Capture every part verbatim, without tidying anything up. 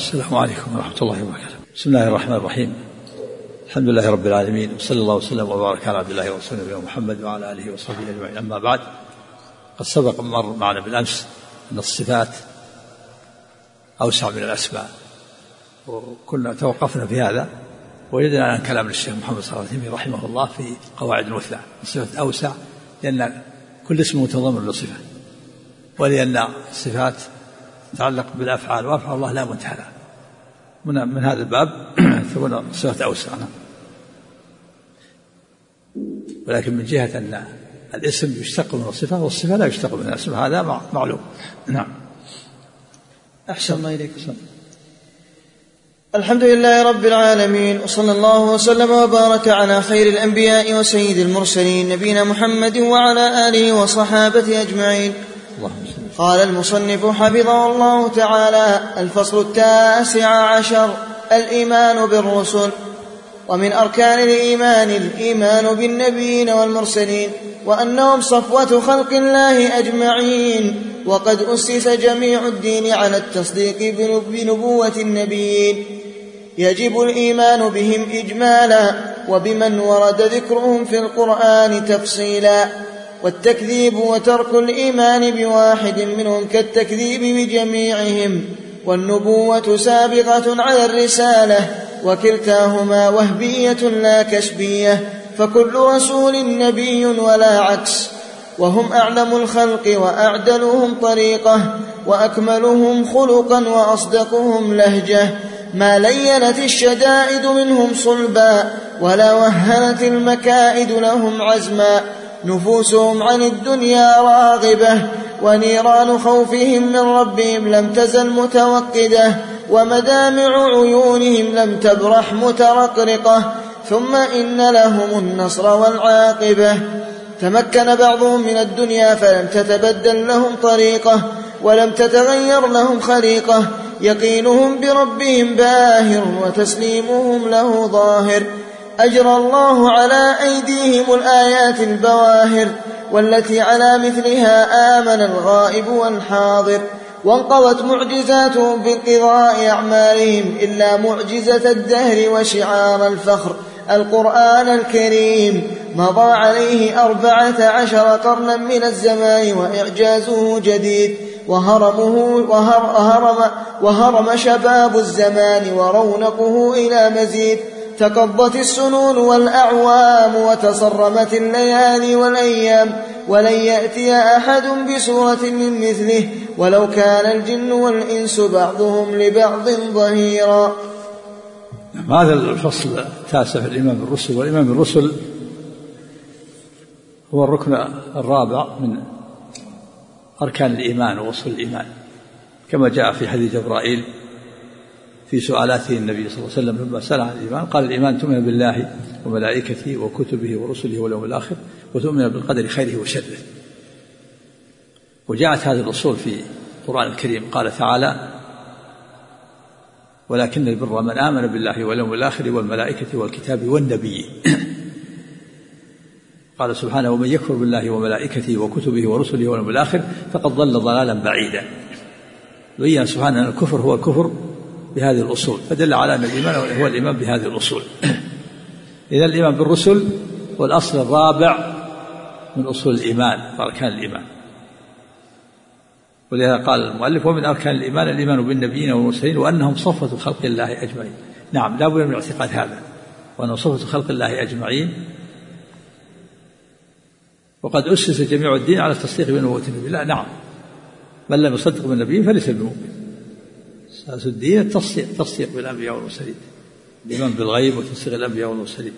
السلام عليكم ورحمة الله وبركاته. بسم الله الرحمن الرحيم. الحمد لله رب العالمين، وصلى الله وسلم وبارك على عبد الله ورسوله محمد وعلى آله وصحبه أجمعين. أما بعد، قد سبق مر معنا بالأمس أن الصفات أوسع من الأسماء، وكنا توقفنا في هذا وجدنا عن كلام الشيخ محمد صلى الله عليه وسلم رحمه الله في قواعد المثلى. الصفات أوسع لأن كل اسم متضمن لصفة، ولأن الصفات تتعلق بالأفعال، وأفعال الله لا منتهى لها. من, من هذا الباب تكون الصفات أوسع، ولكن من جهة أن الاسم يشتق من الصفة والصفة لا يشتق من الاسم، هذا معلوم. نعم. أحسن الله إليك. الحمد لله رب العالمين، وصلى الله وسلم وبارك على خير الأنبياء وسيد المرسلين نبينا محمد وعلى آله وصحابته أجمعين. قال المصنف حفظه الله تعالى: الفصل التاسع عشر: الإيمان بالرسل. ومن أركان الإيمان الإيمان بالنبيين والمرسلين، وأنهم صفوة خلق الله أجمعين، وقد أسس جميع الدين على التصديق بنبوة النبيين. يجب الإيمان بهم إجمالا، وبمن ورد ذكرهم في القرآن تفصيلا. والتكذيب وترك الإيمان بواحد منهم كالتكذيب بجميعهم. والنبوة سابقة على الرسالة، وكلتاهما وهبية لا كسبية، فكل رسول نبي ولا عكس. وهم أعلم الخلق وأعدلهم طريقة، وأكملهم خلقا وأصدقهم لهجة. ما لينت الشدائد منهم صلبا، ولا وهنت المكائد لهم عزما. نفوسهم عن الدنيا راغبة، ونيران خوفهم من ربهم لم تزل متوقدة، ومدامع عيونهم لم تبرح مترقرقة. ثم إن لهم النصر والعاقبة. تمكن بعضهم من الدنيا فلم تتبدل لهم طريقة، ولم تتغير لهم خليقة. يقينهم بربهم باهر، وتسليمهم له ظاهر. أجرى الله على أيديهم الآيات البواهر، والتي على مثلها آمن الغائب والحاضر. وانقضت معجزاتهم في انقضاء أعمالهم، إلا معجزة الدهر وشعار الفخر القرآن الكريم، مضى عليه أربعة عشر قرنا من الزمان، وإعجازه جديد، وهرمه وهرم, وهرم شباب الزمان، ورونقه إلى مزيد. تقضت السنون والأعوام، وتصرمت الليالي والأيام، ولن يأتي أحد بسورة من مثله، ولو كان الجن والإنس بعضهم لبعض ظهيرا. هذا الفصل التاسع في الإيمان بالرسل. والإيمان بالرسل هو الركن الرابع من أركان الإيمان ووصف الإيمان، كما جاء في حديث جبرائيل في سؤالاته النبي صلى الله عليه وسلم لما سأل عن الإيمان، قال: الإيمان تؤمن بالله وملائكته وكتبه ورسله واليوم الآخر، وتؤمن بالقدر خيره وشره. وجاءت هذه الأصول في القرآن الكريم. قال تعالى: ولكن البر من آمن بالله واليوم الآخر والملائكة والكتاب والنبي. قال سبحانه: ومن يكفر بالله وملائكته وكتبه ورسله واليوم الآخر فقد ضل ضلالا بعيدا. بين سبحانه أن الكفر هو الكفر بهذه الأصول، فدل على أن الإيمان هو الإيمان بهذه الأصول. إذا الإيمان بالرسل هو الأصل الرابع من أصول الإيمان وأركان الإيمان. ولهذا قال المؤلف: ومن أركان الإيمان الإيمان بالنبيين والمرسلين، وأنهم صفوة خلق الله أجمعين. نعم، لا بد من الاعتقاد هذا، وأنهم صفوة خلق الله أجمعين. وقد أسس جميع الدين على التصديق بنبوة النبي. لا، نعم، من لم يصدق بالنبي فليس بمؤمن. أساس الدين التصديق، تصديق بالأنبياء والمرسلين، الإيمان بالغيب وتصديق الأنبياء والمرسلين.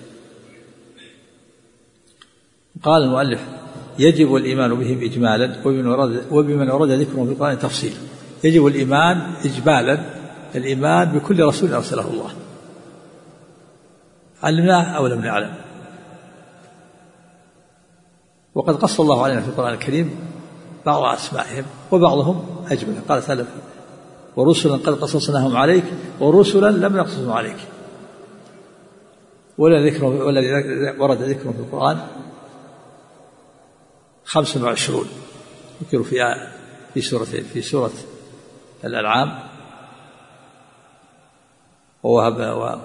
قال المؤلف: يجب الإيمان بهم إجمالا، وبمن ورد ذكرهم في القرآن تفصيلا. يجب الإيمان إجمالا، الإيمان بكل رسول أرسله الله، علمناه أو لم نعلم. وقد قص الله علينا في القرآن الكريم بعض أسمائهم، وبعضهم أجمل. قال تعالى: ورسلا قد قصصناهم عليك ورسلا لم نقصصهم عليك. والذي ورد ذكرهم في القرآن خمسة وعشرون ذكروا في في سورة في سورة الأنعام ووهبنا,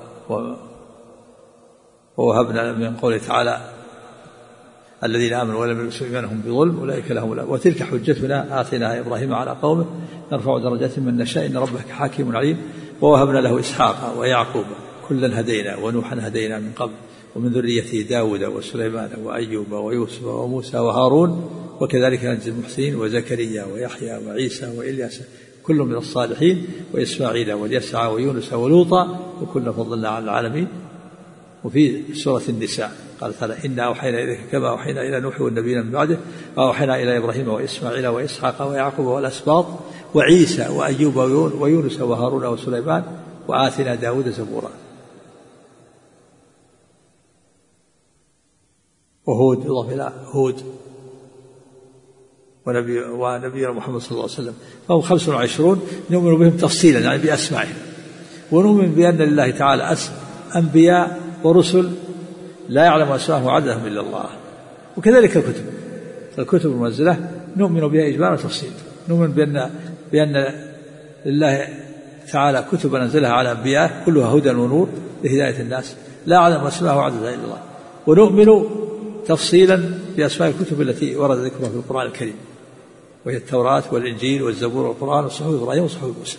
ووهبنا من قوله تعالى الذين آمنوا ولم يلبسوا إيمانهم بظلم أولئك لهم الأمن وتلك حجتنا آتيناها إبراهيم على قومه نرفع درجات من نشاء إن ربك حكيم عليم ووهبنا له إسحاق ويعقوب كلا هدينا ونوحا هدينا من قبل ومن ذريته داود وسليمان وأيوب ويوسف وموسى وهارون وكذلك نجزي المحسنين وزكريا ويحيى وعيسى وإلياس كل من الصالحين وإسماعيل واليسع ويونس ولوطا وكلا فضلنا على العالمين. وفي سورة النساء قال تعالى إنا أوحينا إليك كما أوحينا إلى نوح والنبيين من بعده وأوحينا إلى إبراهيم وإسماعيل وإسحاق ويعقوب والأسباط وعيسى وأيوب ويونس وهارون وسليمان وآتنا داود زبورا. وهود يضاف إلى هود ونبي ونبينا محمد صلى الله عليه وسلم فهم خمس وعشرون نؤمن بهم تفصيلا يعني بأسمائهم ونؤمن بأن لله تعالى أنبياء ورسل لا يعلم أسماءهم وعددهم إلا الله. وكذلك الكتب الكتب المنزلة نؤمن بها إجمالا وتفصيلا. نؤمن بأن بأن لله تعالى كتب أنزلها على أنبياء كلها هدى ونور لهداية الناس لا يعلم أسماءها وعددها إلا الله. ونؤمن تفصيلا بأسماء الكتب التي ورد ذكرها في القرآن الكريم وهي التوراة والإنجيل والزبور والقرآن وصحف إبراهيم وصحف موسى.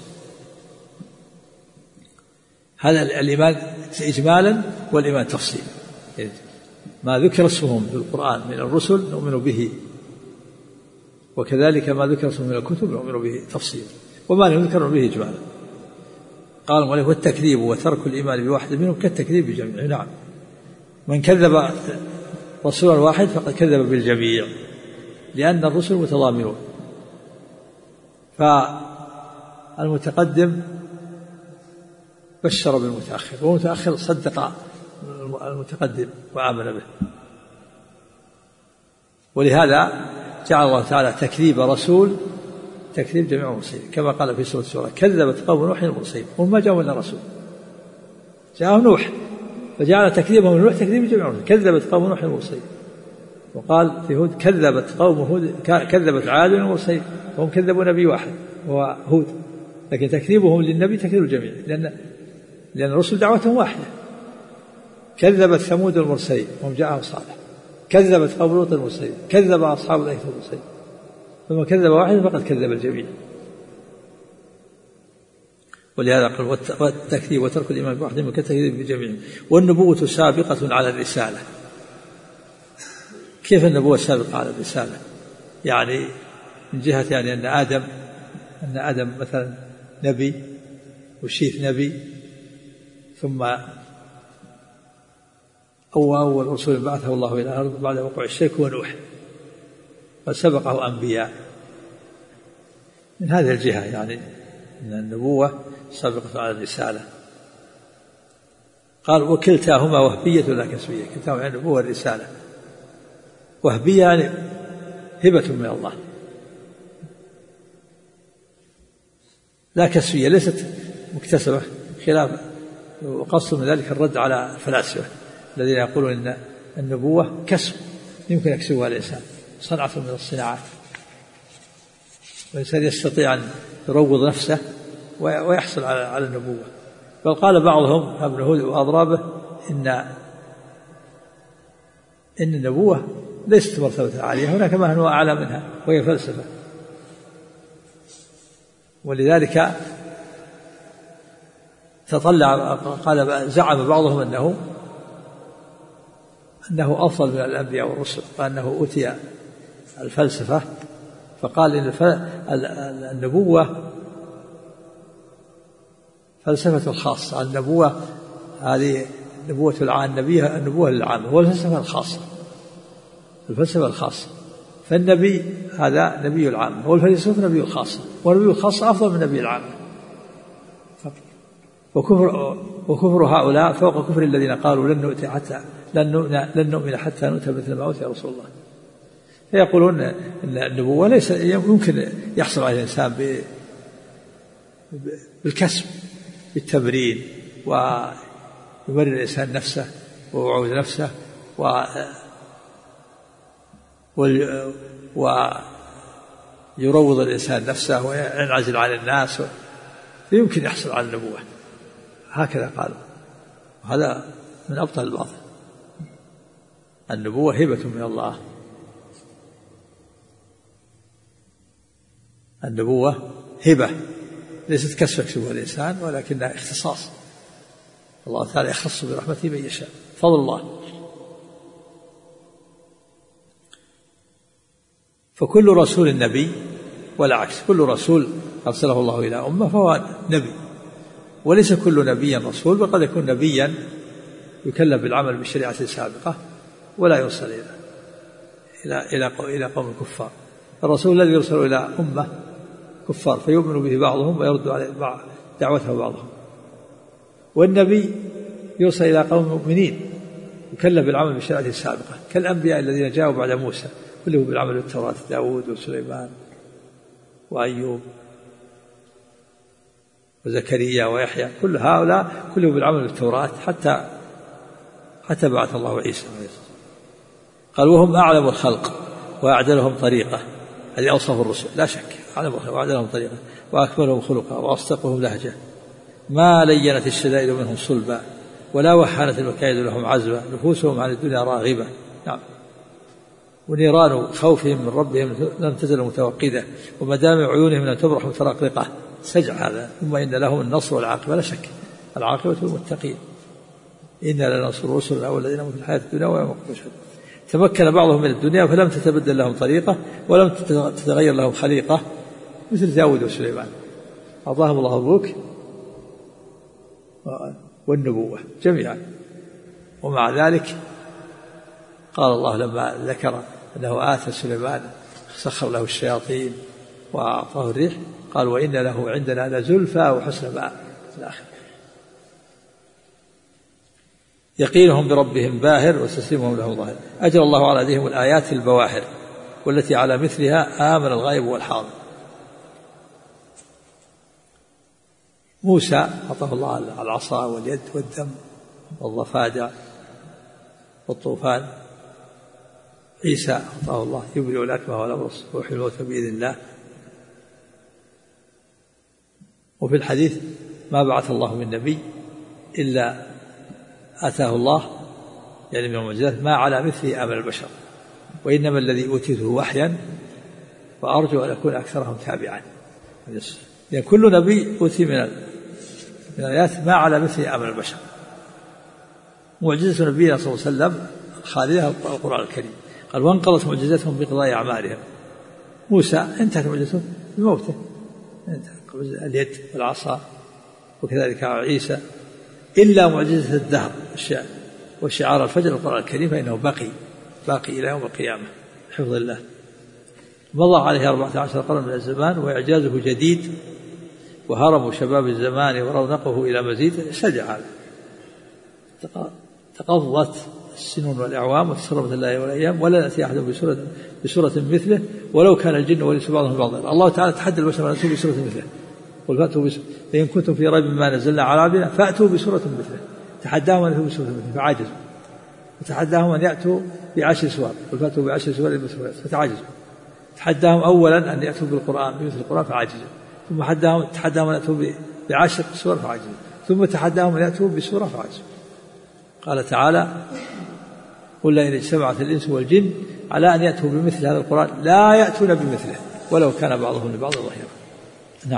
هذا الإيمان إجمالا والإيمان تفصيلا. ما ذكر اسمهم في القرآن من الرسل نؤمن به وكذلك ما ذكر اسمهم من الكتب نؤمن به تفصيلا وما لم يذكر به إجمالا. قال المؤلف والتكذيب وترك الإيمان بواحد منهم كالتكذيب بجميع. نعم من كذب رسولا واحد فقد كذب بالجميع لأن الرسل متضامنون. فالمتقدم بشر بالمتأخر والمتأخر صدق المتقدم وآمن به. ولهذا جعل الله تعالى تكذيب رسول تكذيب جميع المرسلين كما قال في سورة الشورى كذبت قوم نوح المرسلين وما جاءوا إلا رسول جاءهم نوح فجعل تكذيبهم نوح تكذيب جميع المرسلين كذبت قوم نوح المرسلين. وقال في هود كذبت قوم هود كذبت عاد المرسلين وهم كذبوا نبي واحد هو هود لكن تكذيبهم للنبي تكذيب الجميع لأن لأن الرسل دعوتهم واحدة. كذبت ثمود المرسلين وهم جاءهم صالح كذبت قوم لوط المرسلين كذب أصحاب الأيكة المرسلين ثم كذب واحد فقد كذب الجميع. ولهذا قال والتكذيب وترك الإيمان بواحد من كالتكذيب بجميع. والنبوة سابقة على الرسالة. كيف النبوة سابقة على الرسالة؟ يعني من جهة يعني أن آدم أن آدم مثلا نبي وشيث نبي ثم أول أول رسول بعثه الله إلى الأرض بعد وقوع الشرك هو نوح فسبقه أنبياء. من هذه الجهة يعني أن النبوة سابقة على الرسالة. قال وكلتاهما وهبية لا كسبية. كلتاهما يعني النبوة والرسالة. وهبية يعني هبة من الله لا كسبية ليست مكتسبة خلاف. وقصد من ذلك الرد على الفلاسفة الذين يقولون أن النبوة كسب يمكن يكسبها الإنسان صنعة من الصناعات والإنسان يستطيع أن يروض نفسه ويحصل على النبوة. بل قال بعضهم ابن هود وأضرابه إن إن النبوة ليست مرتبة عالية هناك ما هو أعلى منها وهي فلسفة. ولذلك تطلع قال زعم بعضهم أنه أنه أفضل من الأنبياء والرسل وأنه أوتي الفلسفة فقال إن النبوة فلسفة الخاصة. النبوة هذه نبوة العام النبي النبوة للعامة والفلسفة الخاصة الفلسفة الخاصة. فالنبي هذا نبي العامة والفلسفة نبي الخاصة والنبي الخاصة أفضل من نبي العامة. وكفر وكفر هؤلاء فوق كفر الذين قالوا لن نؤتي حتى لن لن نؤمن حتى نؤتى مثل ما أوتي رسول الله. فيقولون أن النبوة ليس يمكن يحصل على الإنسان بالكسب بالتمرين ويمرن الإنسان نفسه ويعود نفسه و ويروض الإنسان نفسه وينعزل عن الناس فيمكن يحصل على النبوة. هكذا قالوا. هذا من أبطل الباطل. النبوة هبة من الله، النبوة هبة ليست كسب يكسبها الإنسان ولكنها اختصاص، الله تعالى يخص برحمته من يشاء، فضل الله. فكل رسول نبي ولا عكس، كل رسول أرسله الله إلى أمة فهو نبي، وليس كل نبي رسول، بل قد يكون نبيا يكلف بالعمل بالشريعة السابقة ولا يرسل إلى إلى إلى إلى قوم الكفار. الرسول الذي يرسل إلى أمة كفار فيؤمن به بعضهم ويرد عليه دعوته بعضهم، والنبي يرسل إلى قوم مؤمنين يكلف بالعمل بالشريعة السابقة كالأنبياء الذين جاءوا بعد موسى كله بالعمل بالتوراة، داود وسليمان وأيوب وزكريا ويحيى، كل هؤلاء كله بالعمل بالتوراة حتى حتى بعث الله عيسى. قال وهم أعلم الخلق وأعدلهم طريقة، هذه أوصاف الرسل لا شك، أعلم الخلق وأعدلهم طريقة وأكملهم خلقا وأصدقهم لهجة، ما لينت الشدائد منهم صلبا ولا وحانت المكائد لهم عزبا، نفوسهم عن الدنيا راغبة. نعم. ونيران خوفهم من ربهم لم تزل متوقدة، ومدامع عيونهم لم تبرح مترقرقة، سجع هذا. ثم إن لهم النصر والعاقبة، لا شك العاقبة للمتقين، إنا لننصر رسلنا والذين آمنوا في الحياة الدنيا ويوم القيامة. تمكن بعضهم من الدنيا فلم تتبدل لهم طريقة ولم تتغير لهم خليقة، مثل داود وسليمان أعطاهم الله الملك والنبوة جميعا. ومع ذلك قال الله لما ذكر أنه آتى سليمان سخر له الشياطين وأعطاه الريح، قال وإن له عندنا لزلفى وحسن مآب في الآخرة. يقينهم بربهم باهر وتسليمهم له ظاهر، أجرى الله على يديهم الآيات البواهر والتي على مثلها آمن الغائب والحاضر. موسى أعطاه الله العصا واليد والدم والضفادع والطوفان، عيسى أعطاه الله يبرئ الأكمه والأبرص ويحيي الموتى بإذن الله. وفي الحديث ما بعث الله من نبي إلا آتاه الله يعني من المعجزات ما على مثله آمن البشر، وإنما الذي أوتيته وحيا وأرجو أن أكون أكثرهم تابعا. يعني كل نبي أوتي من الآيات ما على مثله آمن البشر. معجزة نبينا صلى الله عليه وسلم خالدها القرآن الكريم، قال وانقضت معجزتهم بقضاء أعمالهم. موسى انتهت معجزته بموته، اليد والعصا، وكذلك عيسى، إلا معجزة الدهر وشعار الفجر القرآن الكريم فإنه باقي باقي إلى يوم القيامة حفظ الله. مضى عليه أربعة عشر قرن من الزمان وإعجازه جديد، وهرب شباب الزمان ورونقه إلى مزيد. سجع هذا، تقضت السنون والأعوام وتسربت الليالي والأيام ولا يأتي أحد بسورة بسورة مثله ولو كان الجن والإنس بعضهم بعضا. الله تعالى تحدى البشر أن يأتوا بسورة مثله، قل فأتوا بسورة فإن كنتم في ريب مما نزلنا على عبدنا فأتوا بسورة مثله. تحداهم أن يأتوا بسورة مثله فعجزوا، وتحداهم أن يأتوا بعشر سور، قل فأتوا بعشر سور فتعجزوا. تحداهم أولا أن يأتوا بالقرآن بمثل القرآن فعجزوا، ثم تحداهم تحداهم أن يأتوا بعشر سور فعجزوا، ثم تحداهم أن يأتوا بسورة فعجزوا. قال تعالى قل لئن اجتمعت الإنس والجن على أن يأتوا بمثل هذا القرآن لا يأتون بمثله ولو كان بعضهم لبعض ظهيرا. نعم.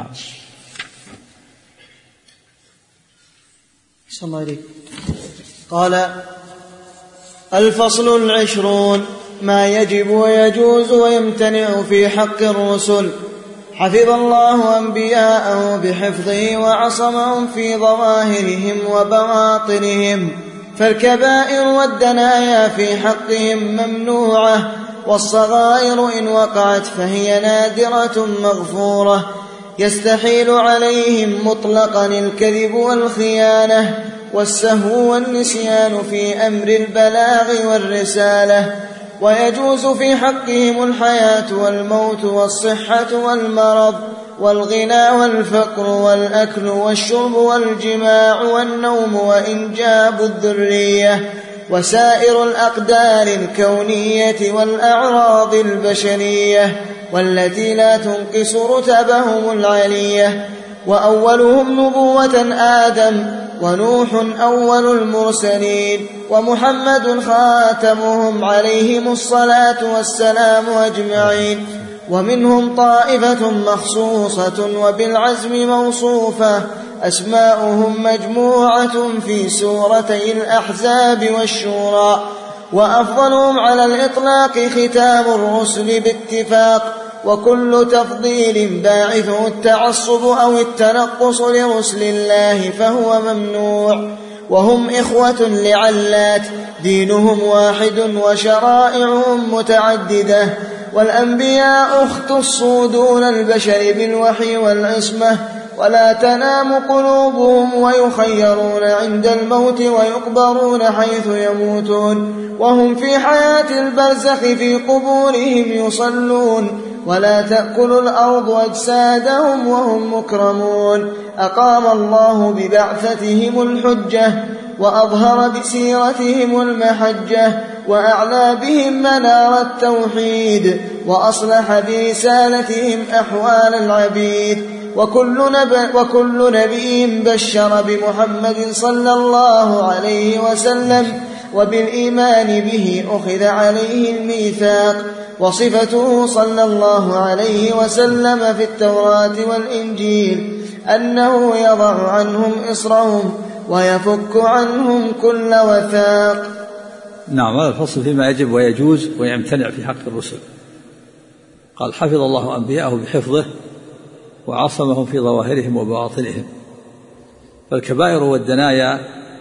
صلى الله عليه. قال الفصل العشرون ما يجب ويجوز ويمتنع في حق الرسل. حفظ الله أنبياءه بحفظه وعصمهم في ظواهرهم وبواطنهم، فالكبائر والدنايا في حقهم ممنوعة، والصغائر إن وقعت فهي نادرة مغفورة. يستحيل عليهم مطلقا الكذب والخيانة والسهو والنسيان في أمر البلاغ والرسالة، ويجوز في حقهم الحياة والموت والصحة والمرض والغنى والفقر والأكل والشرب والجماع والنوم وإنجاب الذرية وسائر الأقدار الكونية والأعراض البشرية والتي لا تنقص رتبهم العلية. وأولهم نبوة آدم، ونوح أول المرسلين، ومحمد خاتمهم عليهم الصلاة والسلام أجمعين. ومنهم طائفة مخصوصة وبالعزم موصوفة، أسماؤهم مجموعة في سورتي الأحزاب والشورى، وأفضلهم على الإطلاق ختام الرسل باتفاق، وكل تفضيل باعثه التعصب أو التنقص لرسل الله فهو ممنوع. وهم إخوة لعلات، دينهم واحد وشرائعهم متعددة، والأنبياء اختصوا دون البشر بالوحي والعصمة، ولا تنام قلوبهم ويخيرون عند الموت ويقبرون حيث يموتون، وهم في حياة البرزخ في قبورهم يصلون، ولا تأكل الأرض أجسادهم وهم مكرمون. أقام الله ببعثتهم الحجة، وأظهر بسيرتهم المحجة، وأعلى بهم منار التوحيد، وأصلح برسالتهم أحوال العبيد. وكل نبي, وكل نبي بشر بمحمد صلى الله عليه وسلم، وبالإيمان به أخذ عليه الميثاق. وصفته صلى الله عليه وسلم في التوراة والإنجيل أنه يضع عنهم إصرهم ويفك عنهم كل وثاق. نعم، هذا الفصل فيما يجب ويجوز ويمتنع في حق الرسل. قال: حفظ الله أنبياءه بحفظه وعصمهم في ظواهرهم وبواطنهم، فالكبائر والدنايا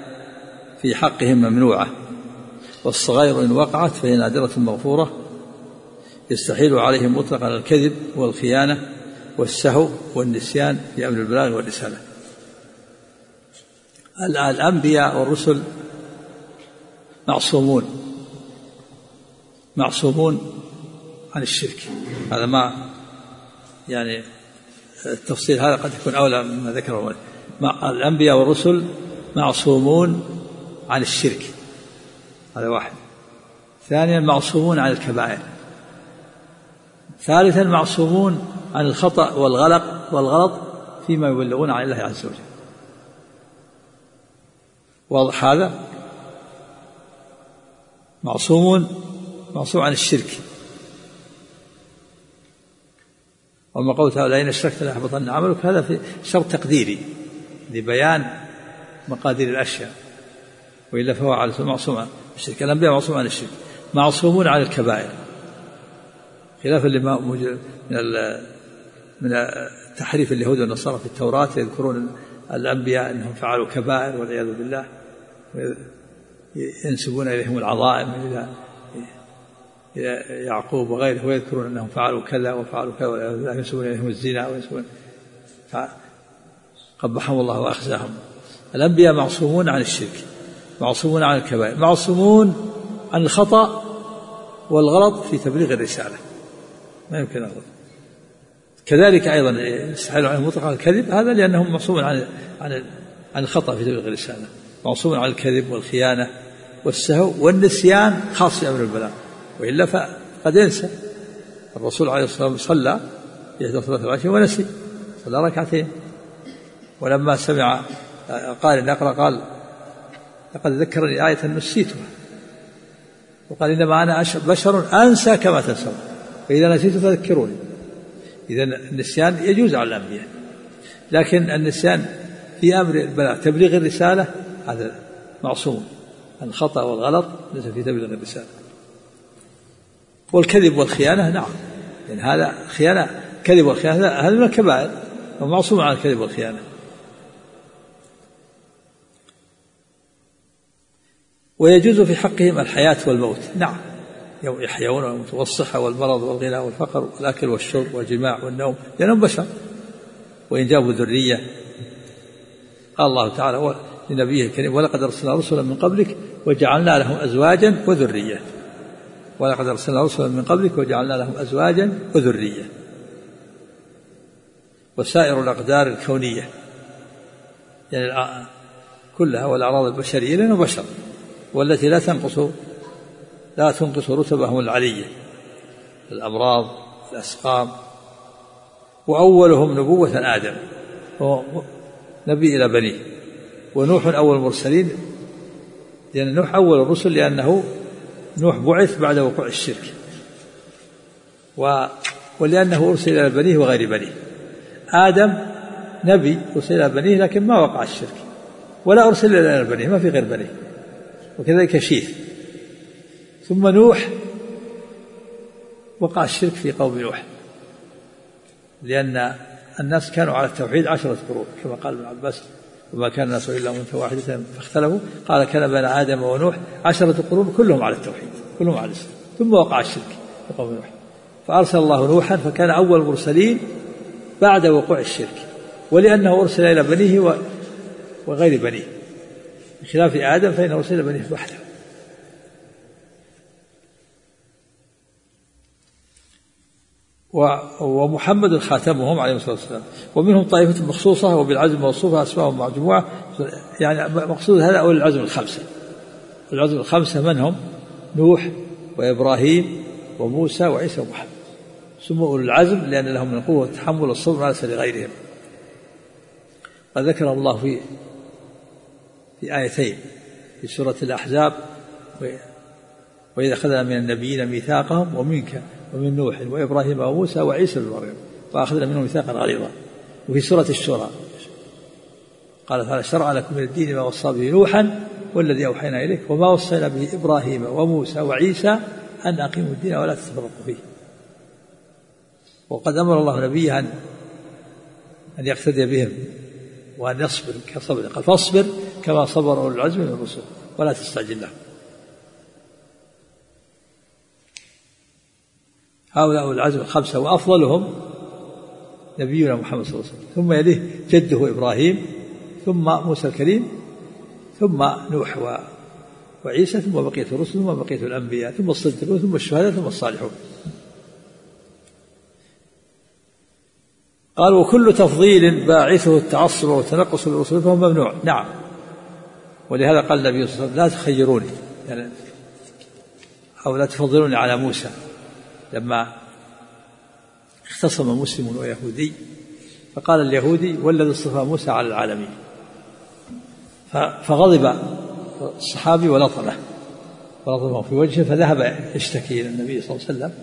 في حقهم ممنوعة، والصغائر إن وقعت فهي نادرة مغفورة، يستحيل عليهم مطلقا الكذب والخيانة والسهو والنسيان في أمر البلاغ والرسالة. الأنبياء والرسل معصومون معصومون عن الشرك. هذا ما يعني التفصيل هذا قد يكون أولى مما ذكره. الأنبياء والرسل معصومون عن الشرك، هذا واحد. ثانيا معصومون عن الكبائر. ثالثا معصومون عن الخطأ والغلط والغلط فيما يبلغون عن الله عز وجل. واضح هذا؟ معصومون معصوم عن الشرك. وما قول تعالى: لئن أشركت ليحبطن عملك، هذا في شرط تقديري لبيان مقادير الأشياء، وإلا فهو على معصوم عن الشرك. الأنبياء معصوم عن الشرك، معصومون عن الكبائر، خلاف اللي من من تحريف اليهود والنصارى في التوراة، يذكرون الأنبياء أنهم فعلوا كبائر والعياذ بالله، ينسبون إليهم العظائم إلى يعقوب وغيره، ويذكرون أنهم فعلوا كذا وفعلوا كذا والعياذ بالله، ينسبون إليهم الزنا وينسبون، قبحهم الله وأخزاهم. الأنبياء معصومون عن الشرك، معصومون عن الكبائر، معصومون عن الخطأ والغلط في تبليغ الرسالة، ما يمكن أغلط. كذلك أيضا يستحيل عليهم مطلقا الكذب، هذا لأنهم معصومون عن عن عن الخطأ في تبليغ الرسالة، معصومون عن الكذب والخيانة والسهو والنسيان، خاص في أمر البلاغ، وإلا فقد ينسى. الرسول عليه الصلاة والسلام صلى في إحدى صلاة العشاء ونسي، صلى ركعتين، ولما سمع قال إن أقرأ قال: لقد ذكرني آية نسيتها، وقال: إنما أنا بشر أنسى كما تنسون، فإذا نسيت فذكروني. إذا النسيان يجوز على الأنبياء، لكن النسيان في أمر البلاغ تبليغ الرسالة هذا معصوم. الخطأ والغلط ليس في تبليغ الرسالة. والكذب والخيانة نعم، يعني هذا خيانة، كذب والخيانة هذا من الكبائر، ومعصوم عن الكذب والخيانة. ويجوز في حقهم الحياة والموت، نعم، يحيون ويموت، والصحة والمرض والغنى والفقر والأكل والشرب والجماع والنوم، لأنهم بشر. وإنجاب ذرية، قال الله تعالى لنبيه الكريم: ولقد أرسلنا رسلا من قبلك وجعلنا لهم أزواجا وذرية. ولقد أرسلنا رسلا من قبلك وجعلنا لهم أزواجا وذرية. وسائر الأقدار الكونية، يعني كلها، والأعراض البشرية، لأنه بشر، والتي لا تنقص لا تنقص رتبهم العلية، الأمراض، الأسقام. وأولهم نبوة آدم، هو نبي إلى بنيه، ونوح أول المرسلين، لأن نوح أول الرسل، لأنه نوح بعث بعد وقوع الشرك، و ولأنه أرسل إلى بنيه وغير بنيه. آدم نبي أرسل إلى بنيه لكن ما وقع الشرك، ولا أرسل إلى بنيه، ما في غير بنيه، وكذلك شيث. ثم نوح وقع الشرك في قوم نوح، لأن الناس كانوا على التوحيد عشرة قرون كما قال ابن عباس: وما كان الناس إلا أمة واحدة فاختلفوا. قال: كان بين آدم ونوح عشرة قرون كلهم على التوحيد، كلهم على الإسلام، ثم وقع الشرك في قوم نوح، فأرسل الله نوحا فكان أول المرسلين بعد وقوع الشرك، ولأنه أرسل إلى بنيه وغير بنيه، بخلاف آدم فإنه أرسل إلى بنيه وحده. ومحمد خاتمهم عليه الصلاة والسلام. ومنهم طائفة مخصوصة وبالعزم موصوفة أسماءهم مجموعة، يعني مقصود هذا أول العزم الخمسة. العزم الخمسة من هم؟ نوح وإبراهيم وموسى وعيسى ومحمد، سموا أولو العزم لأن لهم من قوة التحمل والصبر ما ليس لغيرهم. قد ذكر الله في في آيتين في سورة الأحزاب: وإذا أخذنا من النبيين ميثاقهم ومنك ومن نوح وإبراهيم وموسى وعيسى بن مريم وأخذنا منهم ميثاقا غليظا. وفي سورة الشورى قال تعالى: شرع لكم من الدين ما وصى به نوحا والذي أوحينا إليك وما وصينا به إبراهيم وموسى وعيسى أن أقيموا الدين ولا تتفرقوا فيه. وقد أمر الله نبيه أن أن يقتدي بهم وأن يصبر كصبر، قال: فاصبر كما صبر أولو العزم من الرسل ولا تستعجل لهم. هؤلاء أولو العزم الخمسة، وأفضلهم نبينا محمد صلى الله عليه وسلم، ثم يليه جده إبراهيم، ثم موسى الكريم، ثم نوح وعيسى، ثم بقية الرسل، ثم بقية الأنبياء، ثم الصديقون، ثم الشهداء، ثم الصالحون. قال: وكل تفضيل باعثه التعصب والتنقص بالرسل فهو ممنوع. نعم، ولهذا قال النبي صلى الله عليه وسلم: لا تخيروني، يعني أو لا تفضلوني على موسى، لما اختصم مسلم ويهودي فقال اليهودي: والذي اصطفى موسى على العالمين. فغضب الصحابي ولطمه ولطمه في وجهه، فذهب يشتكي إلى النبي صلى الله عليه وسلم،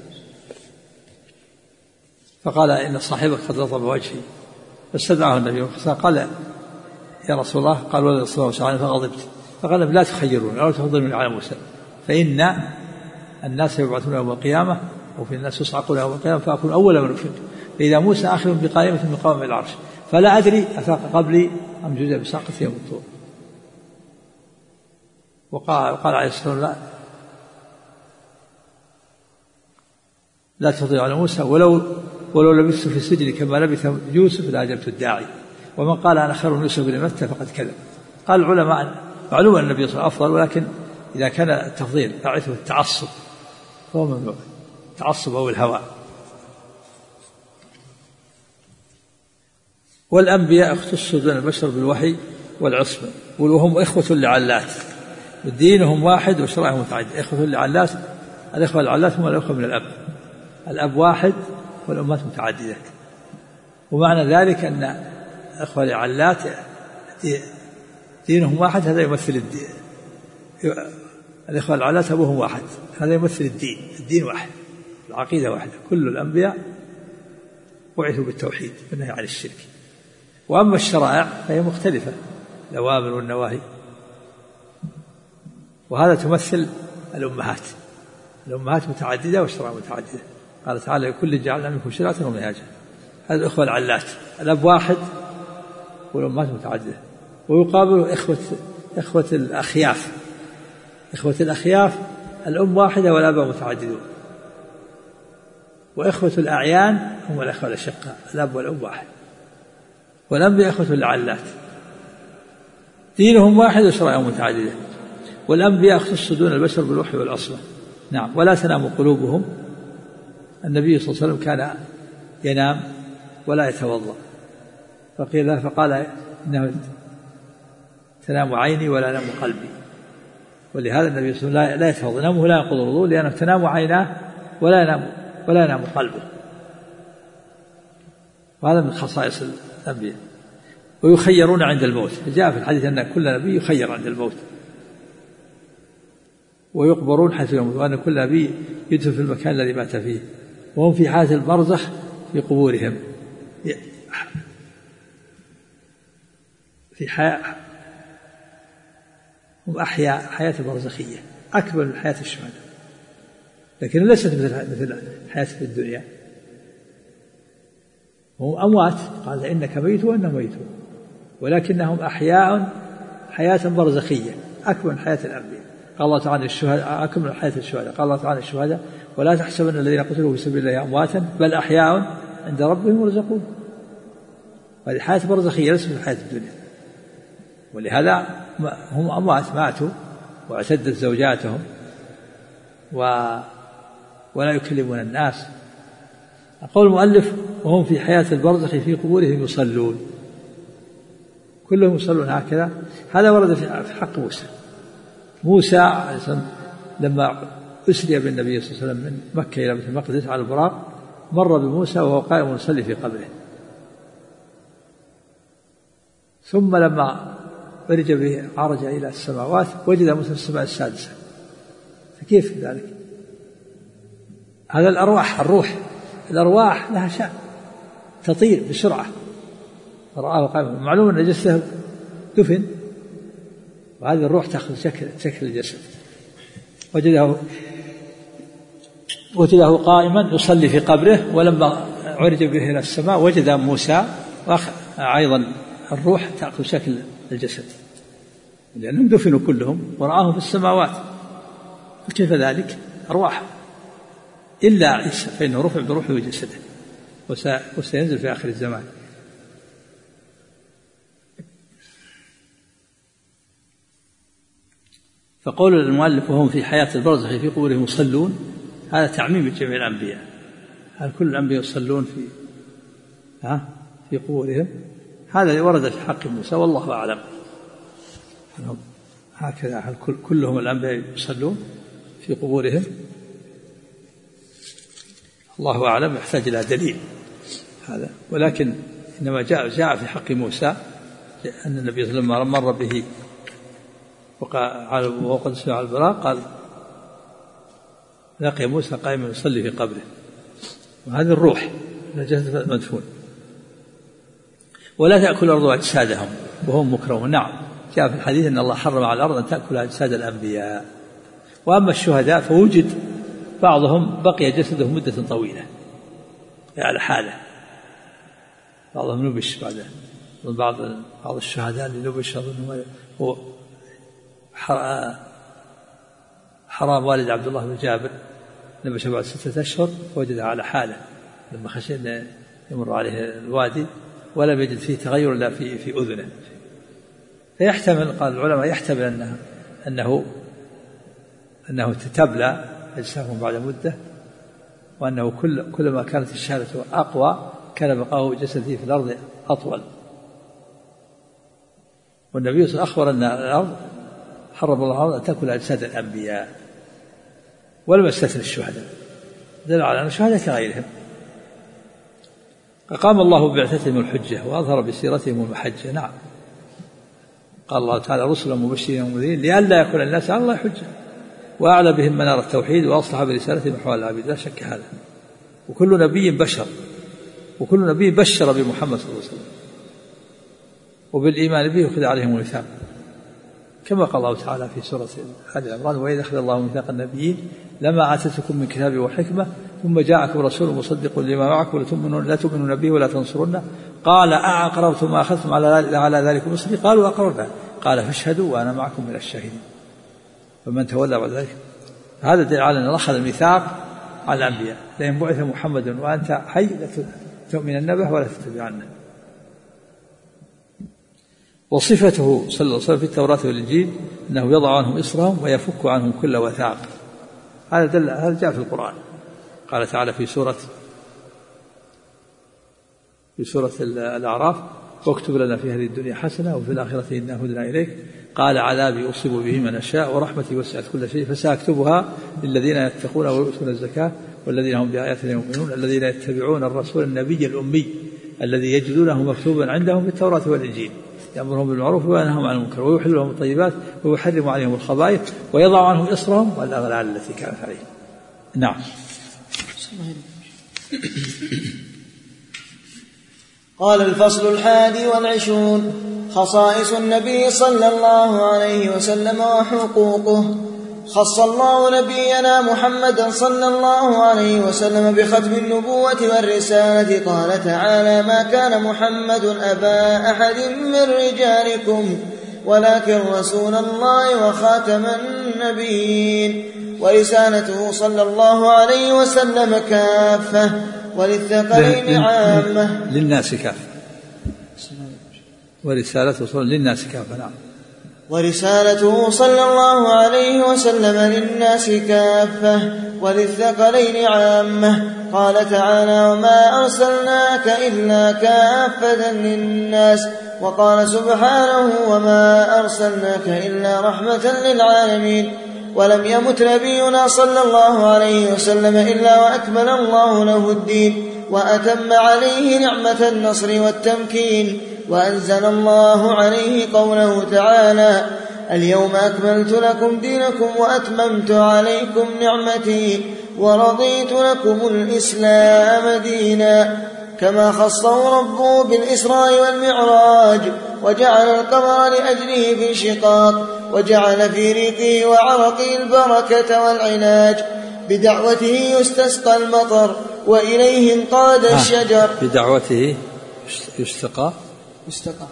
فقال: إن صاحبك قد لطم وجهي. فاستدعاه النبي قال: يا رسول الله، قال: والذي اصطفى موسى على العالمين. فغضبت، فقال: لا تخيرون أو تفضلون على موسى، فإن الناس يبعثون يوم القيامة وفي الناس يصعقون يوم القيامة فأكون أول من أفق، فإذا موسى آخر بقائمة من قوام العرش، فلا أدري أفاق قبلي أم جزء بساقة يوم الطور. وقال, وقال عليه الصلاة والسلام: لا لا تفضل على موسى، ولو ولو لبثت في السجن كما لبث يوسف لأجبت الداعي، ومن قال أنا خير من يوسف بن متى فقد كذب. قال العلماء: معلوم أن النبي صلى الله عليه وسلم أفضل، ولكن إذا كان التفضيل باعثه التعصب فهو ممنوع، التعصب أو الهوى. والأنبياء اختصوا دون البشر بالوحي والعصمة، وهم إخوة لعلات، دينهم واحد وشرائعهم متعددة. إخوة لعلات، الإخوة العلات هم الإخوة من الأب، الأب واحد والأمات متعددة. ومعنى ذلك أن إخوة لعلات دينهم واحد، هذا يمثل الدين. الإخوة العلات أبوهم واحد، هذا يمثل الدين، الدين واحد، العقيدة واحدة. كل الأنبياء بعثوا بالتوحيد والنهي عن الشرك. وأما الشرائع فهي مختلفة، الأوامر والنواهي، وهذا تمثل الأمهات، الأمهات متعددة والشرائع متعددة. قال تعالى: لكل جعلنا منكم شرعة ومنهاجا. هذا الأخوة العلات، الأب واحد والأمهات متعددة. ويقابل إخوة إخوة الأخياف، إخوة الأخياف الأم واحدة والآباء متعددون. وإخوة الأعيان هم الأخوة الأشقاء، الأب والأم واحد. والأنبياء إخوة العلات، دينهم واحد وشرائعهم متعددة. والأنبياء اختصوا دون البشر بالوحي والعصمة. نعم. ولا تنام قلوبهم. النبي صلى الله عليه وسلم كان ينام ولا يتوضأ، فقيل له فقال: إنه تنام عيني ولا ينام قلبي. ولهذا النبي صلى الله عليه وسلم لا يتوضأ، نومه لا ينقض الوضوء، لأنه تنام عيناه ولا ينام ولا ينام قلبه. وهذا من خصائص الأنبياء. ويخيرون عند الموت. جاء في الحديث أن كل نبي يخير عند الموت، ويقبرون حيث يموت، وأن كل نبي يدفن في المكان الذي مات فيه، وهم في حالة البرزخ في قبورهم في حياة، هم أحياء حياة برزخية أكبر من حياة الشهداء، لكن ليست مثل حياة في الدنيا. هم أموات، قال إنك ميت وأنهم ميتون، ولكنهم أحياء حياة برزخية أكبر من حياة الأنبياء. قال الله تعالى الشهداء أكبر من حياة الشهداء. قال الله تعالى الشهداء ولا تحسبن الذين قتلوا في سبيل الله أمواتا بل أحياء عند ربهم يرزقون. هذه حياة برزخية ليست من حياة الدنيا، ولهذا هم أموات ماتوا واعتدت زوجاتهم و... ولا يكلمون الناس. قول المؤلف وهم في حياة البرزخ في قبورهم يصلون، كلهم يصلون هكذا. هذا ورد في حق موسى. موسى لما أسري بالنبي صلى الله عليه وسلم من مكة إلى بيت المقدس على البراق، مر بموسى وهو قائم يصلي في قبره، ثم لما عرج به عرج إلى السماوات وجد موسى في السماء السادسة. فكيف ذلك؟ هذا الأرواح، الروح الأرواح لها شأن تطير بسرعة. رآه قائما، معلوم أن جسده دفن، وهذه الروح تأخذ شكل شكل الجسد. وجده وجده قائما يصلي في قبره، ولما عرج به إلى السماء وجد موسى أيضا الروح تأخذ شكل الجسد، لأنهم دفنوا كلهم ورآهم في السماوات. فكيف ذلك؟ أرواح، إلا عيسى فإنه رفع بروحه وجسده وسينزل في آخر الزمان. فقول المؤلف وهم في حياة البرزخ في قبورهم يصلون، هذا تعميم جميع الأنبياء. هل كل الأنبياء يصلون في ها في قبورهم؟ هذا ورد في حق موسى والله أعلم. هكذا هل كلهم الأنبياء يصلون في قبورهم؟ الله أعلم، يحتاج إلى دليل هذا. ولكن إنما جاء جاء في حق موسى أن النبي صلى الله عليه وسلم مر به وقد سمع البراق، قال لقي موسى قائما يصلي في قبره، وهذه الروح الجسد مدفون. ولا تأكل الأرض أجسادهم وهم مكرمون. نعم، جاء في الحديث أن الله حرم على الأرض أن تأكل أجساد الأنبياء. وأما الشهداء فوجد بعضهم بقي جسده مدة طويلة على حاله، بعضهم نبش بعد بعض بعض الشهداء اللي نبش أظن هو حرام والد عبد الله بن جابر، نبش بعد ستة أشهر وجده على حاله لما خشي أن يمر عليه الوادي ولم يجد فيه تغير إلا في في أذنه. فيحتمل، قال العلماء، يحتمل أنه أنه أنه تتبلى أجسامهم بعد مدة، وأنه كل كلما كانت الشهادة أقوى كان بقاء جسده في الأرض أطول. والنبي صلى الله عليه وسلم أخبر أن الأرض حرم الله الأرض أن تأكل أجساد الأنبياء ولم يستثني الشهداء، دل على أن الشهداء كغيرهم. أقام الله بعثتهم الحجة وأظهر بسيرتهم المحجة. نعم، قال الله تعالى رسلا مبشرين ومنذرين لئلا يكون الناس على الله حجة، وأعلى بهم منار التوحيد وأصلح برسالتهم أحوال العبيد. لا شك هذا. وكل نبي بشر، وكل نبي بشر بمحمد صلى الله عليه وسلم وبالإيمان به وخذ عليهم الميثاق، كما قال الله تعالى في سورة آل عمران وإذا أخذ الله ميثاق النبيين لما آتيتكم من كتاب وحكمة ثم جاءكم رسول مصدق لما معكم لتؤمنون لا تؤمنون به ولا تنصرونه قال أأقررتم ما أخذتم على على ذلك مصري قالوا أقررنا قال فاشهدوا وأنا معكم من الشاهدين. فمن تولى بعد ذلك هذا دليل على أن أخذ الميثاق على الأنبياء، لئن بعث محمد وأنت حي لتؤمنن به ولا تتبعنه. وصفته صلى الله عليه وسلم في التوراة والإنجيل أنه يضع عنهم إصرهم ويفك عنهم كل وثاق. هذا دل هذا جاء في القرآن. قال تعالى في سورة في سورة الأعراف واكتب لنا في هذه الدنيا حسنة وفي الآخرة إنا هدنا إليك قال عذابي أصيب به من أشاء ورحمتي وسعت كل شيء فسأكتبها للذين يتقون ويؤتون الزكاة والذين هم بآياتنا يؤمنون الذين يتبعون الرسول النبي الأمي الذي يجدونه مكتوبا عندهم في التوراة والإنجيل يأمرهم بالمعروف وينهاهم عن المنكر ويحل لهم الطيبات ويحرم عليهم الخبائث ويضع عنهم إصرهم والأغلال التي كانت عليهم. نعم. قال الفصل الحادي والعشرون: خصائص النبي صلى الله عليه وسلم وحقوقه. خص الله نبينا محمدا صلى الله عليه وسلم بختم النبوة والرسالة. قال تعالى: ما كان محمد أبا أحد من رجالكم ولكن رسول الله وخاتم النبيين. ورسالته صلى الله عليه وسلم كافة وللثقلين عامة. للناس كافة. ورسالته صلى للناس كافة. نعم. ورسالته صلى الله عليه وسلم للناس كافة وللثقلين عامة. قال تعالى: وما أرسلناك إلا كافة للناس. وقال سبحانه: وما أرسلناك إلا رحمة للعالمين. ولم يمت نبينا صلى الله عليه وسلم إلا وأكمل الله له الدين وأتم عليه نعمة النصر والتمكين. وأنزل الله عليه قوله تعالى: اليوم أكملت لكم دينكم وأتممت عليكم نعمتي ورضيت لكم الإسلام دينا. كما خصه ربه بالإسراء والمعراج وجعل القمر لأجله في شقاق وجعل في ريقه وعرقه البركة والعلاج. بدعوته يستسقى المطر وإليه انقاد الشجر. بدعوته يستقى يستقى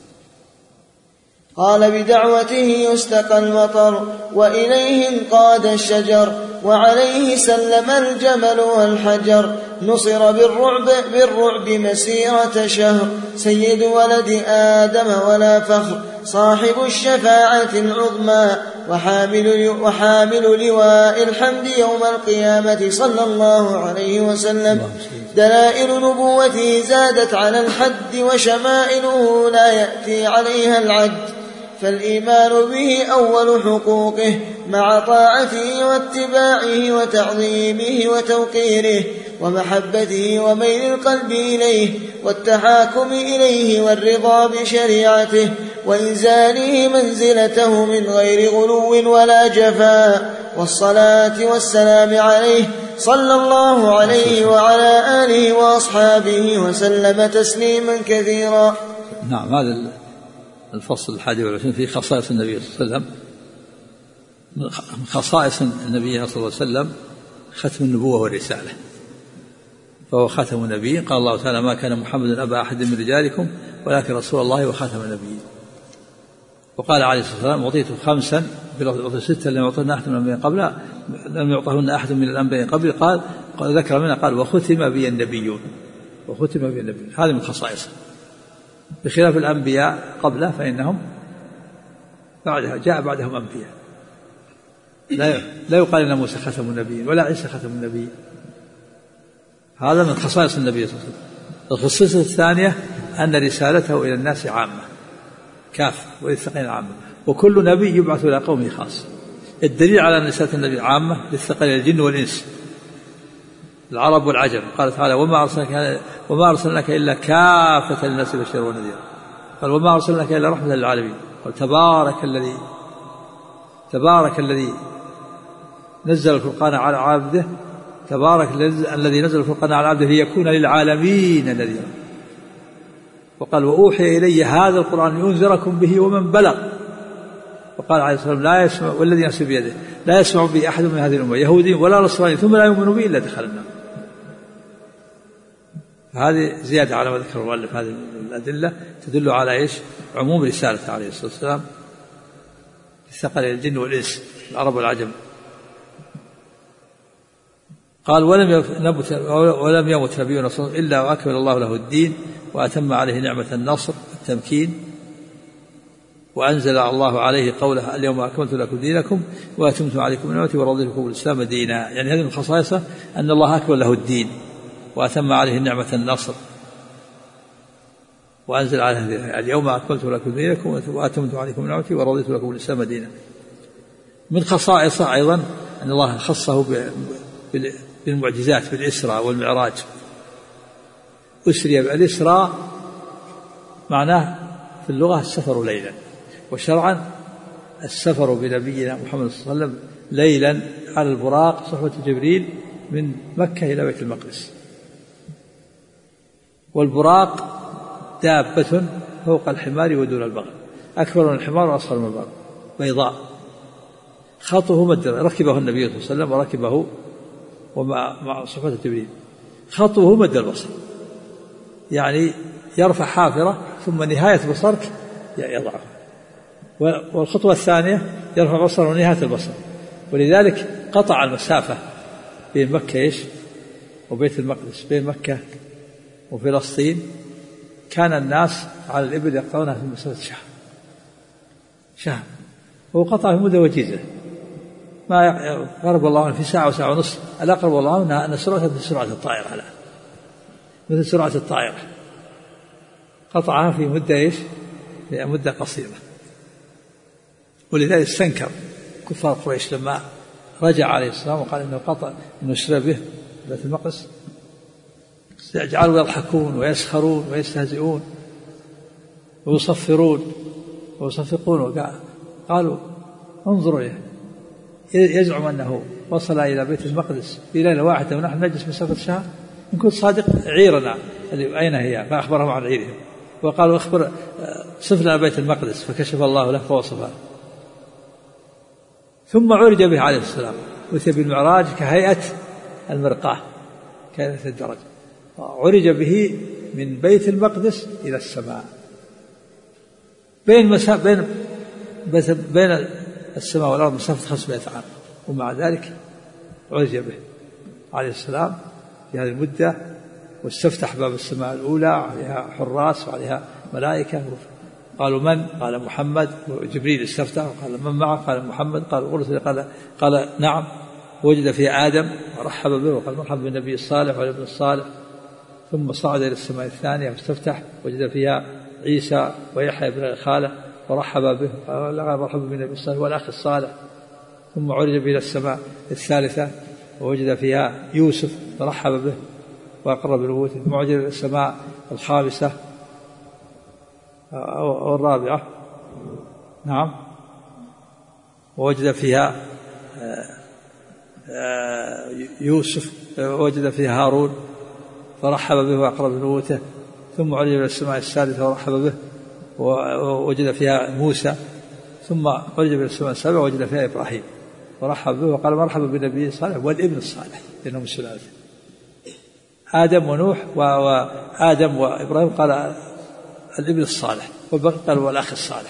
قال: بدعوته يستقى المطر وإليه انقاد الشجر وعليه سلم الجمل والحجر. نصر بالرعب, بالرعب مسيرة شهر. سيد ولد آدم ولا فخر. صاحب الشفاعة العظمى وحامل, وحامل لواء الحمد يوم القيامة صلى الله عليه وسلم. دلائل نبوته زادت على الحد وشمائله لا يأتي عليها العد. فالإيمان به أول حقوقه مع طاعته واتباعه وتعظيمه وتوقيره ومحبته وميل القلب إليه والتحاكم إليه والرضا بشريعته وإنزاله منزلته من غير غلو ولا جفاء. والصلاة والسلام عليه صلى الله عليه وعلى آله وأصحابه وسلم تسليما كثيرا. نعم. هذا الفصل الحادي والعشرين في خصائص النبي صلى الله عليه وسلم. من خصائص النبي صلى الله عليه وسلم ختم النبوة والرسالة، فهو خاتم النبيين. قال الله تعالى: ما كان محمد أبا أحد من رجالكم ولكن رسول الله وخاتم النبيين. وقال عليه الصلاة والسلام: أعطيت خمسا في ستة لم يعطهن أحد من الأنبياء قبل لم يعطهن أحد من الأنبياء قبل قال ذكر منها قال: وختم بي النبيون. وختم بي النبيون. هذه من خصائصه، بخلاف الأنبياء قبله فإنهم بعدها جاء بعدهم أنبياء. لا لا يقال إن موسى ختم النبيين ولا عيسى ختم النبيين. هذا من خصائص النبي صلى الله عليه وسلم. الخصيصة الثانية أن رسالته إلى الناس عامة كافة وللثقلين عامة، وكل نبي يبعث إلى قومه خاص. الدليل على أن رسالة النبي عامة للثقلين الجن والإنس العرب والعجم. قال تعالى: وما أرسلناك وما أرسلناك إلا كافة للناس بشيرا ونذيرا. قال: وما أرسلناك إلا رحمة للعالمين. قال: تبارك الذي تبارك الذي نزل الفرقان على عبده تبارك الذي نزل الفرقان على عبده ليكون للعالمين نذيرا. وقال: وأوحي إلي هذا القرآن لأنذركم به ومن بلغ. وقال عليه الصلاة والسلام: لا يسمع والذي نفسي بيده لا يسمع به أحد من هذه الأمة يهودي ولا نصراني ثم لا يؤمن به إلا دخل النار. هذه زيادة على ما ذكر المؤلف. هذه الأدلة تدل على إيش؟ عموم رسالة عليه الصلاة والسلام للثقل الجن والإنس العرب والعجم. قال: ولم يمت ولم يمت نبينا صلى الله عليه وسلم إلا وأكمل الله له الدين وأتم عليه نعمة النصر التمكين. وأنزل الله عليه قوله: اليوم أكملت لكم دينكم وأتممت عليكم نعمتي ورضيت لكم الإسلام دينا. يعني هذه من خصائصه أن الله أكمل له الدين وأتم عليه نعمة النصر. وأنزل عليه: اليوم أكملت لكم دينكم وأتممت عليكم نعمتي ورضيت لكم الإسلام دينا. من خصائصه أيضا أن الله خصه بالمعجزات بالإسراء والمعراج. أسري بالإسراء معناه في اللغة السفر ليلا، وشرعا السفر بنبينا محمد صلى الله عليه وسلم ليلا على البراق صحبة جبريل من مكة إلى بيت المقدس. والبراق دابة فوق الحمار ودون البغل، أكبر من الحمار وأصغر من البغل، بيضاء، خطه مد، ركبه النبي صلى الله عليه وسلم وركبه ومع مع صحبة جبريل، خطه مد البصر، يعني يرفع حافرة ثم نهاية بصرك يضعه، والخطوة الثانية يرفع بصره ونهاية البصر. ولذلك قطع المسافة بين مكة إيش وبيت المقدس، بين مكة وفلسطين كان الناس على الإبل يقطعونها في مسافة شهر شهر هو قطع في مدة وجيزة، ما قرب الله عنه في ساعة وساعة ونصف، الأقرب والله عنه أن سرعة مثل سرعة الطائرة، على مثل سرعة الطائرة، قطعها في مدة إيش في مدة قصيرة. ولذلك استنكر كفار قريش لما رجع عليه السلام وقال إنه قطع إنه شرى به بيت المقدس، جعلوا يضحكون ويسخرون ويستهزئون ويصفرون ويصفقون، قالوا انظروا له يزعم أنه وصل إلى بيت المقدس في ليلة واحدة ونحن نجلس مسافة شهر، إن كنت صادق عيرنا أين هي، فأخبرهم عن عيرهم وقالوا اخبر صف لنا بيت المقدس، فكشف الله له فوصفه. ثم عرج به عليه السلام، أتي بالمعراج كهيئة المرقاة كهيئة الدرج، عرج به من بيت المقدس إلى السماء، بين مسا... بين بين السماء والأرض مسافة خمسمائة عام، ومع ذلك عرج به عليه السلام في هذه المدة، واستفتح باب السماء الأولى عليها حراس وعليها ملائكة، قالوا من؟ قال محمد، وجبريل استفتح وقال من معه؟ قال محمد، قال قال قال نعم، وجد فيها آدم ورحب به وقال مرحبا بالنبي الصالح والابن الصالح، ثم صعد إلى السماء الثانية واستفتح وجد فيها عيسى ويحيى بن خاله ورحب به قال مرحبا بالنبي الصالح والأخ الصالح، ثم عرج به إلى السماء الثالثة ووجد فيها يوسف ورحب به وأقر بنبوته، ثم عرج إلى السماء الخامسة أو الرابعة نعم ووجد فيها يوسف، وجد فيها هارون فرحب به وأقر بنبوته، ثم عرج إلى السماء السادسة ورحب به ووجد فيها موسى، ثم عرج إلى السماء السابعة ووجد فيها إبراهيم ورحب به وقال مرحبا بالنبي الصالح والابن الصالح، لأنهم سلالة آدم ونوح وآدم وإبراهيم، قال الابن الصالح، والباقي قال والأخ الصالح.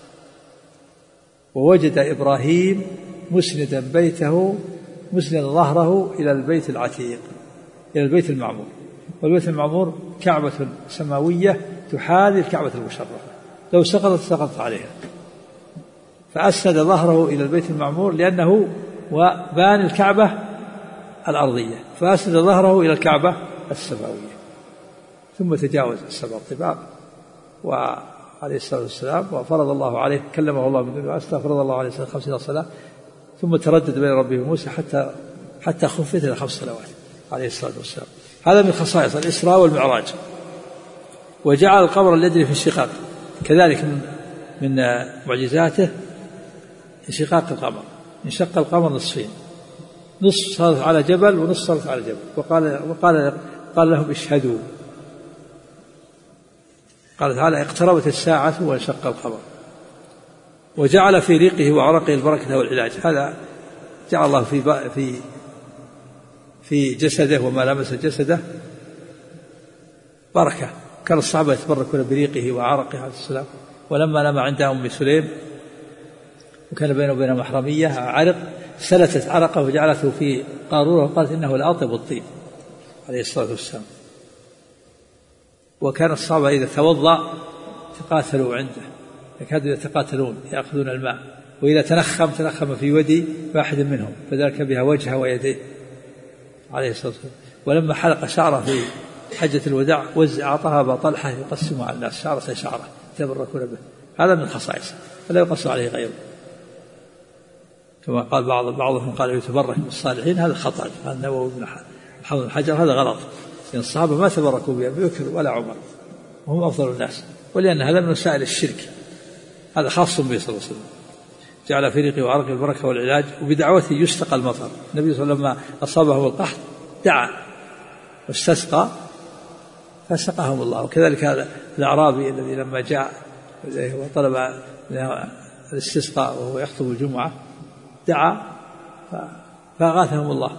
ووجد إبراهيم مسندا بيته مسندا ظهره إلى البيت العتيق، إلى البيت المعمور، والبيت المعمور كعبة سماوية تحاذي الكعبة المشرفة، لو سقطت سقطت عليها، فأسند ظهره إلى البيت المعمور لأنه وبان الكعبة الأرضية، فأسند ظهره إلى الكعبة السماوية، ثم تجاوز السبع طباق وعليه الصلاة والسلام، وفرض الله عليه كلمه الله من دونه فرض الله عليه خمسين صلاة، ثم تردد بين ربه وموسى حتى حتى خفت إلى خمس صلوات عليه الصلاة والسلام. هذا من خصائص الإسراء والمعراج. وجعل القمر الذي يجري في الشقاق، كذلك من من معجزاته انشقاق القمر، انشق القمر نصفين، نصف صارت على جبل ونصف صارت على جبل، وقال وقال قال لهم اشهدوا، قال تعالى اقتربت الساعة وانشق القمر. وجعل في ريقه وعرقه البركة والعلاج، هذا جعل الله في في في جسده وما لمس جسده بركة، كان الصحابة يتبركون بريقه وعرقه عليه السلام. ولما نام عند أم سليم وكان بينه وبين محرمية عرق، سلتت عرقه وجعلته في قارورة وقالت إنه لأطيب الطيب عليه الصلاة والسلام. وكان الصحابة إذا توضأ تقاتلوا عنده، يكادوا يتقاتلون يأخذون الماء، وإذا تنخم تنخم في ودي واحد منهم فذلك بها وجهه ويديه عليه الصلاة والسلام. ولما حلق شعره في حجة الوداع وزع أعطاها أبا طلحة يقسم على الناس شعرة شعرة يتبركون به، هذا من خصائصه فلا يقص عليه غيره، كما قال بعض بعضهم قال يتبرك بالصالحين، هذا خطأ، قال النووي بن حافظ الحجر هذا غلط، لأن الصحابة ما تبركوا بأبي بكر ولا عمر وهم أفضل الناس، ولأن هذا من وسائل الشرك، هذا خاص به صلى الله عليه وسلم، جعل في ريقه وعرقه البركة والعلاج، وبدعوته يستقى المطر. النبي صلى الله عليه وسلم لما أصابه القحط دعا واستسقى فسقاهم الله. وكذلك هذا الأعرابي الذي لما جاء وطلب الاستسقاء وهو يخطب الجمعة دعا فأغاثهم الله.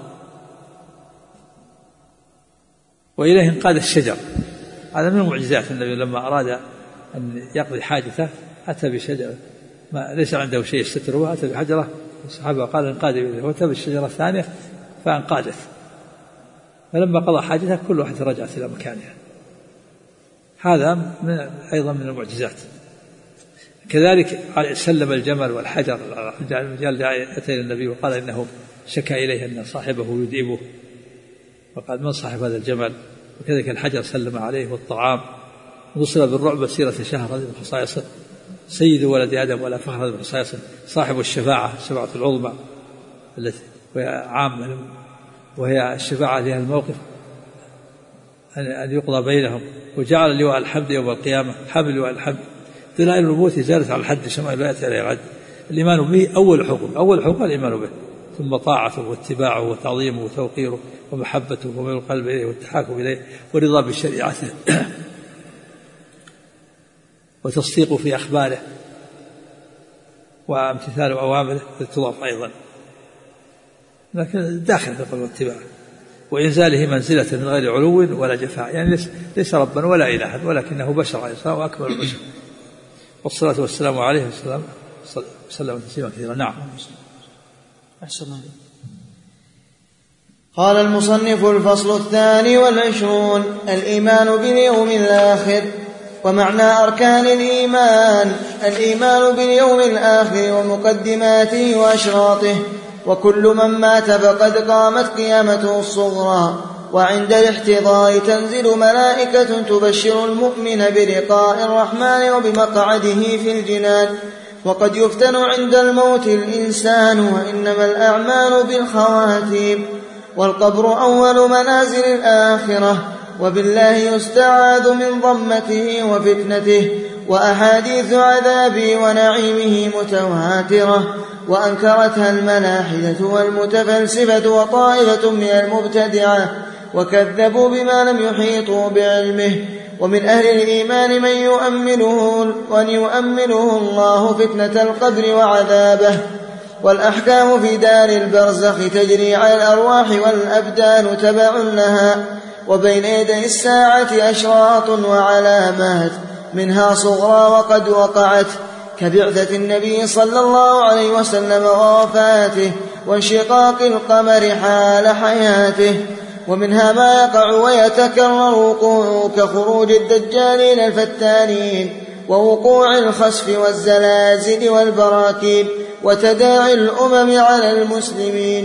وإليه انقاد الشجر، هذا من معجزات النبي لما أراد أن يقضي حاجته أتى بشجرة ما ليس عنده شيء يستتره، أتى بحجرة الصحابة قال انقاد بيده، وأتى بالشجرة الثانية فانقادت، فلما قضى حاجته كل واحد رجعت إلى مكانها. هذا من أيضا من المعجزات. كذلك سلم الجمل والحجر، الرجال أتى إلى النبي وقال إنه شكى إليه أن صاحبه يدئبه، وقال من صاحب هذا الجمل؟ وكذلك الحجر سلم عليه والطعام. وصل بالرعب مسيرة شهر، هذه من خصائصه، سيد ولد آدم ولا فخر، هذه من خصائصه، صاحب الشفاعة، الشفاعة العظمى التي وهي عامة، وهي الشفاعة لها الموقف أن يقضى بينهم. وجعل لواء الحمد يوم القيامة، حمل لواء الحمد، دلائل النبوة زالت على الحد شمال لا يأتي عليه العد. الإيمان به أول حكم، أول حكم الإيمان به، ثم طاعته واتباعه وتعظيمه وتوقيره ومحبته ومن القلب إليه والتحاكم إليه ورضا بشريعته وتصديقه في أخباره وامتثال أوامره تضاف أيضا، لكن داخل في القلب والاتباع، وإنزاله منزلة من غير علو ولا جفاء، يعني ليس ربا ولا إلها ولكنه بشر عليه السلام وأكمل البشر، والصلاة والسلام عليه وسلم وسلم تسليما كثيرا. نعم. أحسن. قال المصنف: الفصل الثاني والعشرون: الإيمان باليوم الآخر. ومعنى أركان الإيمان: الإيمان باليوم الآخر ومقدماته وأشراطه، وكل من مات فقد قامت قيامته الصغرى، وعند الاحتضار تنزل ملائكة تبشر المؤمن بلقاء الرحمن وبمقعده في الجنان. وقد يفتن عند الموت الإنسان، وإنما الأعمال بالخواتيم. والقبر أول منازل الآخرة، وبالله يستعاذ من ضمته وفتنته. وأحاديث عذابه ونعيمه متواترة، وأنكرتها الملاحدة والمتفلسفة وطائفة من المبتدعة، وكذبوا بما لم يحيطوا بعلمه. ومن أهل الإيمان من يؤمله, وأن يؤمله الله فتنة القبر وعذابه. والأحكام في دار البرزخ تجري على الأرواح والأبدان تبع لها. وبين يدي الساعة أشراط وعلامات، منها صغرى وقد وقعت، كبعثة النبي صلى الله عليه وسلم ووفاته، وانشقاق القمر حال حياته. ومنها ما يقع ويتكرر وقوعه، كخروج الدجالين الفتانين، ووقوع الخسف والزلازل والبراكين، وتداعي الأمم على المسلمين.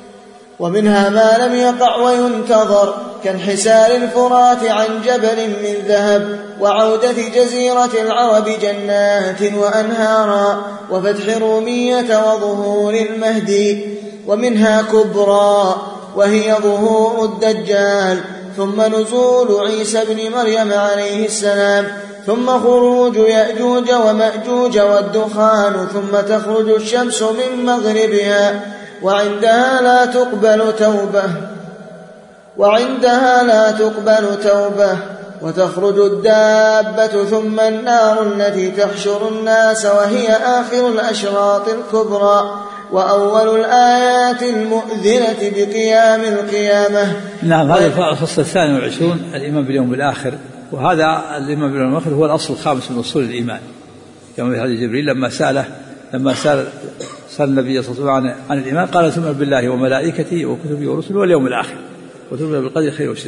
ومنها ما لم يقع وينتظر، كانحسار الفرات عن جبل من ذهب، وعودة جزيرة العرب جنات وأنهارا، وفتح رومية وظهور المهدي. ومنها كبرى، وهي ظهور الدجال، ثم نزول عيسى بن مريم عليه السلام، ثم خروج يأجوج ومأجوج والدخان، ثم تخرج الشمس من مغربها، وعندها لا تقبل توبة وعندها لا تقبل توبة وتخرج الدابة، ثم النار التي تحشر الناس، وهي آخر الأشراط الكبرى، وأول الآيات المؤذنة بقيام القيامة. نعم. هذا الفصل الثاني والعشرون، الإيمان باليوم الآخر. وهذا الإيمان باليوم الآخر هو الأصل الخامس من أصول الإيمان، كما في حديث جبريل لما سأله لما سأل سأل النبي صلى الله عليه وسلم عن الإيمان قال: تؤمن بالله وملائكته وكتبه ورسله واليوم الآخر، وتؤمن بالقدر خير وشر.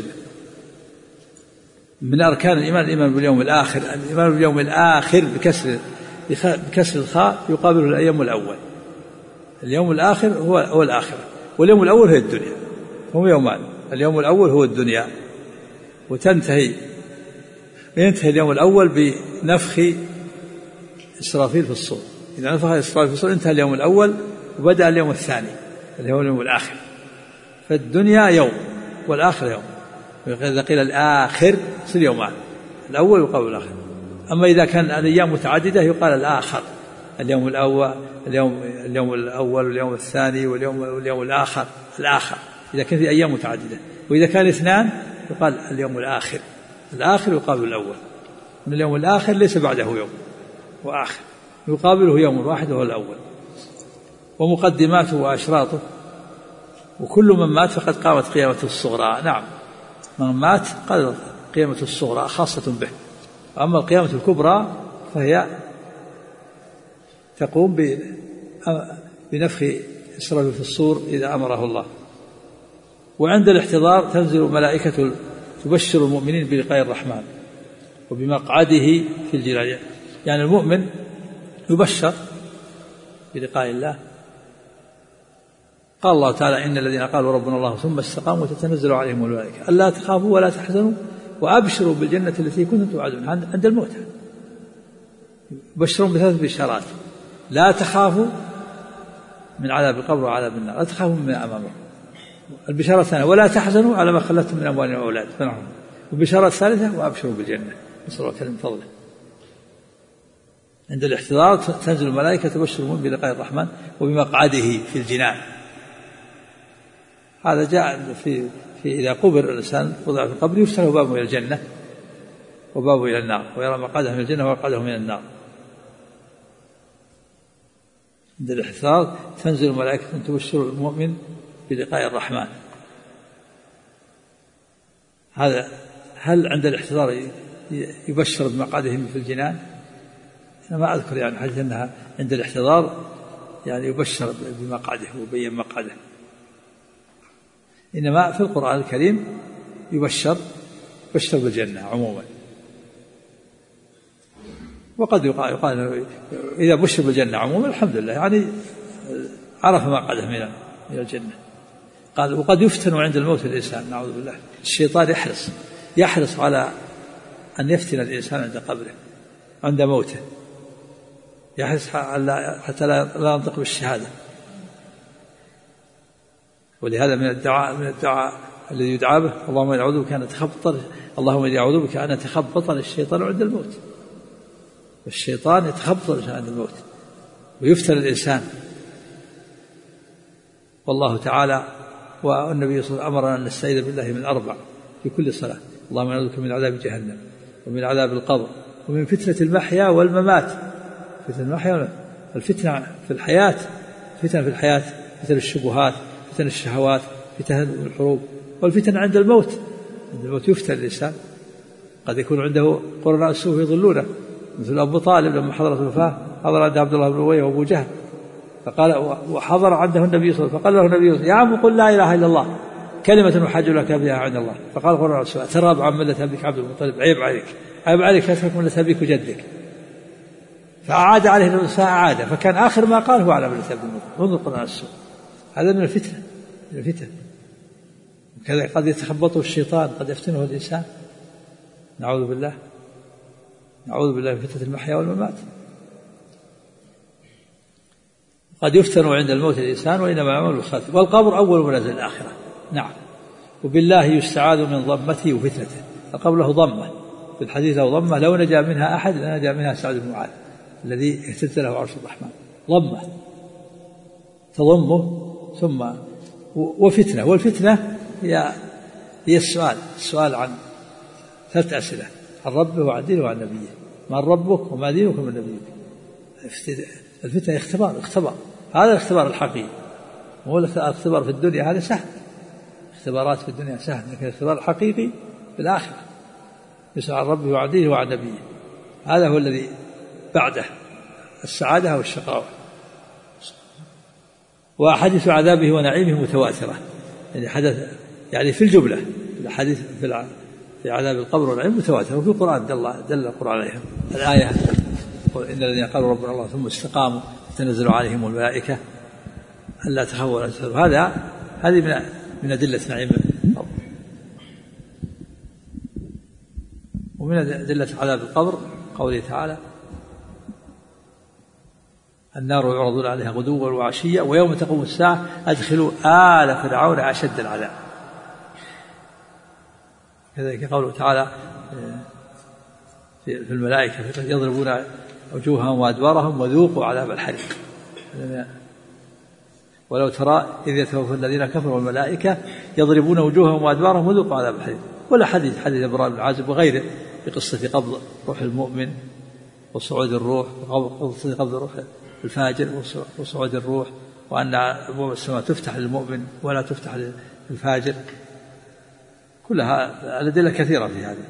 من أركان الإيمان الإيمان باليوم الآخر. الإيمان باليوم الآخر بكسر بكسر الخاء يقابله اليوم الأول. اليوم الآخر هو هو الآخرة، واليوم الأول هي الدنيا. هم يومان، اليوم الأول هو الدنيا، وتنتهي ينتهي اليوم الأول بنفخ إسرافيل في الصور. إذا نفخ إسرافيل في الصور انتهى اليوم الأول، وبدأ اليوم الثاني اللي هو اليوم الآخر. فالدنيا يوم والآخرة يوم. إذا قيل الآخر يصير يومان، الأول يقال الآخر. أما إذا كان الأيام متعددة يقال الآخر، اليوم الأول اليوم اليوم الأول واليوم الثاني واليوم واليوم الآخر الآخر إذا كان في أيام متعددة. وإذا كان اثنان يقال اليوم الآخر، الآخر يقابل الأول، من اليوم الآخر ليس بعده يوم وآخر، يقابله يوم واحد وهو الأول. ومقدماته وأشراطه، وكل من مات فقد قامت قيامته الصغرى. نعم، من مات قد قيامته الصغرى خاصة به. أما القيامة الكبرى فهي تقوم بنفخ إسرافيل في الصور إذا أمره الله. وعند الاحتضار تنزل ملائكة تبشر المؤمنين بلقاء الرحمن وبمقعده في الجنان. يعني المؤمن يبشر بلقاء الله. قال الله تعالى: إن الذين قالوا ربنا الله ثم استقاموا تتنزل عليهم الملائكة ألا تخافوا ولا تحزنوا وأبشروا بالجنة التي كنتم توعدون. عند الموت يبشرون بثلاث بشارات: لا تخافوا من عذاب القبر وعذاب النار، لا تخافوا مما أمامكم. البشارة الثانية: ولا تحزنوا على ما خلفتم من أموال وأولاد. والبشارة الثالثة: وأبشروا بالجنة، نسأل الله من فضله. عند الاحتضار تنزل الملائكة تبشر المؤمن بلقاء الرحمن وبمقعده في الجنان. هذا جاء في, في إذا قبر الإنسان وضع في القبر يفتح بابه إلى الجنة وبابه إلى النار، ويرى مقعده من الجنة ومقعده من النار. عند الاحتضار تنزل الملائكة تبشر المؤمن بلقاء الرحمن. هذا هل عند الاحتضار يبشر بمقعدهم في الجنان؟ أنا ما أذكر يعني حديث أنها عند الاحتضار يعني يبشر بمقعده وبين مقعده، إنما في القرآن الكريم يبشر يبشر بالجنة عموما. وقد يقال, يقال إذا بشر بالجنة عموما الحمد لله، يعني عرف مقعده من الجنة. قال: وقد يفتن عند الموت الإنسان، نعوذ بالله. الشيطان يحرص يحرص على أن يفتن الإنسان عند قبره عند موته، يحرص حتى لا ينطق بالشهادة. ولهذا من الدعاء من الدعاء الذي يدعى به: اللهم إني أعوذ بك أن أتخبط اللهم إني أعوذ بك أن يتخبط الشيطان عند الموت. والشيطان يتخبط عند الموت ويفتن الإنسان. والله تعالى والنبي صلى الله عليه وسلم أمرنا أن نستعيذ بالله من أربع في كل صلاة: اللهم أعوذ بك من عذاب جهنم ومن عذاب القبر ومن فتنة المحيا والممات. فتنة المحيا، الفتنة في الحياة، فتنة في الحياة، فتنة الشبهات، فتنة الشهوات، فتنة الحروب، والفتنة عند الموت. عند الموت يفتن الإنسان، قد يكون عنده قرناء السوء يضلونه، مثل أبو طالب لما حضرت الوفاة حضر عند عبد الله بن أبي وأبو جهل، فقال وحضر عنده النبي صلى الله عليه وسلم، فقال له النبي: يا عم قل لا إله إلا الله كلمة أحاج لك بها عند الله. فقال قرناء السوء: تراب عن ملة أبيك عبد المطلب، عيب عليك عيب عليك يترك ملة أبيك وجدك. فأعاد عليه النبي فأعاد، فكان آخر ما قال هو على ملة أبي المطلب. انظر قرناء السوء، هذا من الفتنة من الفتن. وكذا قد يتخبطه الشيطان، قد يفتنه الإنسان، نعوذ بالله نعوذ بالله من فتنة المحيا والممات. قد يفتن عند الموت الإنسان، وإنما يعمل الخاتم. والقبر أول منازل الآخرة. نعم. وبالله يستعاذ من ضمته وفتنته. القبر له ضمة، في الحديث له ضمة: لو نجا منها أحد لنجا منها سعد بن معاذ الذي اهتز له عرش الرحمن. ضمة تضمه ثم وفتنة. والفتنة هي هي السؤال السؤال عن ثلاث أسئلة: عن ربه وعن دينه وعن نبيه. من ربك وما دينك ومن نبيك. الفتنة اختبار اختبار هذا الاختبار الحقيقي. هو الاختبار في الدنيا هذا سهل، اختبارات في الدنيا سهل، لكن الاختبار الحقيقي في الآخرة يسأل عن ربه وعن دينه وعن نبيه. هذا هو الذي بعده السعادة أو الشقاوة. وأحاديث عذابه ونعيمه متواترة، يعني حدث يعني في الجملة الحديث في في عذاب القبر والنعيم متواترة، وفي القرآن دل دل القرآن عليهم. الآية: إن الذين قالوا ربنا الله ثم استقاموا تنزل عليهم الملائكة ألا تخافوا ولا تحزنوا. هذا هذه من من أدلة نعيم القبر. ومن أدلة عذاب القبر قوله تعالى: النار يعرضون عليها غدوا وعشيا ويوم تقوم الساعة أدخلوا آل فرعون أشد العذاب. كذلك قوله تعالى في الملائكة يضربون وجوههم وأدبارهم وذوقوا عذاب الحريق. ولو ترى إذ يتوفى الذين كفروا والملائكة يضربون وجوههم وأدبارهم وذوقوا عذاب الحريق. ولا حديث حديث البراء بن عازب وغيره في قصة قبض روح المؤمن وصعود الروح قبض روح الفاجر وصعود الروح، وأن أبواب السماء تفتح للمؤمن ولا تفتح للفاجر. كلها الأدلة كثيرة في هذا،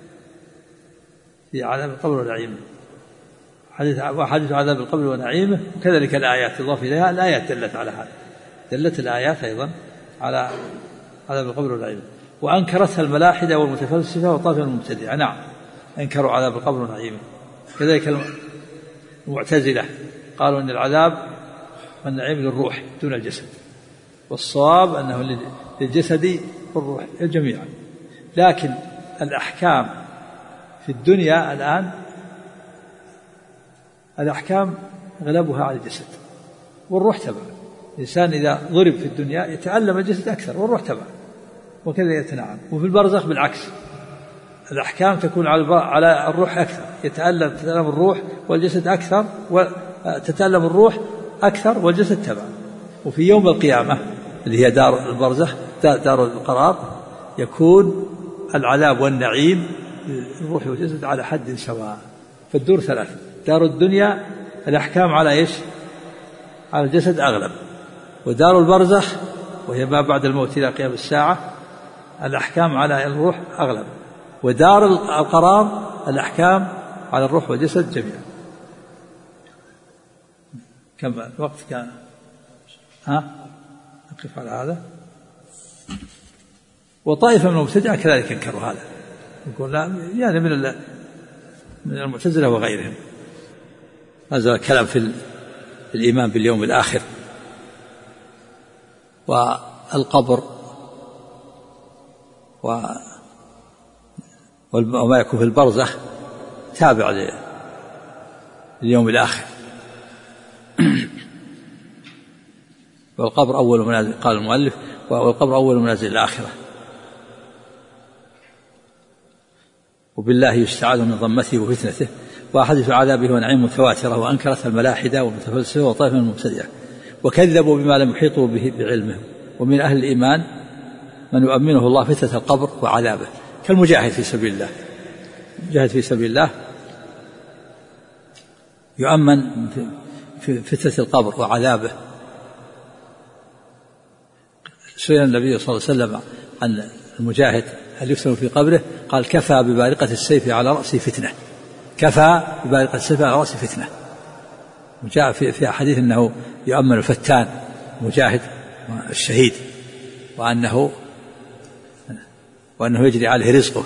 في عذاب القبر ونعيمه، حديث وحديث عذاب القبر ونعيمه، وكذلك الآيات تضاف إليها الآيات دلت على هذا، دلت الآيات أيضا على عذاب القبر ونعيمه. وأنكرتها الملاحدة والمتفلسفة وطائفة المبتدعة، نعم أنكروا عذاب القبر ونعيمه. كذلك المعتزلة قالوا أن العذاب والنعيم للروح دون الجسد، والصواب أنه للجسد والروح جميعا. لكن الأحكام في الدنيا الآن الأحكام غلبها على الجسد والروح تبع. الإنسان إذا ضرب في الدنيا يتألم الجسد أكثر والروح تبع، وكذا يتنعم. وفي البرزخ بالعكس، الأحكام تكون على الروح أكثر، يتألم تتألم الروح والجسد أكثر، وتتألم الروح أكثر والجسد تبع. وفي يوم القيامة اللي هي دار البرزخ دار القرار يكون العذاب والنعيم الروح والجسد على حد سواء. فالدور ثلاث: دار الدنيا الأحكام على إيش؟ على الجسد أغلب، ودار البرزخ وهي ما بعد الموت إلى قيام الساعة الأحكام على الروح أغلب، ودار القرار الأحكام على الروح والجسد جميعا. كم الوقت كان؟ ها نقف على هذا. وطائفة من المبتدعة كذلك انكروا هذا، يقول لا يعني من من المعتزلة وغيرهم. هذا الكلام في الإيمان باليوم الآخر والقبر وما يكون في البرزخ تابع لليوم الآخر. والقبر أول منازل، قال المؤلف، والقبر أول منازل الآخرة. وبالله يستعاذ من ضمته وفتنته. وأحاديث عذابه ونعيم متواترة، وأنكرتها الملاحدة والمتفلسفة وطائفة من المبتدعة، وكذبوا بما لم يحيطوا به بعلمه. ومن أهل الإيمان من يؤمنه الله فتنة القبر وعذابه، كالمجاهد في سبيل الله. المجاهد في سبيل الله يؤمن في فتنة القبر وعذابه. سئل النبي صلى الله عليه وسلم عن المجاهد هل يفتن في قبره؟ قال: كفى ببارقة السيف على رأسه فتنة. كفى ببارقة السيف على رأسه فتنة. وجاء في في حديث أنه يؤمن الفتان مجاهد الشهيد، وأنه وأنه يجري عليه رزقه.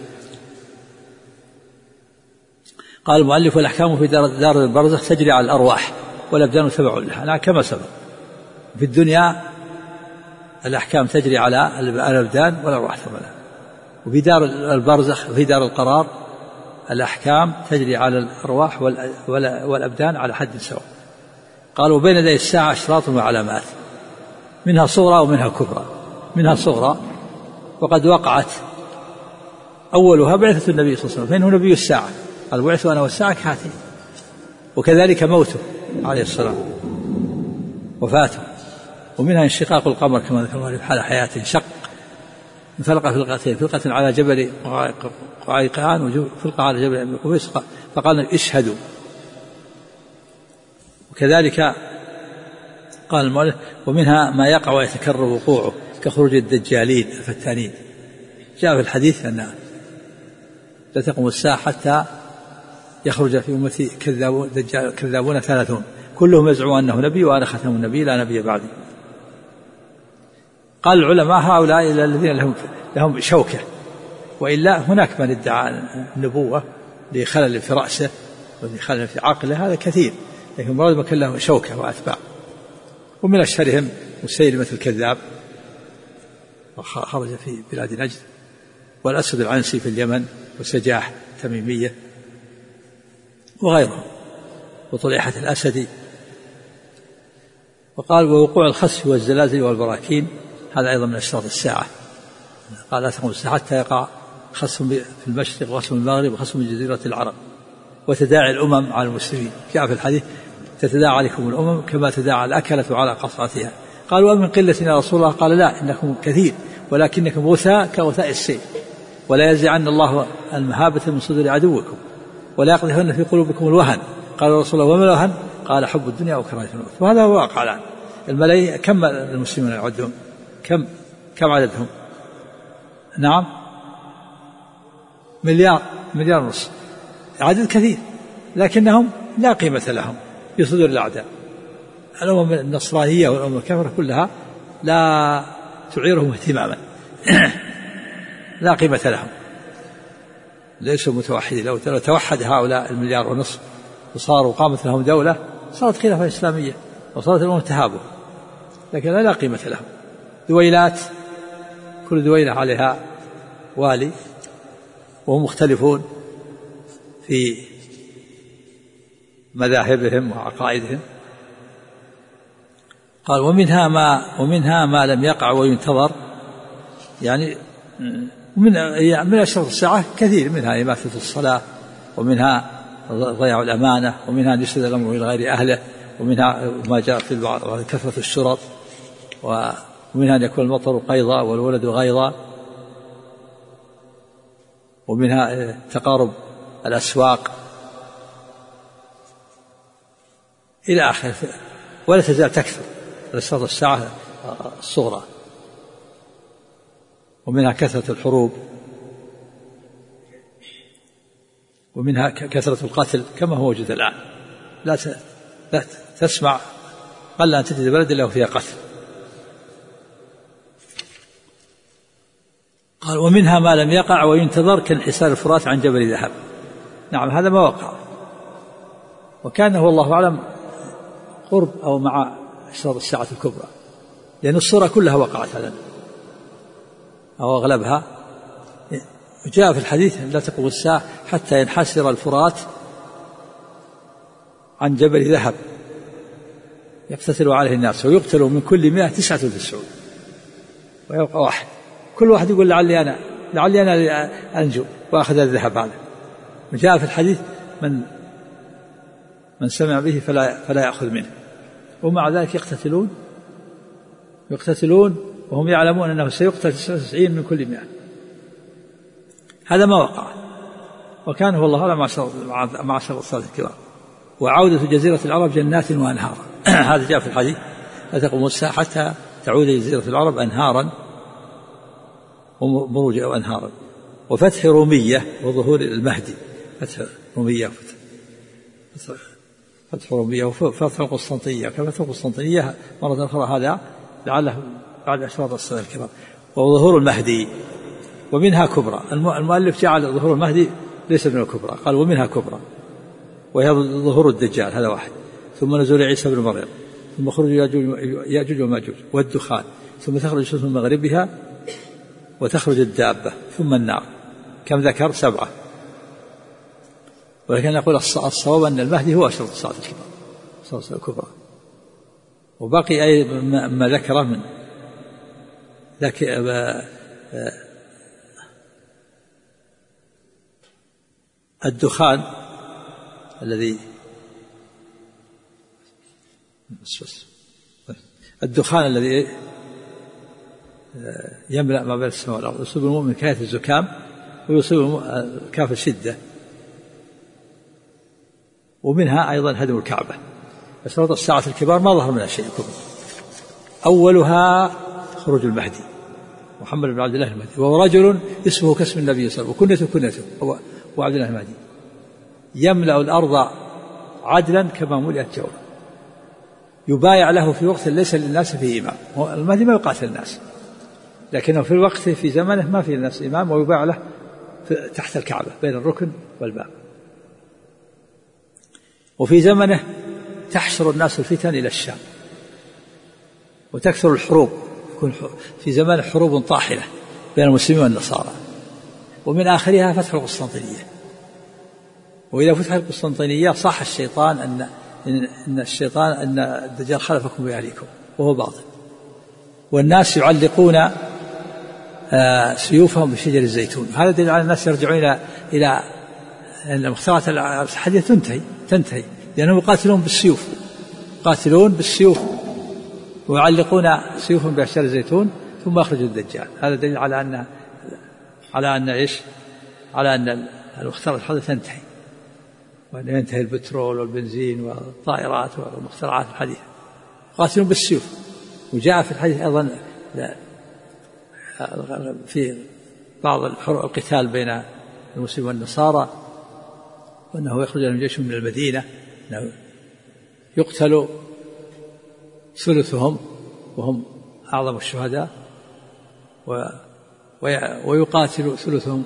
قال المؤلف: والأحكام في دار البرزخ تجري على الأرواح والأبدان تبع لها. أنا كما سبق في الدنيا الأحكام تجري على الأبدان والأرواح تبع لها، وفي دار البرزخ في دار القرار الأحكام تجري على الأرواح والأبدان على حد سواء. قالوا: بين يدي الساعة أشراط وعلامات، منها صغرى ومنها كبرى. منها صغرى وقد وقعت أولها بعثة النبي صلى الله عليه وسلم، فإنه نبي الساعة، قال: بعث أنا والساعة كهاتين. وكذلك موته عليه السلام، وفاته. ومنها انشقاق القمر كما ذكر الله في حال حياته، شق انفلق فلقتين، فلقة على جبل قعيقان وفلقة على جبل قبيس، فقال: اشهدوا. وكذلك قال المؤلف: ومنها ما يقع ويتكرر وقوعه كخروج الدجالين الفتانين. جاء في الحديث أن لا تقوم الساعة حتى يخرج في أمتي كذابون كذابون ثلاثون كلهم يزعم أنه نبي وأنا ختم النبي لا نبي بعدي. قال العلماء: هؤلاء الذين لهم لهم شوكة، وإلا هناك من ادعى النبوة لخلل في رأسه ولخلل في عقله، هذا كثير، لكن مراد ما كان له شوكة وأتباع. ومن أشهرهم مسيلمة الكذاب، وخرج في بلاد نجد، والأسد العنسي في اليمن، وسجاح تميمية وغيرهم، وطليحة الأسدي. وقال: ووقوع الخسف والزلازل والبراكين هذا أيضا من أشراط الساعة. قال: لا تقوم الساعة حتى يقع خصم في المشرق وخصم المغرب وخصم جزيرة العرب، وتداعي الأمم على المسلمين. جاء في الحديث تتداعى عليكم الأمم كما تداعى الأكلة على قصعتها. قالوا ومن قلة يا رسول الله؟ قال لا، إنكم كثير ولكنكم غثاء كغثاء السيل، ولا ينزعن الله المهابة من صدور عدوكم ولا يقذفن في قلوبكم الوهن. قال رسول الله وما الوهن؟ قال حب الدنيا وكراهية الموت. وهذا هو واقع الآن. الملايين كم المسلمين يعدهم؟ كم كم عددهم؟ نعم مليار مليار ونصف، عدد كثير، لكنهم لا قيمة لهم في صدور الأعداء. الأمم النصرانية والأمم الكافرة كلها لا تعيرهم اهتماما لا قيمة لهم، ليسوا متوحدين. لو توحد هؤلاء المليار ونصف وصاروا قامت لهم دولة صارت خلافة إسلامية وصارت الأمم تهابه، لكن لا قيمة لهم. دويلات كل دويلة عليها والي وهم مختلفون في مذاهبهم وعقائدهم. قال ومنها ما ومنها ما لم يقع وينتظر، يعني من من أشرط الساعة كثير، منها إماتة الصلاة، ومنها ضياع الأمانة، ومنها أن يسند الأمر إلى غير أهله، ومنها ما جاء في البعض كثرة الشرط، ومنها أن يكون المطر قيضا والولد غيضا، ومنها تقارب الأسواق إلى آخره. ولا تزال تكثر أشراط الساعة الصغرى. ومنها كثرة الحروب، ومنها كثرة القتل كما هو موجود الآن. لا لا تسمع قل أن تجد بلد إلا وفيها قتل. قال ومنها ما لم يقع وينتظر كانحسار الفرات عن جبل ذهب. نعم هذا ما وقع، وكان هو الله أعلم قرب أو مع أشراط الساعة الكبرى، لأن الصورة كلها وقعت على أو أغلبها. جاء في الحديث لا تقوم الساعة حتى ينحسر الفرات عن جبل ذهب يقتتل عليه الناس، ويقتل من كل مئة تسعة وتسعون ويبقى واحد، كل واحد يقول لعلي أنا لعلي أنا أنجو وأخذ الذهب هذا. وجاء في الحديث من من سمع به فلا فلا يأخذ منه، ومع ذلك يقتتلون يقتتلون وهم يعلمون أنه سيقتل تسعة وتسعين من كل مئة. هذا ما وقع، وكان هو الله أعلم مع شر الصلاة الكرام. وعودة جزيرة العرب جنات وأنهارا هذا جاء في الحديث لا تقوم الساعة حتى تعود جزيرة العرب أنهارا ومروج أو أنهارا. وفتح رومية وظهور المهدي، فتح رومية فتح رومية وفتح القسطنطينية كفتح القسطنطينية مرة أخرى، هذا لعله بعد أشراط الصلاة الكرام. وظهور المهدي ومنها كبرى. المؤلف جعل ظهور المهدي ليس من الكبرى، قال ومنها كبرى، وهي ظهور الدجال هذا واحد، ثم نزول عيسى بن مريم، ثم خروج يأجوج وماجوج والدخان، ثم تخرج الشمس من مغربها وتخرج الدابة، ثم النار. كم ذكر؟ سبعة. ولكن نقول الصواب أن المهدي هو أشرط الساعة الكبرى. وبقي أي ما ذكره من ذاك الدخان الذي الدخان الذي يملأ ما بين السماء والأرض، يصيب المؤمن كاية الزكام ويصيب كاف الشدة. ومنها أيضا هدم الكعبة. أشراط الساعة الكبار ما ظهر منها شيء كبير. أولها خروج المهدي محمد بن عبد الله المهدي، وهو رجل اسمه كاسم النبي صلى الله عليه وسلم وكنيته كنيته هو وعبد الله المهدي، يملأ الأرض عدلا كما ملئت جورا، يبايع له في وقت ليس للناس فيه إمام. المهدي ما يقاتل الناس، لكنه في الوقت في زمنه ما في الناس إمام، ويبايع له تحت الكعبة بين الركن والباب. وفي زمنه تحشر الناس الفتن إلى الشام وتكثر الحروب، يكون في زمان حروب طاحنة بين المسلمين والنصارى. ومن آخرها فتح القسطنطينية. وإذا فتح القسطنطينية صح الشيطان أن إن الشيطان أن الدجال خلفكم بأهليكم، وهو باطل. والناس يعلقون سيوفهم بشجر الزيتون. هذا دليل على الناس يرجعون إلى إلى أن مختارات الحديث تنتهي تنتهي لأنهم يقاتلون بالسيوف يقاتلون بالسيوف ويعلقون سيوفهم بأشجار الزيتون ثم يخرج الدجال. هذا دليل على أن على أن إيش على أن المختارات الحديث تنتهي وأن ينتهي البترول والبنزين والطائرات والمخترعات الحديثة. يقاتلون بالسيوف. وجاء في الحديث أيضا في بعض القتال بين المسلمين والنصارى وأنه يخرج لهم جيش من المدينة أنه يقتل ثلثهم وهم أعظم الشهداء ويقاتل ثلثهم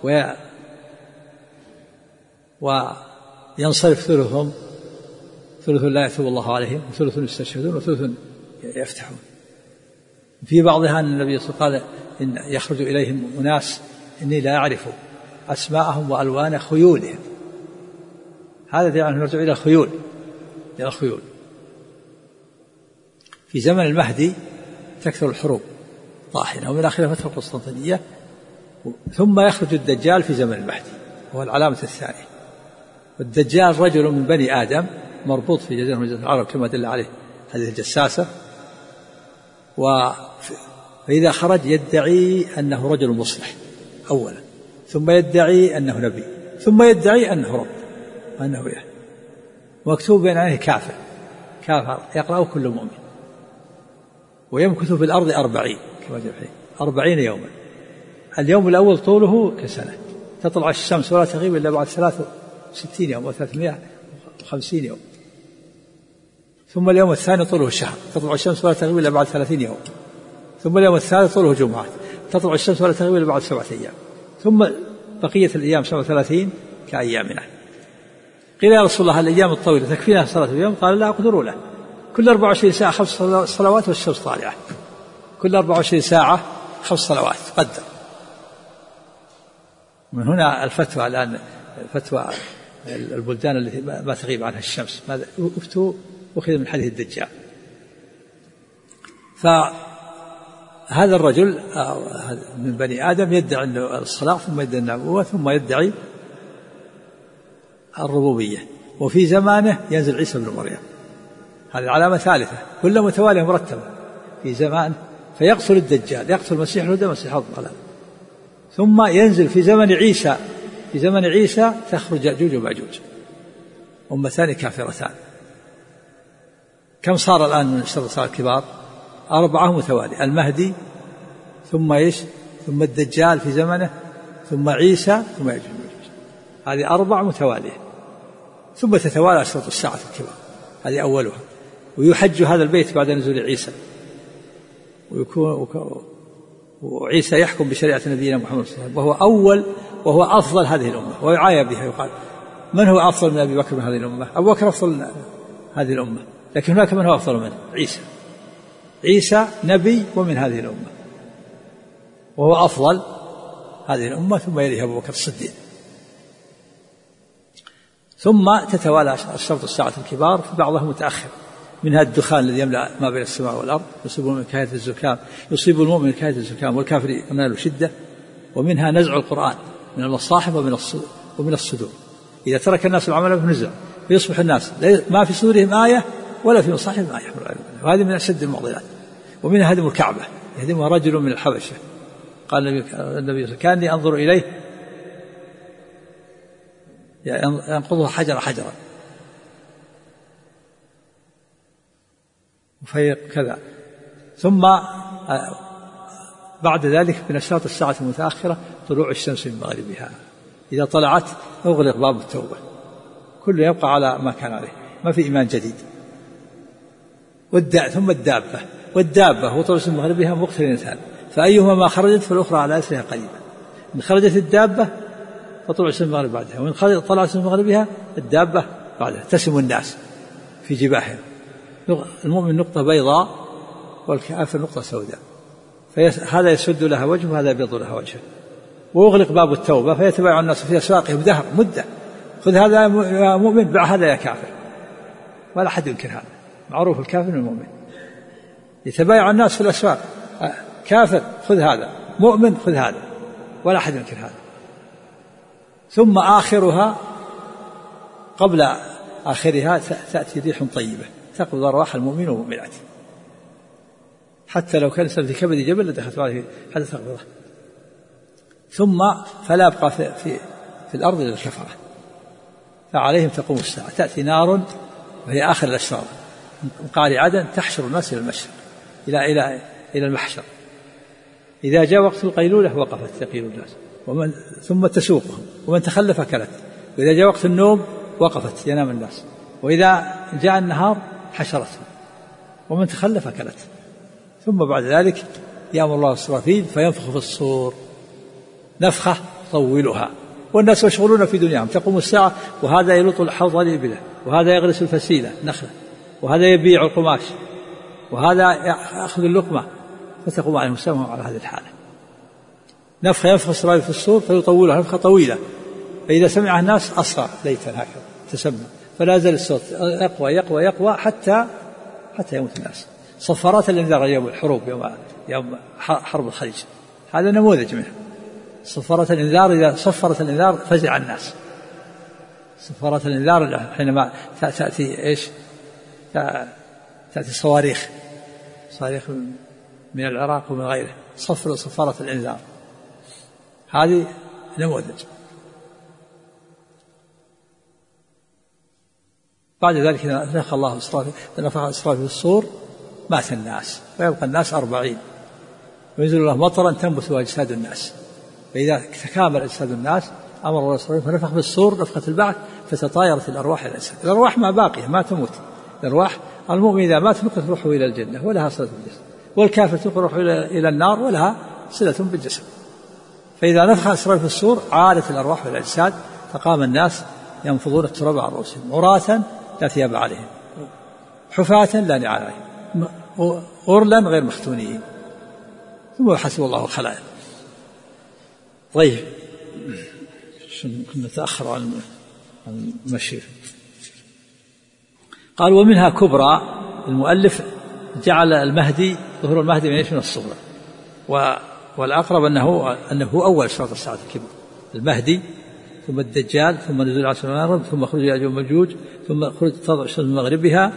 وينصرف ثلثهم ثلث لا يتوب الله عليهم وثلث يستشهدون وثلث يفتحون. في بعضها أن النبي صلى الله عليه وسلم قال إن يخرج إليهم أناس إني لا أعرف أسماءهم وألوان خيولهم. هذا يعني نرجع إلى الخيول إلى الخيول. في زمن المهدي تكثر الحروب طاحنة ومن آخرها فتح القسطنطينية ثم يخرج الدجال في زمن المهدي وهو العلامة الثانية. والدجال رجل من بني آدم مربوط في جزيرة من جزيرة العرب كما دل عليه هذه الجساسة. وإذا خرج يدعي أنه رجل مصلح أولا ثم يدعي أنه نبي ثم يدعي أنه رب وأنه إله. مكتوب بين عينيه كافر كافر يقرأه كل مؤمن. ويمكث في الأرض أربعين كما جاء فيه أربعين يوما. اليوم الأول طوله كسنة تطلع الشمس ولا تغيب إلا بعد ثلاثة وستين يوم وثلاثمائة وخمسين يوم. ثم اليوم الثاني طوله شهر تطلع الشمس ولا تغيب إلا بعد ثلاثين يوم. ثم اليوم الثالث طوله جمعة تطلع الشمس ولا تغيب إلا بعد سبعة أيام. ثم بقية الأيام سبعة وثلاثين كأيامنا. قيل يا رسول الله الأيام الطويلة تكفينا صلاة اليوم؟ قال لا أقدر له. كل أربع وعشرين ساعة خمس صلوات والشمس طالعة. كل أربع وعشرين ساعة خمس صلوات قدر. من هنا الفتوى الآن فتوى البلدان التي ما تغيب عنها الشمس ماذا أفتوا أخذ من حديث الدجال. فهذا الرجل من بني آدم يدعي الصلاة ثم يدعي النبوة ثم يدعي الربوبية. وفي زمانه ينزل عيسى بن مريم. هذه علامة ثالثة كلها متوالية مرتبة في زمان. فيقتل الدجال يقتل مسيح الهدى مسيح الضلال. ثم ينزل في زمن عيسى في زمن عيسى تخرج يأجوج ومأجوج أمتان كافرتان. كم صار الآن من الشر الكبار؟ أربعة متوالي. المهدي ثم إيش ثم الدجال في زمنه ثم عيسى ثم يأجوج ومأجوج. هذه أربع متوالية. ثم تتوالى أشراط الساعة الكبار. هذه أولها. ويحج هذا البيت بعد نزول عيسى ويكون وعيسى يحكم بشريعة نبينا محمد صلى الله عليه وسلم وهو أول وهو أفضل هذه الأمة ويعايب بها. يقال من هو أفضل من أبي بكر من هذه الأمة؟ أبو بكر أفضل من هذه الأمة لكن هناك من هو أفضل منه عيسى. عيسى نبي ومن هذه الأمة وهو أفضل هذه الأمة ثم يليه أبو بكر الصديق. ثم تتوالى أشراط الساعة الكبار في بعضها متأخر. منها الدخان الذي يملأ ما بين السماء والأرض يصيب المؤمن كهيئة الزكام يصيب المؤمن كهيئة الزكام والكافر ينال شدة. ومنها نزع القرآن من المصاحف ومن ومن الصدور. إذا ترك الناس العمل بنزع فيصبح الناس ما في صدورهم آية ولا في مصاحفهم آية. وهذه من أشد المعضلات. ومنها هدم الكعبة يهدمها رجل من الحبشة. قال النبي كأني أنظر إليه ينقضها حجر حجرا كذا. ثم بعد ذلك من أشراط الساعة المتأخرة طلوع الشمس من مغربها. إذا طلعت أغلق باب التوبة كله يبقى على ما كان عليه ما في إيمان جديد. والداء ثم الدابة والدابة وطلوع الشمس من مغربها مقترنتان فأيهما ما خرجت فالأخرى على أثرها قريبا. إن خرجت الدابة فطلوع الشمس من المغرب بعدها وإن طلعت الشمس من مغربها الدابة بعدها تسم الناس في جباههم. المؤمن نقطة بيضاء والكافر نقطة سوداء فهذا يسد لها وجه وهذا يبيض لها وجه. ويغلق باب التوبة فيتبايع الناس في أسواقهم دهر مدة. خذ هذا يا مؤمن بع هذا يا كافر ولا أحد ينكر هذا. معروف الكافر من المؤمن. يتبايع الناس في الأسواق كافر خذ هذا مؤمن خذ هذا، ولا أحد ينكر هذا. ثم آخرها قبل آخرها تأتي ريح طيبة تقبض أرواح المؤمنين والمؤمنات، حتى لو كان في كبد جبل لدخلت عليه حتى تقبضه. ثم فلا يبقى في, في, في الأرض إلا الكفرة، فعليهم تقوم الساعة. تأتي نار وهي آخر الأشرار من قعر عدن تحشر الناس إلى المشرق إلى إلى إلى المحشر. إذا جاء وقت القيلولة وقفت تقيل الناس ومن ثم تسوقهم، ومن تخلف أكلت. وإذا جاء وقت النوم وقفت ينام الناس، وإذا جاء النهار حشرتهم، ومن تخلف أكلت. ثم بعد ذلك يأمر الله إسرافيل فينفخ في الصور نفخة طولها، والناس مشغولون في دنياهم. تقوم الساعة وهذا يلط الحوض لإبله، وهذا يغرس الفسيلة نخلة، وهذا يبيع القماش، وهذا يأخذ اللقمة، فتقوم عليهم الساعة على هذه الحالة. نفخة ينفخ إسرافيل في الصور فيطولها نفخة طويلة، فإذا سمعها الناس أصغى ليتا هكذا تسمى، فلا يزال الصوت يقوى يقوى يقوى حتى حتى يموت الناس. صفارات الإنذار يوم الحروب، يوم يوم حرب الخليج، هذا نموذج منه. صفارات الإنذار إذا صفرت الإنذار فزع الناس. صفارات الإنذار حينما تأتي إيش؟ تأتي صواريخ صواريخ من العراق ومن غيره، صفر صفارة الإنذار، هذه نموذج. بعد ذلك نفخ الله إسرافيل نفخ إسرافيل في الصور مات الناس، ويبقى الناس أربعين، وينزل الله مطرا تنبت أجساد الناس. فإذا تكامل أجساد الناس أمر الله إسرافيل فنفخ في الصور نفخة البعث، فتطايرت الأرواح إلى الأجساد. الأرواح ما باقية ما تموت. الأرواح المؤمن إذا مات نقلت روحه إلى الجنة ولها صلة بالجسد، والكافر تنقل روحه إلى النار ولها صلة بالجسد. فإذا نفخ إسرافيل في الصور عادت الأرواح إلى الأجساد، فقام الناس ينفضون التراب عن رؤوسهم عراة لا ثياب عليهم، حفاة لا نعال عليهم، غرلا غير مختونين، ثم حسب الله الخلائق. طيب كنا نتأخر عن المشير. قال ومنها كبرى. المؤلف جعل المهدي ظهور المهدي من ايش؟ من الصغرى، والأقرب أنه أنه أول أشراط الساعة الكبرى، المهدي ثم الدجال ثم نزول عيسى بن مريم ثم خروج يأجوج ومأجوج ثم خروج تطلع الشمس من مغربها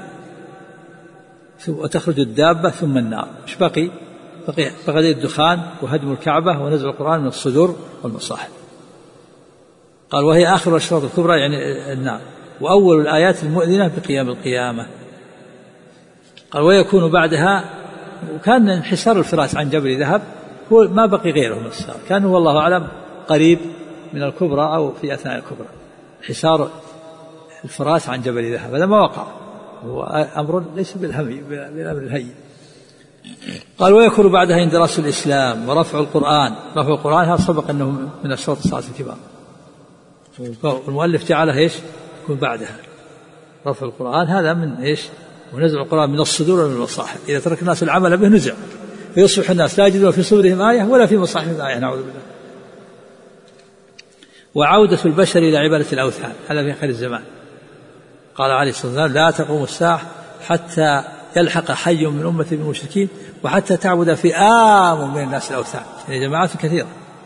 وتخرج الدابة ثم النار. ايش بقي؟ بقي بقي الدخان وهدم الكعبة ونزع القرآن من الصدور والمصاحف. قال وهي آخر الأشراط الكبرى يعني النار، وأول الآيات المؤذنة بقيام القيامة. قال ويكون بعدها، وكان انحسار الفراس عن جبل ذهب هو ما بقي غيره من السار، كان والله أعلم قريب من الكبرى أو في أثناء الكبرى. انحسار الفراس عن جبل ذهب هذا ما وقع، هو أمر ليس بالهم بالأمر الهين. قال ويكون بعدها اندراس الإسلام ورفع القرآن. رفع القرآن هذا سبق أنه من أشراط الساعة الكبار، والمؤلف جعلها إيش؟ يكون بعدها رفع القرآن، هذا من إيش؟ ونزع القرآن من الصدور ومن المصاحف. إذا ترك الناس العمل به نزع، فيصبح الناس لا يجدون في صدورهم آية ولا في مصاحفهم آية، نعوذ بالله. وعودة البشر إلى عبادة الأوثان، هذا في آخر الزمان. قال عليه الصلاة والسلام لا تقوم الساعة حتى يلحق حي من أمة بالمشركين وحتى تعبد فئام من الناس الأوثان، يعني جماعات كثيرة.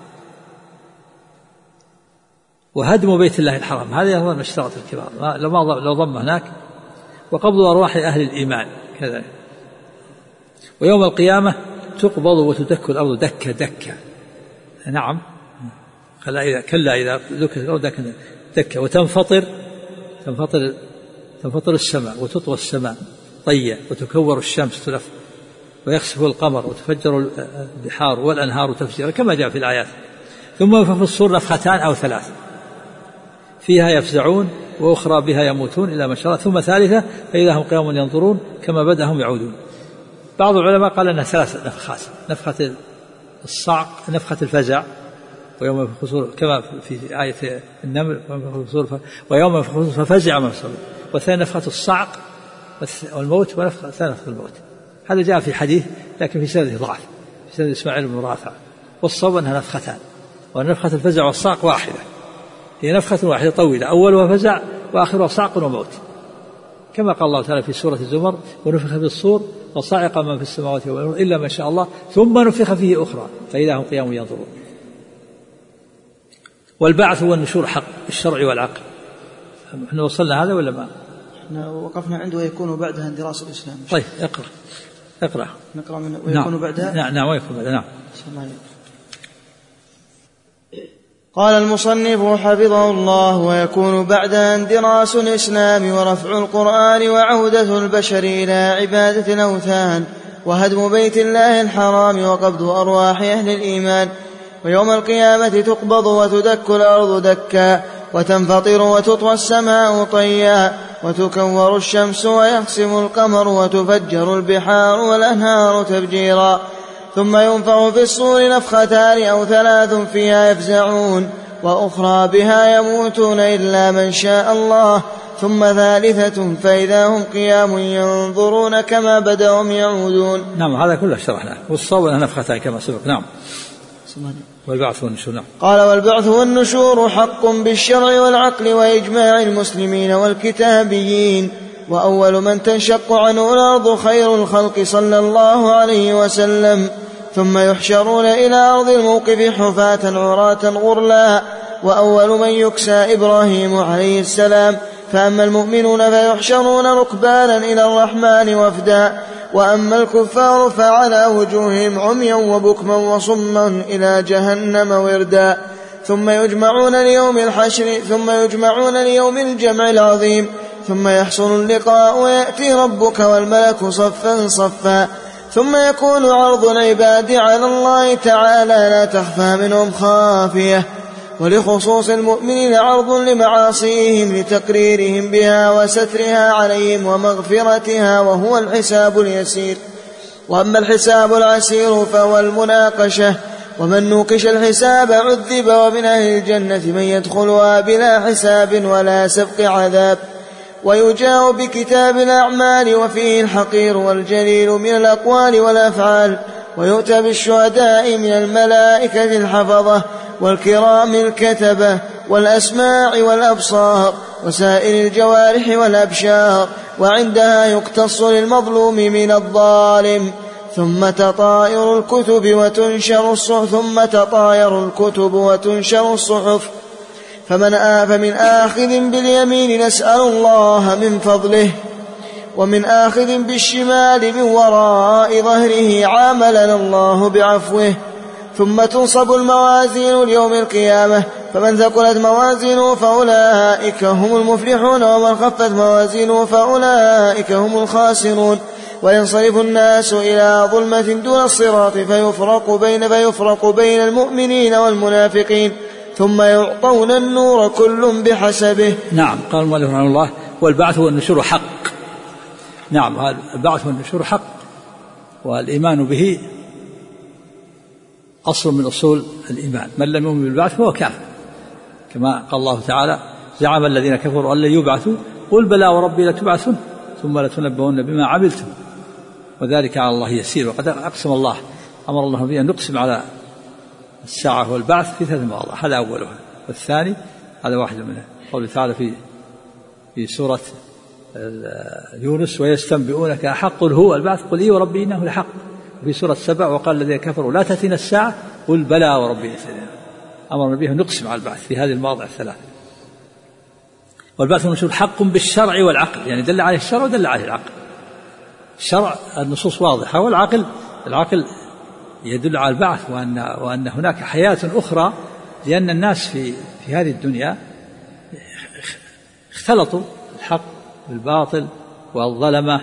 وهدم بيت الله الحرام، هذا هو الاشتراط الكبار لو لو ضم هناك. وقبض أرواح أهل الإيمان كذا. ويوم القيامة تقبض وتدك الأرض دكة دكة، نعم كلا إذا كلا إذا دكت الأرض دكة دكة. وتنفطر تنفطر تنفطر السماء وتطوى السماء طية وتكور الشمس تلف ويخسف القمر وتفجر البحار والأنهار تفجيرا كما جاء في الآيات. ثم في الصور نفختان أو ثلاث فيها يفزعون وأخرى بها يموتون إلى ما شاء الله، ثم ثالثة فإذا هم قيام ينظرون كما بدأهم يعودون. بعض العلماء قال أنها ثلاث نفخات، نفخة الصعق، نفخة الفزع ويوم ينفخ الصور كما في آية النمل ويوم ينفخ الصور ففزع من صلوا، والثانية نفخة الصعق والموت، ونفخة ثالثة الموت. هذا جاء في حديث لكن في سنده ضعف، في سنده إسماعيل بن رافع. والصواب أنها نفختان، ونفخة الفزع والصعق واحدة، هي نفخة واحدة طويلة أولها فزع وآخرها صعق وموت، كما قال الله تعالى في سورة الزمر ونفخ في الصور فصعق من في السماوات والأرض إلا ما شاء الله ثم نفخ فيه أخرى فإذا هم قيام ينظرون. والبعث والنشور حق الشرع والعقل. احنا وصلنا هذا ولا ما؟ احنا وقفنا عنده ويكون بعدها اندراس الإسلام. طيب اقرأ اقرأ نقرأ من ويكون نعم. بعدها نعم نعم ويكون بعدها نعم. قال المصنف حفظه الله: ويكون بعدها اندراس الإسلام ورفع القرآن وعودة البشر إلى عبادة الأوثان وهدم بيت الله الحرام وقبض أرواح أهل الإيمان. ويوم القيامة تقبض وتدك الأرض دكا وتنفطر وتطوى السماء طيا وتكور الشمس ويخسم القمر وتفجر البحار والأنهار تفجيرا. ثم ينفخ في الصور نفختان أو ثلاث فيها يفزعون وأخرى بها يموتون إلا من شاء الله ثم ثالثة فإذا هم قيام ينظرون كما بدأهم يعودون. نعم هذا كله شرحنا. والصور نفختان كما سبق. نعم. والبعث والنشور. نعم. قال: والبعث والنشور حق بالشرع والعقل وإجماع المسلمين والكتابيين. وأول من تنشق عنه الأرض خير الخلق صلى الله عليه وسلم، ثم يحشرون إلى أرض الموقف حفاة عراة غرلا. وأول من يكسى إبراهيم عليه السلام. فأما المؤمنون فيحشرون ركبانا إلى الرحمن وفدا، وأما الكفار فعلى وجوههم عميا وبكما وصما إلى جهنم وردا. ثم يجمعون ليوم الحشر ثم يجمعون ليوم الجمع العظيم، ثم يحصل اللقاء ويأتي ربك والملك صفا صفا. ثم يكون عرض العباد على الله تعالى لا تخفى منهم خافية. ولخصوص المؤمنين عرض لمعاصيهم لتقريرهم بها وسترها عليهم ومغفرتها، وهو الحساب اليسير. وأما الحساب العسير فهو المناقشة، ومن نوقش الحساب عذب. ومن أهل الجنة من يدخلها بلا حساب ولا سبق عذاب. ويجاء بكتاب الأعمال وفيه الحقير والجليل من الأقوال والأفعال. ويؤتى بالشهداء من الملائكة الحفظة والكرام الكتبة والأسماع والأبصار وسائر الجوارح والأبشار. وعندها يقتص للمظلوم من الظالم. ثم تطاير الكتب وتنشر الصحف ثم تطاير الكتب وتنشر الصحف. فمن آف من آخذ باليمين نسأل الله من فضله، ومن آخذ بالشمال من وراء ظهره عاملنا الله بعفوه. ثم تنصب الموازين ليوم القيامة، فمن ثقلت موازينه فأولئك هم المفلحون، ومن خفت موازينه فأولئك هم الخاسرون. وينصرف الناس إلى ظلمة دون الصراط فيفرق بين, فيفرق بين المؤمنين والمنافقين، ثم يعطون النور كل بحسبه. نعم. قال المؤلف رحمه الله: والبعث والنشور حق. نعم هذا البعث والنشور حق، والإيمان به أصل من أصول الإيمان. من لم يؤمن بالبعث فهو كافر، كما قال الله تعالى: زعم الذين كفروا أن لن يبعثوا قل بلى وربي لتبعثن ثم لتنبؤن بما عملتم وذلك على الله يسير. وقد أقسم الله أمر الله به أن نقسم على الساعة والبعث في ثلاث مواضع، هذا أولها. والثاني هذا واحد منه، قوله تعالى في في سورة يونس: ويستنبئونك أحق هو البعث قل إي وربي إنه لحق. في سورة سبع: وقال الذين كفروا لا تأتينا الساعة قل بلى وربي لتأتينا. أمر به أن نقسم على البعث في هذه المواضع الثلاث. والبعث والنشور حق بالشرع والعقل، يعني دل عليه الشرع ودل عليه العقل. الشرع النصوص واضحة، والعقل العقل يدل على البعث وأن, وأن هناك حياة أخرى، لأن الناس في, في هذه الدنيا اختلطوا الحق بالباطل والظلمة،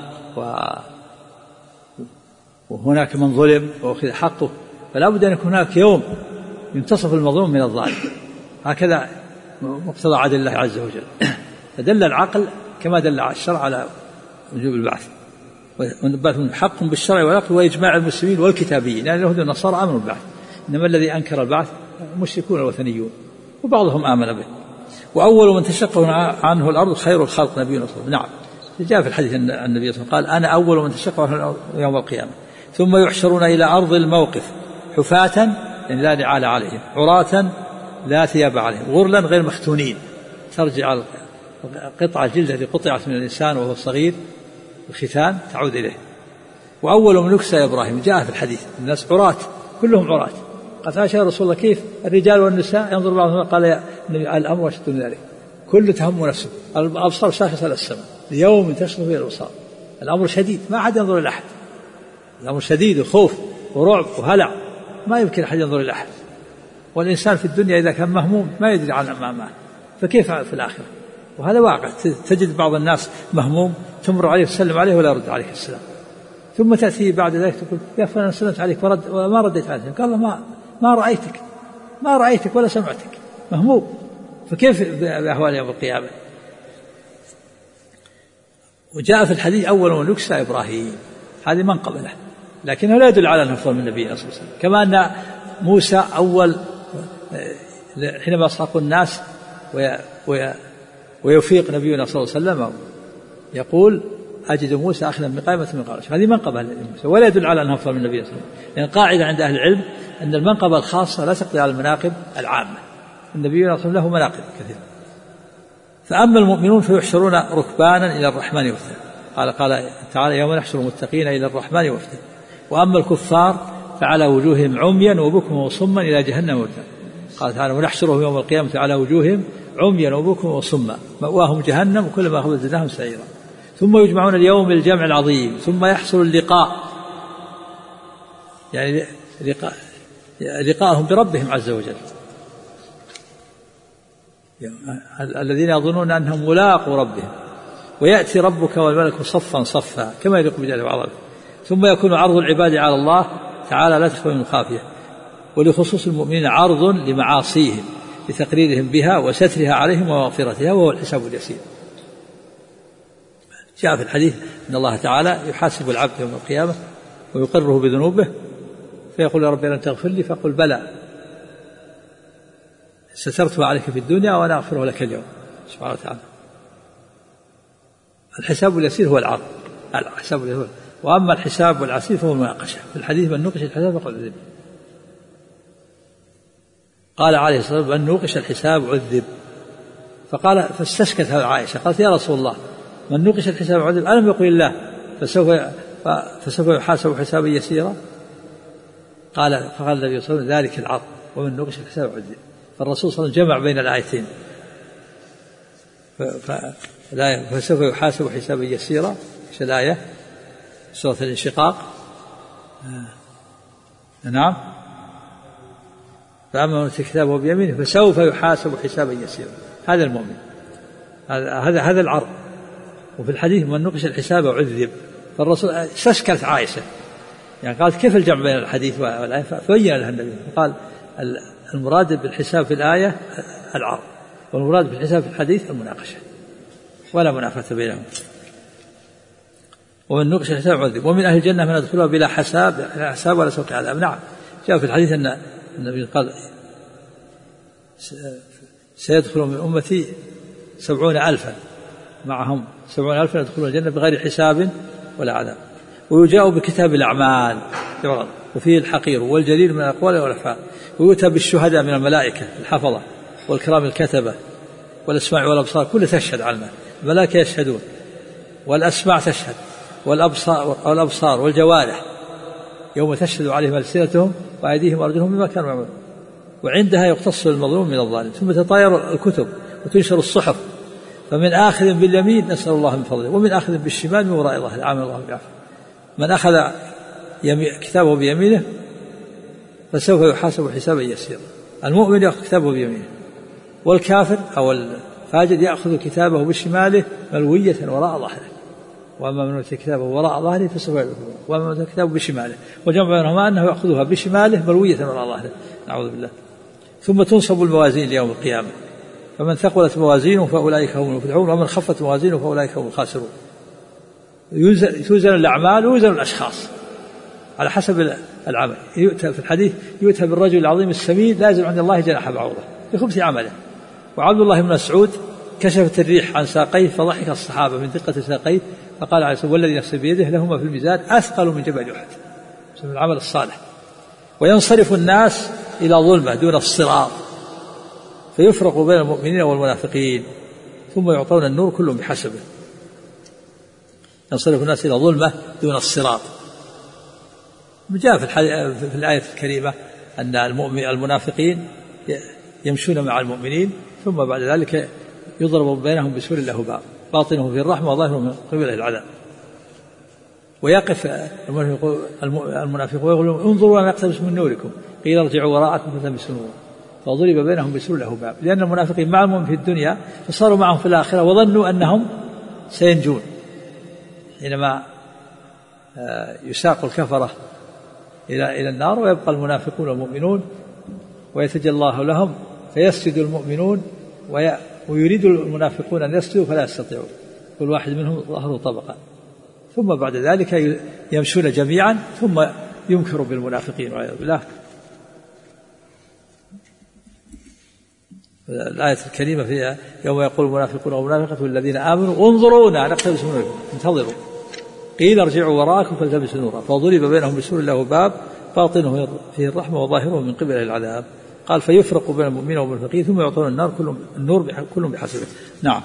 وهناك من ظلم وأخذ حقه، فلا بد أن يكون هناك يوم ينتصف المظلوم من الظالم. هكذا مقتضى عدل الله عز وجل. فدل العقل كما دل الشرع على وجوب البعث. والبعث حق بالشرع والعقل وإجماع المسلمين والكتابيين، يعني اليهود والنصارى آمنوا بالبعث، إنما الذي أنكر البعث المشركون الوثنيون وبعضهم آمن به. وأول من تشق عنه الأرض خير الخلق نبي الله. نعم جاء في الحديث أن النبي صلى الله عليه وسلم قال: أنا أول من تشق عنه الأرض يوم القيامة. ثم يحشرون إلى أرض الموقف حفاة، يعني لا نعال عليهم، عراة لا ثياب عليهم، غرلا غير مختونين. ترجع قطعة جلد التي قطعت من الإنسان وهو صغير، الختان تعود إليه. وأول من يكسى إبراهيم جاء في الحديث الناس عراة كلهم عراة. قالت عائشة يا رسول الله كيف الرجال والنساء ينظر بعضهم؟ قال يا الأمر أشد من ذلك كل تهم نفسه الأبصار شاخصة إلى السماء يوم تشرف فيه الأبصار. الأمر شديد ما أحد ينظر إلى أحد. الأمر شديد وخوف ورعب وهلع ما يمكن أحد ينظر إلى أحد. والإنسان في الدنيا إذا كان مهموم ما يدري عن أمامه فكيف في الآخرة؟ وهذا واقع. تجد بعض الناس مهموم تمر عليه وتسلم عليه ولا يرد عليك السلام ثم تأتي بعد ذلك تقول يا فلان سلمت عليك ورد وما رديت عليك. قال الله ما ما رأيتك ما رأيتك ولا سمعتك مهموم. فكيف بأهوال يوم القيامة؟ وجاء في الحديث أول من يكسى إبراهيم هذه منقبة له لكنه لا يدل على أنه أفضل من النبي صلى الله عليه وسلم. كما أن موسى أول حينما صاقوا الناس ويفيق نبينا صلى الله عليه وسلم يقول أجد موسى أخذا بقائمة من قرش. هذه منقبة لموسى ولا يدل على أنه أفضل من النبي صلى الله عليه وسلم. لأن قاعدة عند أهل العلم أن المنقبة الخاصة لا تقضي على المناقب العامة. النبي صلى الله عليه وسلم له مناقب كثيرة. فأما المؤمنون فيحشرون ركبانا إلى الرحمن وفدا. قال قال تعالى يوم نحشر المتقين إلى الرحمن وفدا. وأما الكفار فعلى وجوههم عميا وبكما وصما إلى جهنم وفدا. قال تعالى ونحشرهم يوم القيامة على وجوههم عميا وبكما وصما مأواهم جهنم وكلما خبت زدناهم سعيرا. ثم يجمعون اليوم الجمع العظيم ثم يحصل اللقاء يعني لقاء لقاءهم بربهم عز وجل الذين يظنون أنهم ملاقوا ربهم ويأتي ربك والملك صفا صفا كما يليق بجلاله وعظمته. ثم يكون عرض العباد على الله تعالى لا تخفى من خافية. ولخصوص المؤمنين عرض لمعاصيهم لتقريرهم بها وسترها عليهم ومغفرتها وهو الحساب اليسير. جاء في الحديث أن الله تعالى يحاسب العبد يوم القيامة ويقره بذنوبه فيقول يا رب لن تغفر لي فقل بلى سترتها عليك في الدنيا وأنا أغفره لك اليوم سبحانه وتعالى. الحساب اليسير هو العرض الحساب اليسير. وأما الحساب والعسير فهو المناقشة. في الحديث من نوقش الحساب فقد عذب. قال عليه الصلاة والسلام من نوقش الحساب عذب. فقال فاستشكت عائشة قالت يا رسول الله من نوقش الحساب عذب ألم يقل الله فسوف فسوف يحاسب حسابا يسيرا؟ قال فقال النبي صلى الله عليه وسلم ذلك العرض ومن نوقش الحساب عذب. فالرسول صلى الله عليه وسلم جمع بين الآيتين فسوف يحاسب حسابا يسيرا ايش الآية؟ سورة الانشقاق. نعم فأما من أوتي كتابه بيمينه فسوف يحاسب حسابا يسيرا. هذا المؤمن هذا هذا العرض. وفي الحديث من نقش الحساب عذب. فالرسول استشكلت عائشة يعني قالت كيف الجمع بين الحديث والآية فبين لها النبي قال المراد بالحساب في الآية العرض والمراد بالحساب في الحديث المناقشة ولا منافاة بينهم. ومن نقش الحساب عذب. ومن أهل الجنة من يدخلها بلا حساب لا حساب ولا سوق عذاب. نعم جاء في الحديث أن النبي قال سيدخل من أمتي سبعون ألفا معهم سبعون ألفا يدخلون الجنة بغير حساب ولا عذاب. ويجاء بكتاب الأعمال وفيه الحقير والجليل من الأقوال والأفعال. ويؤتى بالشهداء من الملائكة الحفظة والكرام الكتبة والأسماع والأبصار كل تشهد على الملائكة يشهدون والأسماع تشهد والأبصار, والأبصار والجوارح يوم تشهد عليهم ألسنتهم وأيديهم وأرجلهم بما كانوا يعملون. وعندها يقتص المظلوم من الظالم. ثم تطاير الكتب وتنشر الصحف فمن آخذ باليمين نسأل الله من فضله ومن آخذ بالشمال من وراء الله العام الله بالعافية. من أخذ كتابه بيمينه فسوف يحاسب حسابا يسيرا. المؤمن يأخذ كتابه بيمينه والكافر أو الفاجر يأخذ كتابه بشماله ملوية وراء ظهره. وأما من أوتي كتابه وراء ظهره فسوف يدخله وأما من أوتي كتابه بشماله. وجمع بينهما أنه يأخذها بشماله ملوية وراء ظهره نعوذ بالله. ثم تنصب الموازين ليوم القيامة فمن ثقلت موازينه فأولئك هم المفلحون ومن خفت موازينه فأولئك هم الخاسرون. توزن الأعمال ويوزن الأشخاص على حسب العمل. يؤتى في الحديث يؤتى بالرجل العظيم السمين لازم عند الله جناح بعوضة بخبث عمله. وعبد الله بن مسعود كشفت الريح عن ساقيه فضحك الصحابة من دقة ساقيه فقال عليه الصلاة والذي نفسه بيده لهما في الميزان أثقل من جبل أحد من العمل الصالح. وينصرف الناس إلى ظلمة دون الصراط فيفرق بين المؤمنين والمنافقين ثم يعطون النور كلهم بحسبه. ينصرف الناس إلى ظلمة دون الصراط جاء في, في الآية الكريمة أن المنافقين يمشون مع المؤمنين ثم بعد ذلك يضرب بينهم بسور له باب باطنه في الرحمة وظاهره من قبله العذاب. ويقف المنافقون ويقولون انظروا أن نقتبس من نوركم قيل ارجعوا وراءكم فالتمسوا نورا فضرب بينهم بسور له باب، لأن المنافقين معهم في الدنيا فصاروا معهم في الآخرة وظنوا أنهم سينجون، حينما يساق الكفرة إلى إلى النار ويبقى المنافقون والمؤمنون ويتجلى الله لهم فيسجد المؤمنون ويريد المنافقون أن يسجدوا فلا يستطيعون، كل واحد منهم ظهره طبقا، ثم بعد ذلك يمشون جميعا ثم ينكر بالمنافقين والعياذ بالله. الآية الكريمة فيها يوم يقول المنافقون والمنافقات الذين آمنوا انظرونا نقتبس من نوركم انتظروا قيل ارجعوا وراءكم فالتمسوا نورا فضرب بينهم بسور له باب باطنه فيه الرحمة وظاهره من قبله العذاب. قال فيفرق بين المؤمنين والمنافقين ثم يعطون النار كلهم النور كلهم بحسبه. نعم.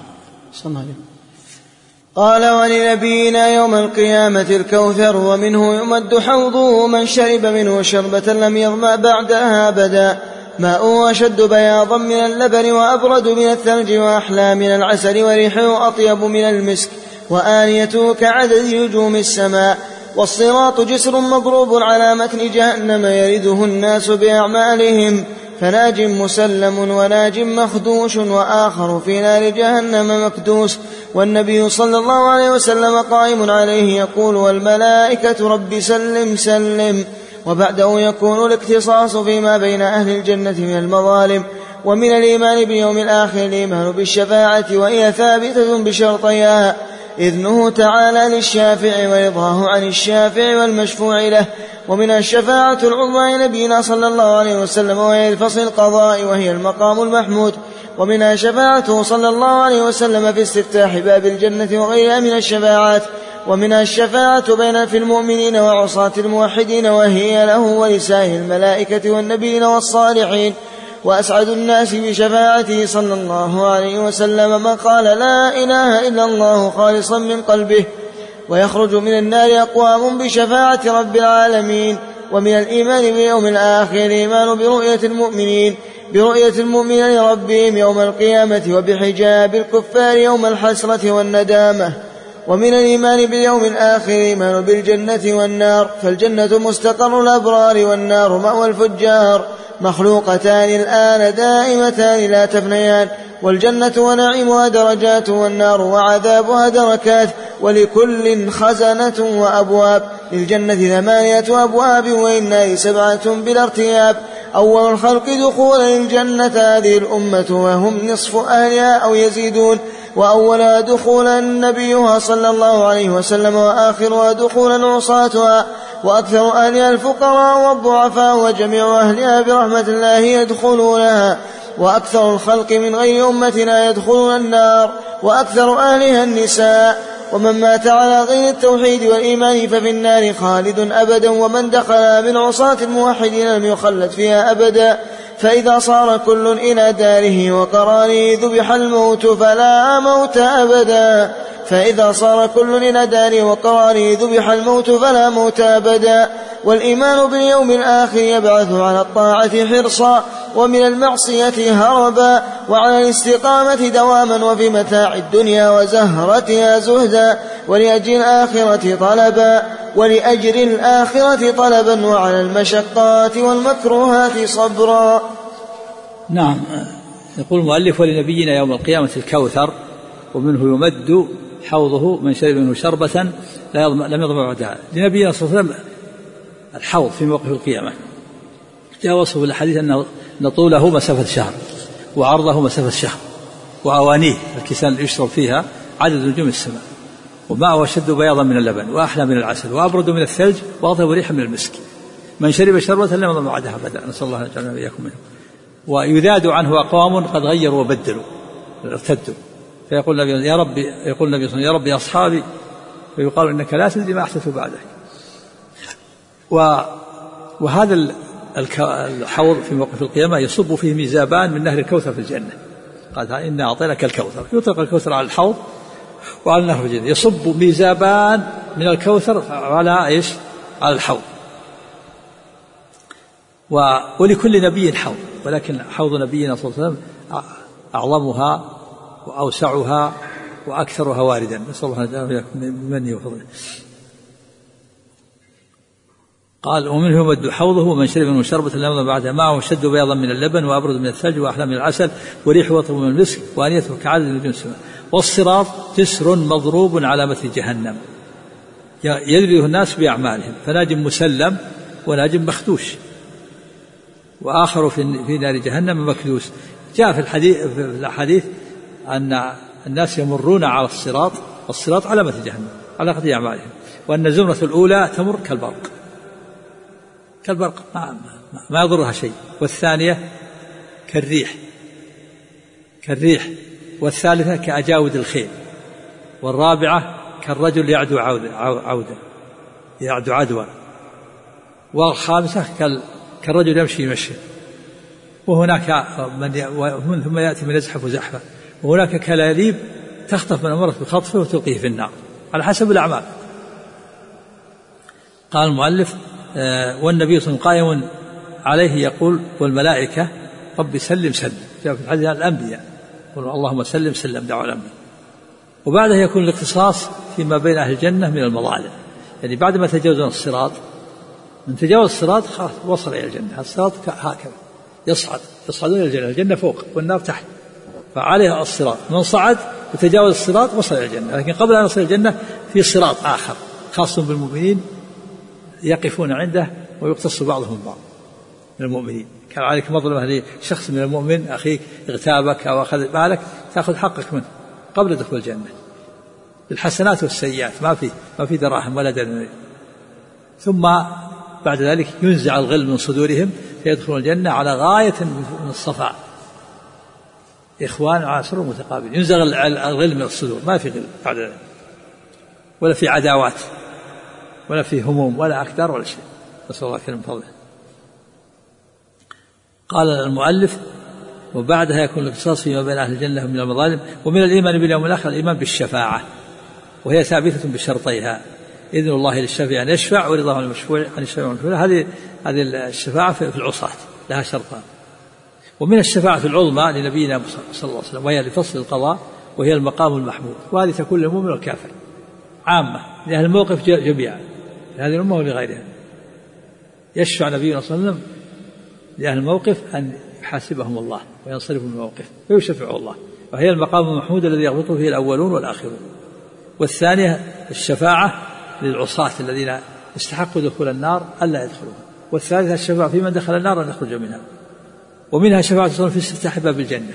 قال ولنبينا يوم القيامة الكوثر ومنه يمد حوضه من شرب منه شربة لم يظمأ بعدها أبدا ماءه أشد بياضا من اللبن وأبرد من الثلج وأحلى من العسل وريحه أطيب من المسك وآنيته كعدد نجوم السماء. والصراط جسر مضروب على متن جهنم يرده الناس بأعمالهم فناج مسلم وناج مخدوش وآخر في نار جهنم مكدوس. والنبي صلى الله عليه وسلم قائم عليه يقول والملائكة رب سلم سلم. وبعده يكون الاختصاص فيما بين أهل الجنة من المظالم. ومن الإيمان باليوم الآخر الإيمان بالشفاعة وهي ثابتة بشرطيها إذنه تعالى للشافع ورضاه عن الشافع والمشفوع له. ومن الشفاعة العظمى نبينا صلى الله عليه وسلم وهي الفصل القضاء وهي المقام المحمود. ومنها شفاعته صلى الله عليه وسلم في استفتاح باب الجنة وغيرها من الشفاعات. ومنها الشفاعة بين في المؤمنين وعصاة الموحدين وهي له ولسائر الملائكة والنبيين والصالحين. وأسعد الناس بشفاعته صلى الله عليه وسلم من قال لا إله إلا الله خالصا من قلبه. ويخرج من النار أقوام بشفاعة رب العالمين. ومن الإيمان باليوم الآخر الإيمان برؤية المؤمنين برؤية المؤمنين لربهم يوم القيامة وبحجاب الكفار يوم الحسرة والندامة. ومن الإيمان باليوم الآخر الإيمان بالجنة والنار فالجنة مستقر الأبرار والنار مأوى الفجار مخلوقتان الآن دائمتان لا تفنيان. والجنة ونعيمها درجات والنار وعذابها دركات ولكل خزنة وأبواب. للجنة ثمانية أبواب والنار سبعة بلا ارتياب. أول الخلق دخولا للجنة هذه الأمة وهم نصف أهلها أو يزيدون. وأولها دخولا نبيها صلى الله عليه وسلم وآخرها دخولا عصاتها وأكثر أهلها الفقراء والضعفاء وجميع أهلها برحمة الله يدخلونها. وأكثر الخلق من غير أمتنا يدخلون النار وأكثر أهلها النساء. ومن مات على غير التوحيد والإيمان ففي النار خالد أبدا ومن دخل من عصاة الموحدين لم يخلد فيها أبدا. فإذا صار كل إلى داره وقراره ذبح الموت فلا موت أبدا فإذا صار كل إلى داره وقراره ذبح الموت فلا موت أبدا. والإيمان باليوم الآخر يبعث على الطاعة حرصا ومن المعصية هربا وعلى الاستقامة دواما وفي متاع الدنيا وزهرتها زهدا ولأجل الآخرة طلبا ولأجر الآخرة طلبا وعلى المشقات والمكروهات صبرا. نعم. يقول المؤلف ولنبينا يوم القيامة الكوثر ومنه يمد حوضه من شرب منه شربة لا يضم لم يضمع بعدها. لنبينا صلى الله عليه وسلم الحوض في موقف القيامة جاء وصفه الحديث أن طوله مسافة شهر وعرضه مسافة شهر وأوانيه الكيسان اللي يشرب فيها عدد نجوم السماء وماءه أشد بياضا من اللبن وأحلى من العسل وأبرد من الثلج وأطيب ريحا من المسك. من شرب شربة لم يضمع بعدها أبدا. نسأل الله أن يجعلنا وإياكم منهم. ويذاد عنه أقوام قد غيروا وبدلوا ارتدوا فيقول النبي يا رب يقول النبي صلى الله عليه وسلم يا رب يا أصحابي فيقال إنك لا تدري ما أحدث بعدك. وهذا الحوض في موقف القيامة يصب فيه ميزابان من نهر الكوثر في الجنة. قال إنا أعطيناك الكوثر يطلق الكوثر على الحوض وعلى النهر في الجنة. يصب ميزابان من الكوثر على إيش على الحوض ولكل نبي حوض، ولكن حوض نبينا صلى الله عليه وسلم أعظمها وأوسعها وأكثرها واردا، نسأل الله أن يكون بمنه وفضله. قال ومنه يمد حوضه ومن شرب منه شربة لا يظلم بعدها معه شد بياضا من اللبن وأبرد من الثلج وأحلى من العسل وريح وطب من المسك وأنيته كعدد نجوم السماء. والصراط جسر مضروب على متن جهنم يدريه الناس بأعمالهم، فناج مسلم وناج مخدوش، وآخر في نار جهنم مكدوس. جاء في الحديث في الأحاديث أن الناس يمرون على الصراط، والصراط على متن جهنم على قدر أعمالهم، وأن الزمرة الأولى تمر كالبرق كالبرق ما, ما يضرها شيء، والثانية كالريح كالريح والثالثة كأجاود الخيل، والرابعة كالرجل يعدو عودة عودة يعدو عدوى، والخامسة كالرجل يمشي مشي، وهناك من ثم يأتي من يزحف زحفة، وهناك كلاليب تخطف من أمرت بخطفه وتلقيه في النار على حسب الأعمال. قال المؤلف آه والنبي صلى الله عليه وسلم قائم عليه يقول والملائكة رب سلم سلم، جاء في الحديث عن الأنبياء يقول اللهم سلم سلم دعوة الأنبياء. وبعدها يكون الاختصاص فيما بين أهل الجنة من المظالم، يعني بعد ما تجاوزون الصراط، من تجاوز الصراط خلاص وصل إلى الجنة، الصراط هكذا يصعد يصعدون إلى الجنة، الجنة فوق والنار تحت، فعليها الصراط، من صعد وتجاوز الصراط وصل إلى الجنة. لكن قبل أن يصل إلى الجنة في صراط آخر خاص بالمؤمنين يقفون عنده ويقتص بعضهم بعض من المؤمنين. كان عليك مظلمة هذه شخص من المؤمن أخيك اغتابك أو أخذ بالك، تأخذ حقك منه قبل دخول الجنة بالحسنات والسيئات، ما في ما في دراهم ولا دنانير. ثم بعد ذلك ينزع الغل من صدورهم فيدخلون الجنة على غاية من الصفاء، إخوان على سرور متقابل، ينزع الغل من الصدور، ما في غل بعد ذلك، ولا في عداوات ولا في هموم ولا أكدار ولا شيء، نسأل الله كريم فضله. قال المؤلف وبعدها يكون الاختصاص فيما بين أهل الجنة من المظالم. ومن الإيمان باليوم الآخر الإيمان بالشفاعة، وهي ثابتة بشرطيها، إذن الله للشافع أن يشفع ورضاه عن المشفوع أن يشفع. هذه هذه الشفاعة في العصاة لها شرطان. ومن الشفاعة العظمى لنبينا صلى الله عليه وسلم وهي لفصل القضاء، وهي المقام المحمود، وهذه تكون للمؤمن والكافر عامة لأهل الموقف جميعا لهذه الأمة ولغيرها. يشفع نبينا صلى الله عليه وسلم لأهل الموقف أن يحاسبهم الله وينصرفوا من الموقف فيشفع الله، وهي المقام المحمود الذي يغبطه فيه الأولون والآخرون. والثانية الشفاعة للعصاة الذين استحقوا دخول النار ألا يدخلوها. والثالثة الشفاعة في من دخل النار أن يخرج منها. ومنها شفاعة في استفتاح باب الجنة،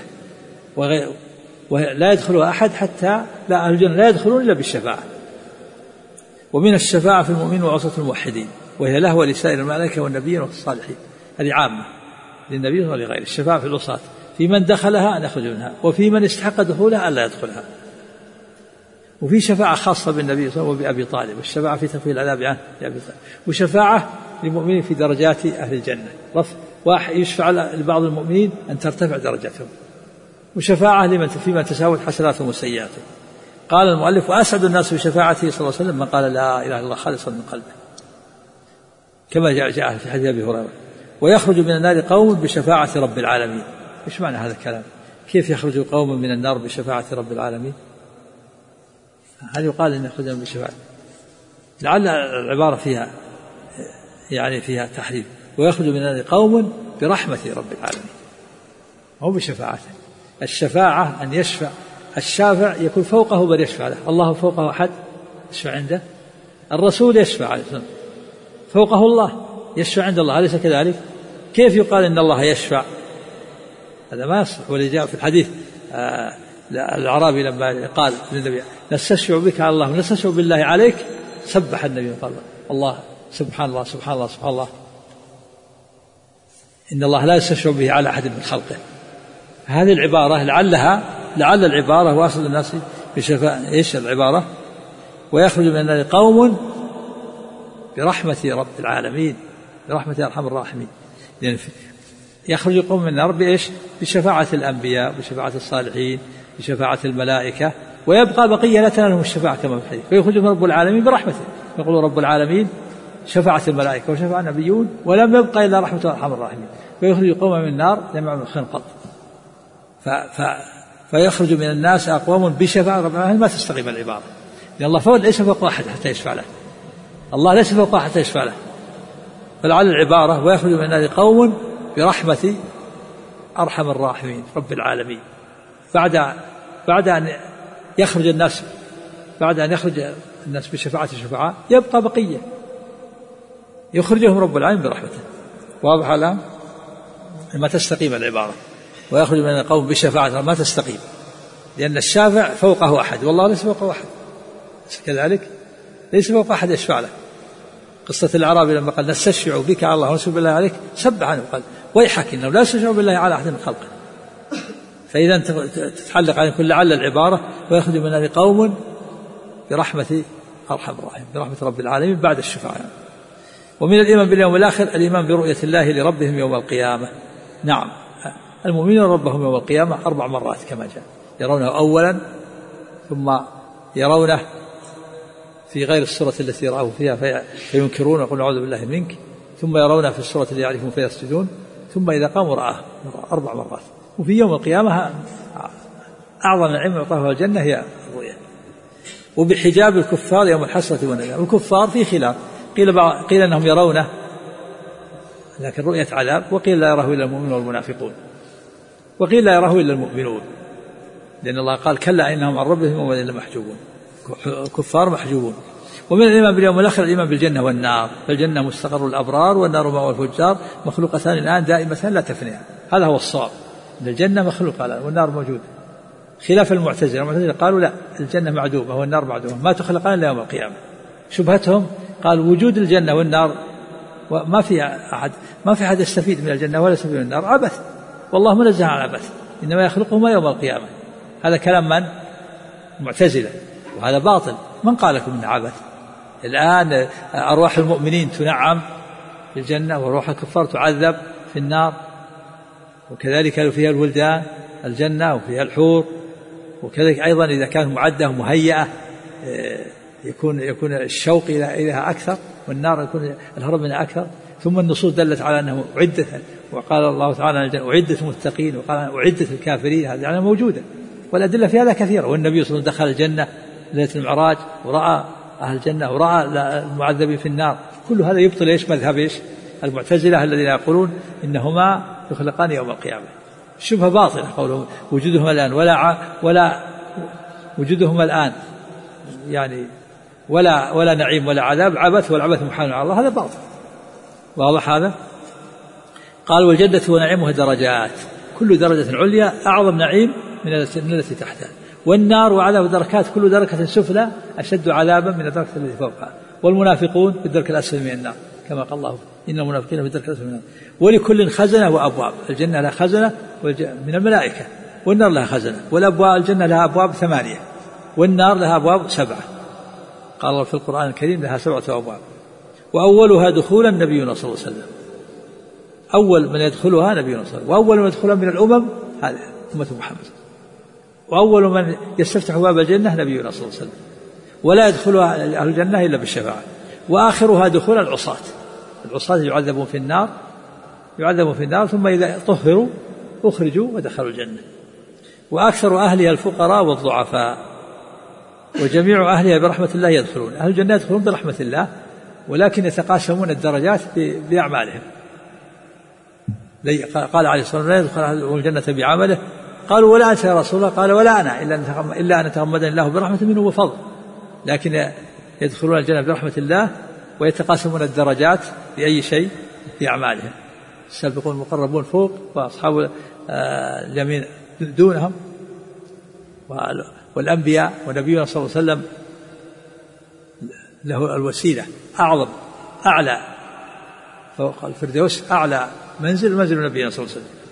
ولا يدخلها أحد حتى لا أهل الجنة لا يدخلون إلا بالشفاعة. ومن الشفاعة في المؤمنين وعصاة الموحدين، وهي له ولسائر الملائكة والنبيين والصالحين، هذه عامة للنبي ولغيره. الشفاعة في العصاة في من دخلها أن يخرج منها، وفي من استحق دخولها ألا يدخلها. وفي شفاعة خاصة بالنبي صلى الله عليه وسلم وبأبي طالب، الشفاعة في تخفيف العذاب عنه لأبي طالب. وشفاعة للمؤمنين في درجات أهل الجنة، واحد يشفع لبعض المؤمنين أن ترتفع درجاتهم. وشفاعة لمن فيما تساوت حسناتهم وسيئاتهم. قال المؤلف وأسعد الناس بشفاعته صلى الله عليه وسلم من قال لا إله إلا الله خالصا من قلبه، كما جاء جاء في حديث أبي هريرة. ويخرج من النار قوم بشفاعة رب العالمين. إيش معنى هذا الكلام؟ كيف يخرج قوم من النار بشفاعة رب العالمين؟ هل يقال إن يخرج بشفاعة؟ لعل العبارة فيها يعني فيها تحريف. ويخرج من النار قوم برحمة رب العالمين، هو بشفاعته. الشفاعة أن يشفع الشافع يكون فوقه بل يشفع له، الله فوقه أحد يشفع عنده، الرسول يشفع عليه السلام فوقه الله يشفع عند الله، أليس كذلك؟ كيف يقال إن الله يشفع؟ هذا ما يصح. ولذا جاء في الحديث آه الأعرابي لما قال للنبي نستشفع بك على الله ونستشفع بالله عليك، سبح النبي قال الله سبحان الله سبحان الله سبحان الله، إن الله لا يستشفع به على أحد من خلقه. هذه العبارة لعلها لعل العبارة واصل الناس بشفاء. إيش العبارة؟ ويخرج من النار قوم برحمة رب العالمين، برحمة أرحم الراحمين. يعني يخرج قوم من النار بإيش؟ بشفاعة الأنبياء، بشفاعة الصالحين، بشفاعة الملائكة، ويبقى بقية لا تنالهم الشفاعة كما في الحديث، فيخرجهم رب العالمين برحمته. يقول رب العالمين شفاعة الملائكة وشفاعة النبيون ولم يبقى إلا رحمة أرحم الراحمين، ويخرج قوما من النار لم يعملوا خيرا قط. فيخرج من الناس أقوام بشفاعة رب العالمين ما تستقيم العبارة، لأن الله فوق ليس فوق أحد حتى يشفع له، الله ليس فوق أحد حتى يشفع له، فلعل العبارة ويخرج من الناس قوم برحمة أرحم الراحمين رب العالمين. بعد بعد أن يخرج الناس بعد أن يخرج الناس بشفاعة الشفعاء يبقى بقية يخرجهم رب العالمين برحمته. واضح الآن؟ ما تستقيم العبارة ويخرج من القوم بشفاعة ما تستقيم، لأن الشافع فوقه أحد والله ليس فوقه أحد، كذلك ليس فوق أحد يشفع له. قصة الأعرابي لما قال نستشفع بك على الله ونسب بالله عليك سبح عنه وقال ويحك إنه لا يستشفع بالله على أحد من خلقه. فإذا تتعلق على كل لعل العبارة ويخرج من قوم برحمة أرحم الراحمين برحمة رب العالمين بعد الشفاعة. ومن الإيمان باليوم الآخر الإيمان برؤية الله لربهم يوم القيامة. نعم المؤمنين ربهم يوم القيامة أربع مرات كما جاء، يرونه أولا ثم يرونه في غير السورة التي رأوه فيها فينكرون ويقولون أعوذ بالله منك، ثم يرونه في السورة التي يعرفون فيسجدون، ثم إذا قاموا رآه أربع مرات. وفي يوم القيامة أعظم نعمة يعطاها الجنة هي الرؤية. وبحجاب الكفار يوم الحسرة والندامة. الكفار في خلاف، قيل, قيل أنهم يرونه لكن رؤية عذاب، وقيل لا يراه إلا المؤمنون والمنافقون، وقيل لا يراه إلا المؤمنون، لأن الله قال كلا إنهم عن ربهم يومئذ لمحجوبون، كفار محجوبون. ومن الإيمان باليوم الآخر الإيمان بالجنة والنار، فالجنة مستقر الأبرار والنار مأوى الفجار، مخلوقتان الآن دائمتان لا تفنيان. هذا هو الصواب، أن الجنة مخلوقة الآن والنار موجودة، خلاف المعتزلة. المعتزلة قالوا لا الجنة معدومة والنار معدومة ما تخلقان إلا يوم القيامة. شبهتهم قال وجود الجنة والنار وما في أحد ما في أحد يستفيد من الجنة ولا يستفيد من النار، عبث، والله منزه عن عبث، إنما يخلقهما يوم القيامة. هذا كلام من؟ معتزلة، وهذا باطل. من قال لكم إنه عبث؟ الآن أرواح المؤمنين تنعم في الجنة وأرواح الكفار تعذب في النار، وكذلك فيها الولدان الجنة وفيها الحور، وكذلك أيضا إذا كانت معدة ومهيئة يكون يكون الشوق إليها أكثر، والنار يكون الهرب منها أكثر. ثم النصوص دلت على أنه أعدت، وقال الله تعالى أعدت المتقين، وقال أعدت الكافرين، هذه يعني موجودة، والأدلة في هذا كثيرة. والنبي صلى الله عليه وسلم دخل الجنة ليلة المعراج ورأى أهل الجنة ورأى المعذبين في النار. كل هذا يبطل إيش؟ مذهب إيش؟ المعتزلة الذين يقولون إنهما يخلقان يوم القيامة. شبهة باطلة قولهم وجودهما الآن ولا ولا وجودهما الآن يعني ولا ولا نعيم ولا عذاب، عبث، والعبث محال على الله، هذا باطل. واضح هذا؟ قال والجنة ونعيمها درجات، كل درجة عليا أعظم نعيم من التي تحتها، والنار وعذاب دركات، كل دركة سفلى أشد عذابا من الدركة التي فوقها، والمنافقون في الدرك الأسفل من النار كما قال الله إن المنافقين في الدرك الأسفل من النار. ولكل خزنة وأبواب، الجنة لها خزنة من الملائكة، والنار لها خزنة، والأبواب الجنة لها أبواب ثمانية، والنار لها أبواب سبعة. قال الله في القرآن الكريم لها سبعة أبواب، وأولها دخولا نبينا صلى الله عليه وسلم، أول من يدخلها نبينا صلى الله عليه وسلم، وأول من يدخلها من الأمم هذه أمة محمد، وأول من يستفتح باب الجنة نبينا صلى الله عليه وسلم، ولا يدخلها أهل الجنة إلا بالشفاعة، وآخرها دخول العصاة، العصاة يعذبون في النار يعذبون في النار ثم إذا طهروا أخرجوا ودخلوا الجنة، وأكثر أهلها الفقراء والضعفاء، وجميع أهلها برحمة الله يدخلون. أهل الجنة يدخلون برحمة الله، ولكن يتقاسمون الدرجات بأعمالهم. قال عليه الصلاة والسلام لا يدخل أهل الجنة بعمله، قالوا ولا أنت يا رسول الله؟ قال ولا أنا إلا أن يتغمدني الله برحمة منه وفضل، لكن يدخلون الجنة برحمة الله ويتقاسمون الدرجات بأي شيء بأعمالهم. السابقون المقربون فوق، وأصحاب اليمين دونهم، والأنبياء، ونبينا صلى الله عليه وسلم له الوسيلة أعظم أعلى فوق الفردوس، أعلى منزل منزل نبينا صلى الله عليه وسلم.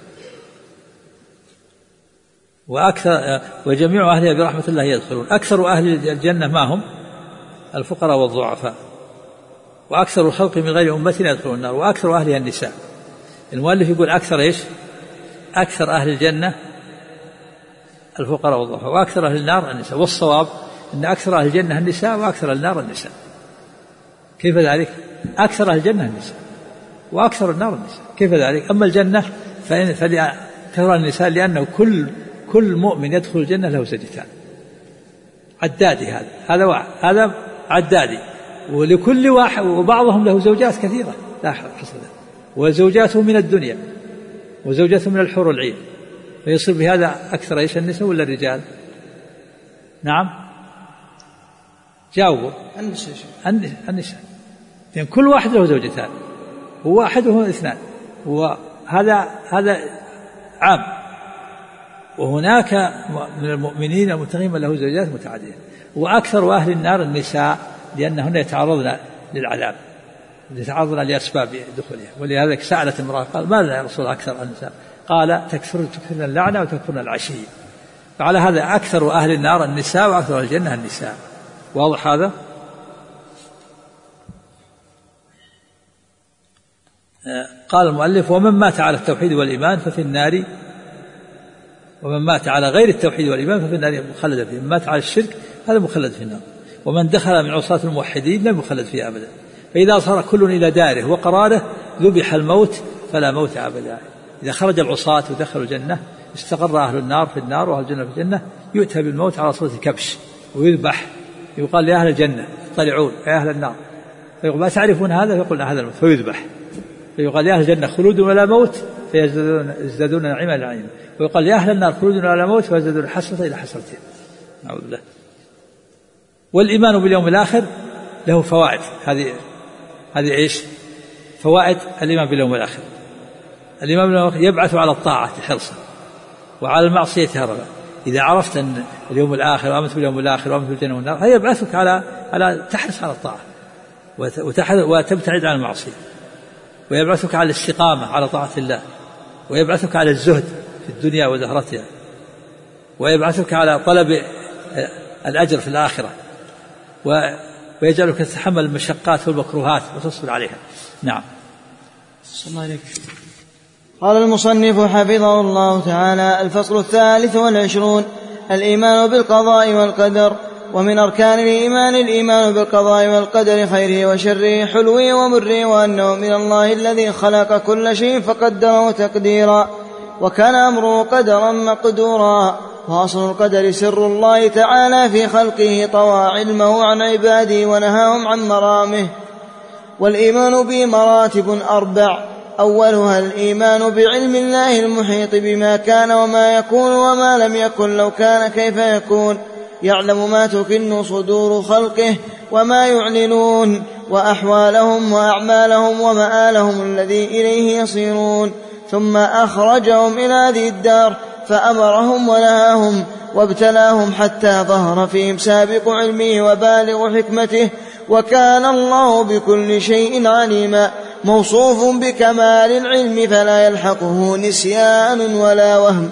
وأكثر وجميع أهلها برحمة الله يدخلون. أكثر أهل الجنة ما هم؟ الفقراء والضعفاء، وأكثر الخلق من غير أمتنا يدخلون النار، وأكثر أهلها النساء. المؤلف يقول أكثر إيش؟ أكثر أهل الجنة الفقراء والضعفاء، وأكثر أهل النار النساء. والصواب أن أكثر أهل الجنة النساء، وأكثر النار النساء، كيف ذلك؟ أكثر أهل الجنة النساء وأكثر النار النساء. كيف ذلك؟ أما الجنة فإن كثر النساء لأنه كل كل مؤمن يدخل الجنة له زوجتان. عدادي هذا هذا واحد هذا عدادي، ولكل واحد وبعضهم له زوجات كثيرة لا حصر، وزوجاته من الدنيا وزوجاته من الحور العين، فيصير بهذا أكثر إيش النساء ولا الرجال؟ نعم جاوبوا. النساء. النساء يعني كل واحد له زوجتان، هو أحدهم اثنان، وهذا هذا عام. وهناك من المؤمنين المتقين من له زوجات متعددة. وأكثر أهل النار النساء لأنهن يتعرضن للعذاب، يتعرضن لأسباب دخولها. ولهذا سألت امرأة قال ماذا يا رسول أكثر النساء؟ قال تكثرن تكثرن اللعنة وتكثرن العشي. فعلى هذا أكثر أهل النار النساء وأكثر الجنة النساء. واضح هذا؟ قال المؤلف ومن مات على التوحيد والإيمان ففي النار، ومن مات على غير التوحيد والإيمان ففي النار مخلد فيه. من مات على الشرك هذا مخلد في النار، ومن دخل من عصاة الموحدين لم يخلد فيه أبدا. فإذا صار كل إلى داره وقراره ذبح الموت فلا موت أبدا. إذا خرج العصاة ودخلوا الجنة استقر أهل النار في النار وأهل الجنة في الجنة، يؤتى بالموت على صورة كبش ويذبح، يقال لأهل الجنة اطلعون يا أهل النار، فيقول ما تعرفون هذا؟ فيقول هذا الموت، فيذبح. فيقال يا أهل الجنة خلود ولا موت فيزدادون نعيما إلى نعيما، ويقال يا أهل النار خلود ولا موت فيزدادون حسرة إلى حسرتهم. نعوذ بالله. والإيمان باليوم الآخر له فوائد. هذه هذه إيش؟ فوائد الإيمان باليوم الآخر. الإيمان باليوم الآخر يبعث على الطاعة حرصا وعلى المعصية هربا. إذا عرفت أن اليوم الآخر وآمنت باليوم الآخر وآمنت بالجنة والنار، هذا يبعثك على على تحرص على الطاعة وتبتعد عن المعصية، ويبعثك على الاستقامة على طاعة الله، ويبعثك على الزهد في الدنيا وزهرتها، ويبعثك على طلب الأجر في الآخرة، ويجعلك تتحمل المشقات والمكروهات وتصبر عليها. نعم. السلام عليكم. قال المصنف حفظه الله تعالى: الفصل الثالث والعشرون: الإيمان بالقضاء والقدر. ومن أركان الإيمان الإيمان بالقضاء والقدر خيره وشره حلوه ومره، وأنه من الله الذي خلق كل شيء فقدره تقديرا، وكان أمره قدرا مقدورا. وأصل القدر سر الله تعالى في خلقه، طوى علمه عن عباده ونهاهم عن مرامه. والإيمان به مراتب أربع: أولها الإيمان بعلم الله المحيط بما كان وما يكون وما لم يكن لو كان كيف يكون، يعلم ما تكن صدور خلقه وما يعلنون، وأحوالهم وأعمالهم ومآلهم الذي إليه يصيرون. ثم أخرجهم إلى هذه الدار فأمرهم ونهاهم وابتلاهم حتى ظهر فيهم سابق علمه وبالغ حكمته، وكان الله بكل شيء عليما، موصوف بكمال العلم فلا يلحقه نسيان ولا وهم.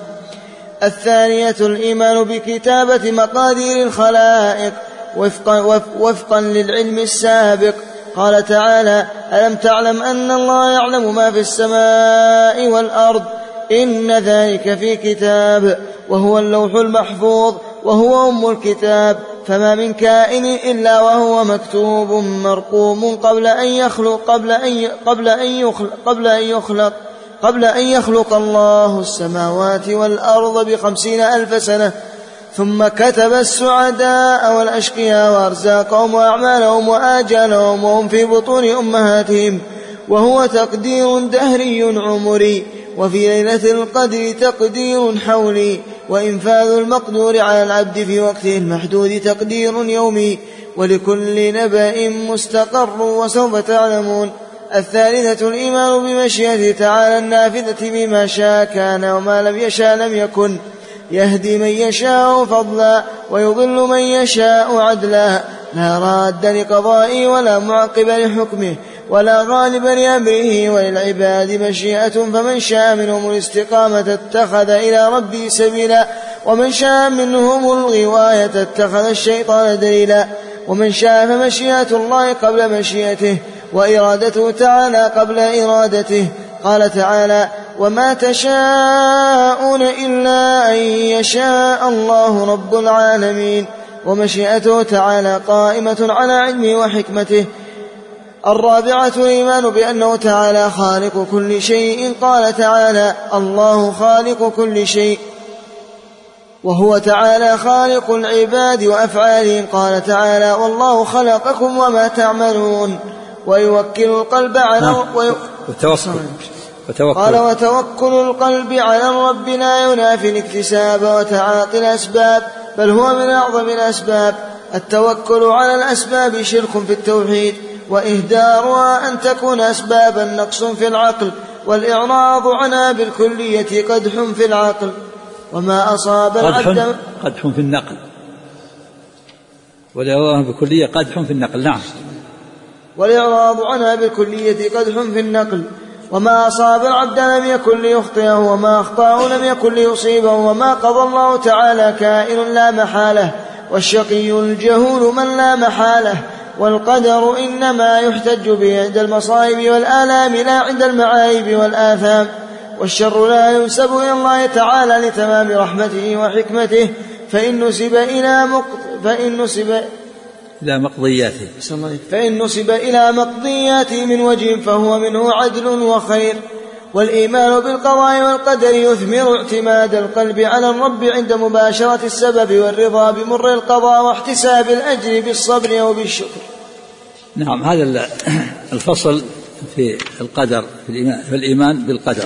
الثانية الإيمان بكتابة مقادير الخلائق وفقا, وفقا للعلم السابق. قال تعالى: ألم تعلم أن الله يعلم ما في السماء والأرض، إن ذلك في كتاب، وهو اللوح المحفوظ، وهو أم الكتاب، فما من كائن إلا وهو مكتوب مرقوم قبل أن يخلق قبل أن قبل أن يخلق قبل أن يخلق قبل أن يخلق الله السماوات والأرض بخمسين ألف سنة. ثم كتب السعداء والأشقياء وأرزاقهم وأعمالهم وآجالهم وهم في بطون أمهاتهم، وهو تقدير دهري عمري. وفي ليلة القدر تقدير حولي، وإنفاذ المقدور على العبد في وقته المحدود تقدير يومي، ولكل نبأ مستقر وسوف تعلمون. الثالثة الإيمان بمشيئته تعالى النافذة، بما شاء كان وما لم يشاء لم يكن، يهدي من يشاء فضلا ويضل من يشاء عدلا، لا راد لقضائه ولا معقب لحكمه ولا غالب لأمره. وللعباد مشيئة، فمن شاء منهم الاستقامة اتخذ إلى ربه سبيلا، ومن شاء منهم الغواية اتخذ الشيطان دليلا. ومن شاء فمشيئة الله قبل مشيئته، وإرادته تعالى قبل إرادته. قال تعالى: وما تشاءون إلا أن يشاء الله رب العالمين. ومشيئته تعالى قائمة على علمه وحكمته. الرابعة الإيمان بأنه تعالى خالق كل شيء. قال تعالى: الله خالق كل شيء، وهو تعالى خالق العباد وأفعالهم. قال تعالى: والله خلقكم وما تعملون. ويوكل القلب على وتوكل. قال: وتوكل القلب على الرب لا ينافي الاكتساب وتعاطي الأسباب، بل هو من أعظم الأسباب. التوكل على الأسباب شرك في التوحيد، وإهدارها أن تكون أسبابا نقص في العقل، والإعراض عنها بالكلية قدح في العقل. وما أصاب العبد قدح في النقل، والإعراض بالكلية قدح في النقل. نعم. والإعراض عنها بالكلية قدح في النقل. وما أصاب العبد لم يكن ليخطئه، وما أخطأه لم يكن ليصيبه، وما قضى الله تعالى كائن لا محالة، والشقي الجهول من لا محالة. والقدر إنما يحتج به عند المصائب والآلام لا عند المعايب والآثام. والشر لا ينسب إلى الله تعالى لتمام رحمته وحكمته، فإن نسب إلى مقت... فإن نسب إلى مقضياته فإن نسب إلى مقضياته من وجه فهو منه عدل وخير. والإيمان بالقضاء والقدر يثمر اعتماد القلب على الرب عند مباشرة السبب، والرضا بمر القضاء، واحتساب الأجر بالصبر أو بالشكر. نعم. هذا الفصل في القدر، في الإيمان بالقدر.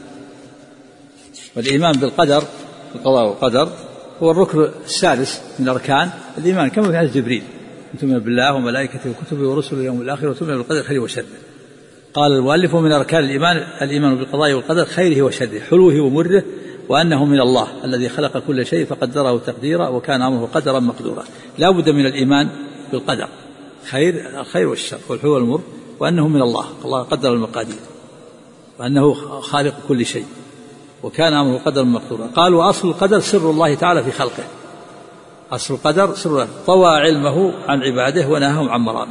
والإيمان بالقدر، القضاء والقدر، هو الركن السادس من أركان الإيمان، كما في حديث جبريل: تؤمن بالله وملائكته وكتبه ورسله واليوم الآخر، وتؤمن بالقدر خيره وشره. قال المؤلف: من أركان الإيمان الإيمان بالقضاء والقدر خيره وشره، حلوه ومره، وأنه من الله الذي خلق كل شيء فقدره تقديرا، وكان أمره قدرا مقدورا. لا بد من الإيمان بالقدر، خير الخير والشر والحلو والمر، وأنه من الله، الله قدر المقادير، وأنه خالق كل شيء، وكان أمره قدرا مقدورا. قال: وأصل القدر سر الله تعالى في خلقه. أصل القدر سر الله، طوى علمه عن عباده ونهاهم عن مرامه،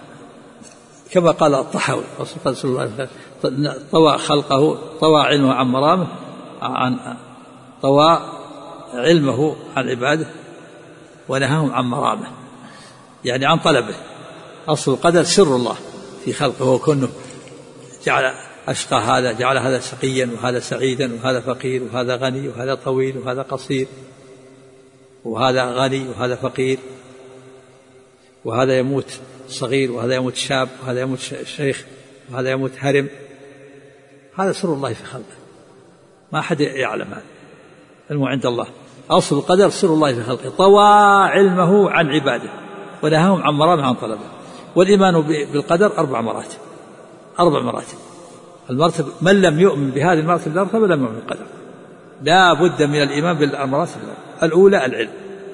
كما قال الطحاوي: أصل القدر سر الله، طوى خلقه، طوى علمه عن مرامه، عن طوى علمه عن عباده ونهاهم عن مرامه، يعني عن طلبه. أصل القدر سر الله في خلقه، وكونه جعل أشقى هذا، جعل هذا شقيا، وهذا سعيدا، وهذا فقير، وهذا غني، وهذا طويل، وهذا قصير، وهذا غني، وهذا فقير، وهذا يموت صغير، وهذا يموت شاب، وهذا يموت شيخ، وهذا يموت هرم. هذا سر الله في خلقه، ما أحد يعلم هذا، علمه عند الله. أصل القدر سر الله في خلقه، طوى علمه عن عباده ونهاهم عن مرامه عن طلبه. والإيمان بالقدر أربع مراتب، أربع مراتب. المرتب من لم يؤمن بهذه المرتبة المرتبة لم يؤمن بالقدر. لا بد من الإيمان بالمراتب. الأولى العلم.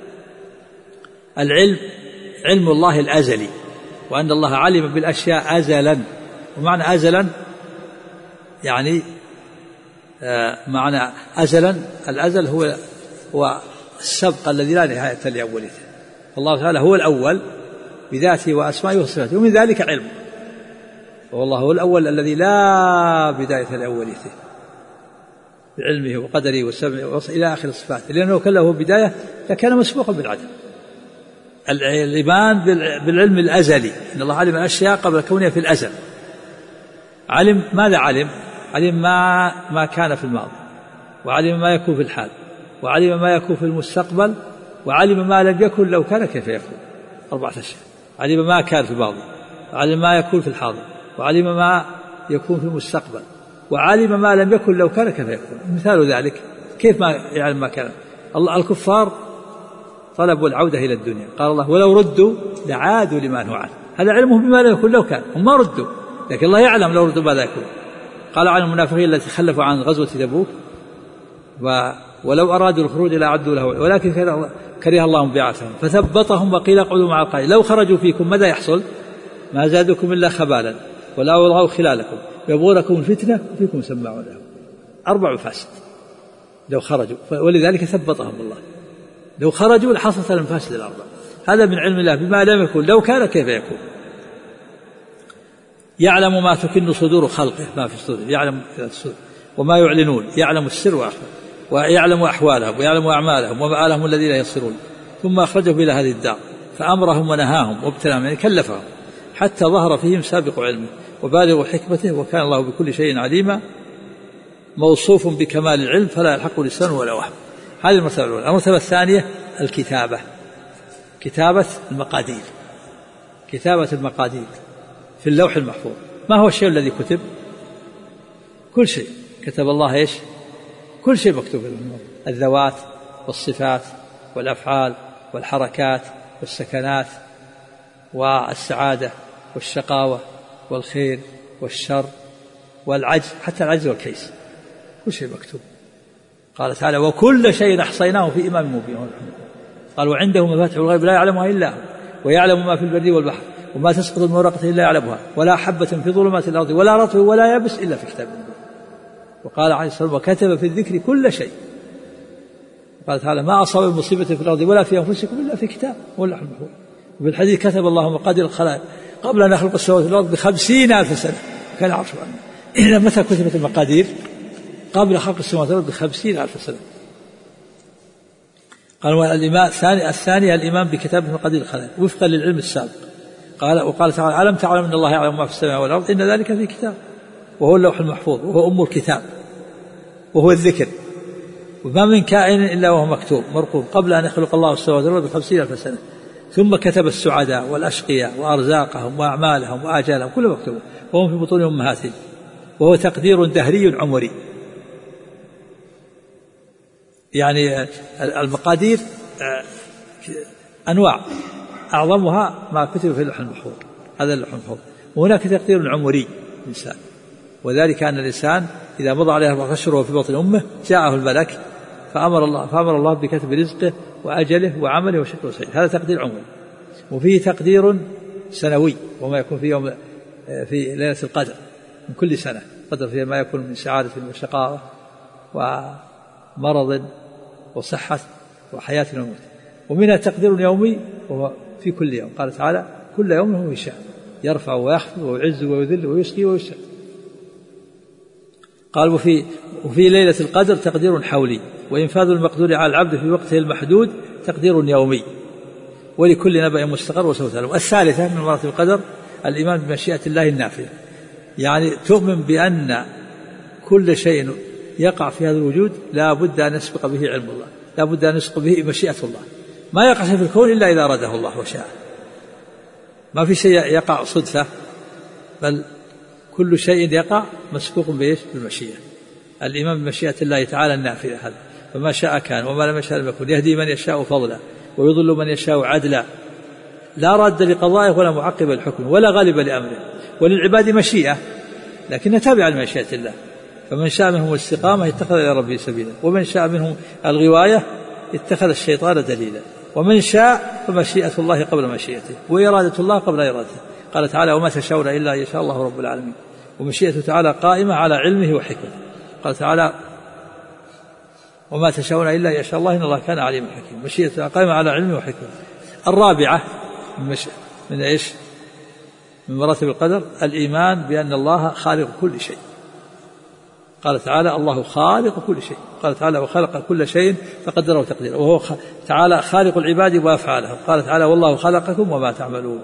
العلم علم الله الأزلي، وأن الله علم بالأشياء أزلا. ومعنى أزلا يعني آه معنى أزلا، الأزل هو هو السبق الذي لا نهاية لأولته. الله تعالى هو الأول بذاته وأسمائه وصفاته، ومن ذلك علمه. والله هو الأول الذي لا بداية لأولته بعلمه وقدره وسمعه إلى آخر الصفات، لأنه كان له بداية لكان مسبوقا بالعدم. الإيمان بالعلم الأزلي، إن الله علم الأشياء قبل كونها في الأزل. علم ماذا علم؟ علم ما ما كان في الماضي، وعلم ما يكون في الحال، وعلم ما يكون في المستقبل، وعلم ما لم يكن لو كان كيف يكون. أربعة أشياء: علم ما كان في الماضي، وعلم ما يكون في الحاضر، وعلم ما يكون في المستقبل، وعلم ما لم يكن لو كان كيف يكون. مثال ذلك كيف ما يعلم ما كان. الله الكفار طلبوا العودة إلى الدنيا، قال الله: ولو ردوا لعادوا لما نهوا عنه. هذا علمهم بما لم يكن لو كان، هم ما ردوا، لكن الله يعلم لو ردوا ماذا يكون. قال عن المنافقين التي خلفوا عن غزوة تبوك: ولو أرادوا الخروج لأعدوا له، ولكن كره الله بعثهم فثبطهم وقيل اقعدوا مع القاعدين لو خرجوا فيكم ماذا يحصل؟ ما زادكم إلا خبالا ولا أوضعوا خلالكم يبغونكم الفتنة وفيكم سماعون لهم. أربع مفاسد لو خرجوا، ولذلك ثبطهم الله. لو خرجوا لحصلت المفاسد الأربع. هذا من علم الله بما لم يكن لو كان كيف يكون. يعلم ما تكن صدور خلقه، ما في الصدور يعلم الصدور وما يعلنون، يعلم السر وأخفى، ويعلم أحوالهم ويعلم أعمالهم ومآلهم الذين يصيرون. ثم أخرجهم إلى هذه الدار فأمرهم ونهاهم وابتلاهم، يعني كلفهم حتى ظهر فيهم سابق علمه وبالغ حكمته وكان الله بكل شيء عليما موصوف بكمال العلم فلا يلحق لسانه ولا وهم. هذه المرتبة الأولى. المرتبة الثانية الكتابة، كتابة المقادير، كتابة المقادير في اللوح المحفوظ. ما هو الشيء الذي كتب؟ كل شيء كتب الله إيش؟ كل شيء مكتوب، الذوات والصفات والأفعال والحركات والسكنات والسعادة والشقاوة والخير والشر والعجز، حتى العجز والكيس، كل شيء مكتوب. قال تعالى وكل شيء أحصيناه في إمام مبين. قال وعنده مفاتيح الغيب لا يعلمها إلا هو ويعلم ما في البر والبحر وما تسقط من ورقة إلا يعلمها ولا حبة في ظلمات الأرض ولا رطب ولا يابس إلا في كتاب مبين. وقال عليه الصلاة والسلام وكتب في الذكر كل شيء. قال تعالى ما أصاب مصيبة في الأرض ولا في أنفسكم إلا في كتاب واللوح المحفوظ. وفي الحديث كتب الله مقادير الخلائق قبل أن يخلق السماوات والأرض بخمسين ألف سنة كان عرشه عنه. إذا متى كتبت المقادير؟ قبل خلق السماوات والأرض بخمسين ألف سنة. قال الإيمان الثاني الثاني الإيمان بكتابة مقادير الخلائق وفقا للعلم السابق. قال وقال تعالى ألم تعلم أن الله يعلم ما في السماء والأرض إن ذلك في كتاب وهو اللوح المحفوظ وهو أم الكتاب وهو الذكر وما من كائن إلا وهو مكتوب مرقوم قبل أن يخلق الله السماوات والأرض بخمسين ألف سنة. ثم كتب السعداء والأشقياء وأرزاقهم وأعمالهم وآجالهم كله مكتوب وهم في بطون أمهاتهم وهو تقدير دهري عمري. يعني المقادير أنواع أعظمها ما كتب في اللوح المحفوظ، هذا اللوح المحفوظ. وهناك تقدير عمري الإنسان، وذلك أن الإنسان إذا مضى عليه أربعة أشهر وهو في بطن أمه جاءه الملك فأمر الله فأمر الله بكتب رزقه وأجله وعمله وشقه وسعيد، هذا تقدير عمري. وفيه تقدير سنوي وما يكون في يوم في ليلة القدر من كل سنة قدر فيها ما يكون من سعادة وشقاوة ومرض وصحة وحياة وموت. ومنها تقدير يومي وهو في كل يوم. قال تعالى كل يوم هو يشاء يرفع ويخفض ويعز ويذل ويسقي ويسعد. قال وفي, وفي ليلة القدر تقدير حولي وإنفاذ المقدور على العبد في وقته المحدود تقدير يومي ولكل نبأ مستقر وسوف تعلم. الثالثة من مراتب القدر الإيمان بمشيئة الله النافذة، يعني تؤمن بأن كل شيء يقع في هذا الوجود لا بد أن يسبق به علم الله، لا بد أن يسبق به مشيئة الله. ما يقع شيء في الكون إلا إذا أراده الله وشاء، ما في شيء يقع صدفة، بل كل شيء يقع مسبوق بإيش؟ بالمشيئة. الإيمان بمشيئة الله تعالى النافذة، هذا فما شاء كان وما لم يشاء لم يكن، يهدي من يشاء فضلا ويضل من يشاء عدلا، لا راد لقضائه ولا معقب لحكمه ولا غالب لأمره. وللعباد مشيئة لكنها تابعة لمشيئة الله، فمن شاء منهم الاستقامة اتخذ إلى ربه سبيلا ومن شاء منهم الغواية اتخذ الشيطان دليلا ومن شاء فمشيئة الله قبل مشيئته وإرادة الله قبل إرادته. قال تعالى وما تشاءون إلا أن يشاء الله رب العالمين. ومشيئته تعالى قائمة على علمه وحكمته. قال تعالى وما تشاءون إلا أن يشاء الله إن الله كان عليما حكيما. مشيئته قائمة على علمه وحكمته. الرابعة مش من إيش؟ من مراتب القدر الإيمان بأن الله خالق كل شيء. قال تعالى الله خالق كل شيء. قال تعالى وخلق كل شيء فقدره تقديره، وهو تعالى خالق العباد وأفعالهم. قال تعالى والله خلقكم وما تعملون.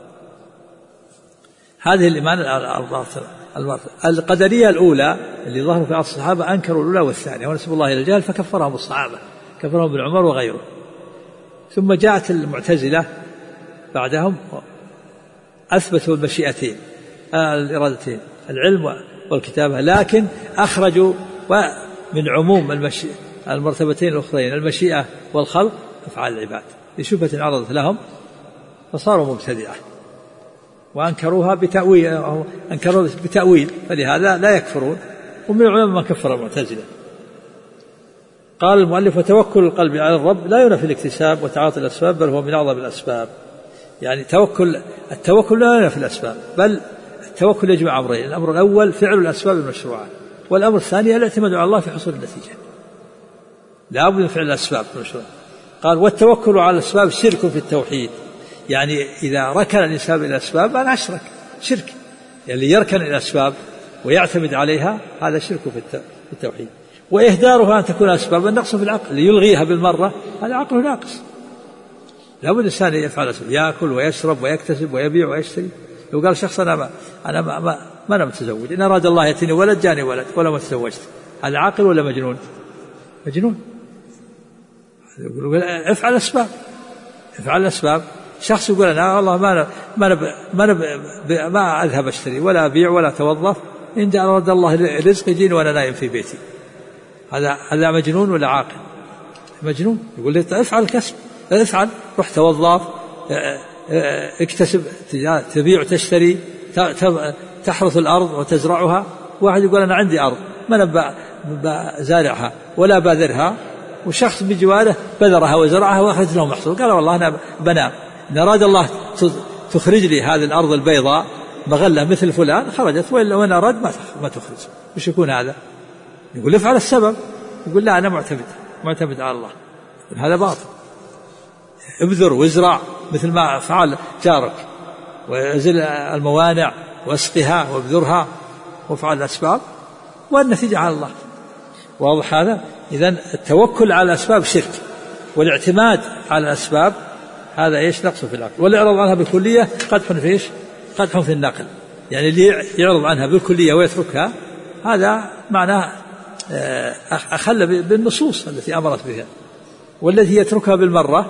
هذه الإيمان القدرية الأولى اللي ظهروا في عصر الصحابة أنكروا الأولى والثانية ونسبوا الله إلى الجهل فكفرهم الصحابة، كفرهم بن عمر وغيره. ثم جاءت المعتزلة بعدهم أثبتوا المشيئتين الإرادتين العلم والكتابة، لكن أخرجوا من عموم المشيئة المرتبتين الأخرين المشيئة والخلق أفعال العباد لشبهة عرضت لهم فصاروا مبتدعة وأنكروها بتأويل، أنكروا بتأويل فلهذا لا يكفرون. ومن العلماء من كفر المعتزلة. قال المؤلف وتوكل القلب على الرب لا ينافي الاكتساب وتعاطي الأسباب بل هو من أعظم الأسباب. يعني توكل التوكل لا ينافي الأسباب بل التوكل يجمع أمرين، الأمر الأول فعل الأسباب المشروعة، والأمر الثاني الاعتماد على الله في حصول النتيجة. لا بد من فعل الأسباب المشروعة. قال والتوكل على الأسباب شرك في التوحيد، يعني إذا ركن الإنسان إلى الأسباب أنا أشرك شرك، يعني يركن إلى الأسباب ويعتمد عليها هذا شرك في التوحيد. وإهدارها أن تكون أسبابا نقص في العقل ليلغيها بالمرة، هذا عقله ناقص. لا بد الإنسان يفعل أسباب، يأكل ويشرب ويكتسب ويبيع ويشتري لو قال شخص أنا ما أنا ما, ما, ما أنا متزوج، إن أراد الله يأتيني ولد جاني ولد ولا ما تزوجت، هذا عاقل ولا مجنون؟ مجنون. يقول افعل الأسباب، افعل الأسباب. شخص يقول أنا والله ما أنا ما أنا ما, أنا ما أذهب أشتري ولا أبيع ولا أتوظف، إن أراد الله رزق يجيني وأنا نايم في بيتي، هذا هذا مجنون ولا عاقل؟ مجنون. يقول لي افعل الكسب، افعل، روح توظف، اكتسب، تبيع وتشتري، تحرث الأرض وتزرعها. واحد يقول أنا عندي أرض ما أنا بزارعها ولا باذرها، وشخص بجواره بذرها وزرعها وأخرج له محصول، قال والله أنا بنام، إن أراد الله تخرج لي هذه الأرض البيضاء مغلة مثل فلان خرجت، وإلا وإن أراد ما تخرج. وش يكون هذا؟ يقول افعل السبب، يقول لا أنا معتمد معتمد على الله، هذا باطل. ابذر وازرع مثل ما فعل جارك، وازل الموانع واسقها وابذرها وافعل الأسباب، والنتيجة على الله. واضح هذا؟ إذن التوكل على الأسباب شرك، والاعتماد على الأسباب هذا إيش؟ نقص في العقل. والإعراض عنها بالكلية قدح في إيش؟ قدح في النقل. يعني اللي يعرض عنها بالكلية ويتركها هذا معناه أخل بالنصوص التي أمرت بها، والذي يتركها بالمرة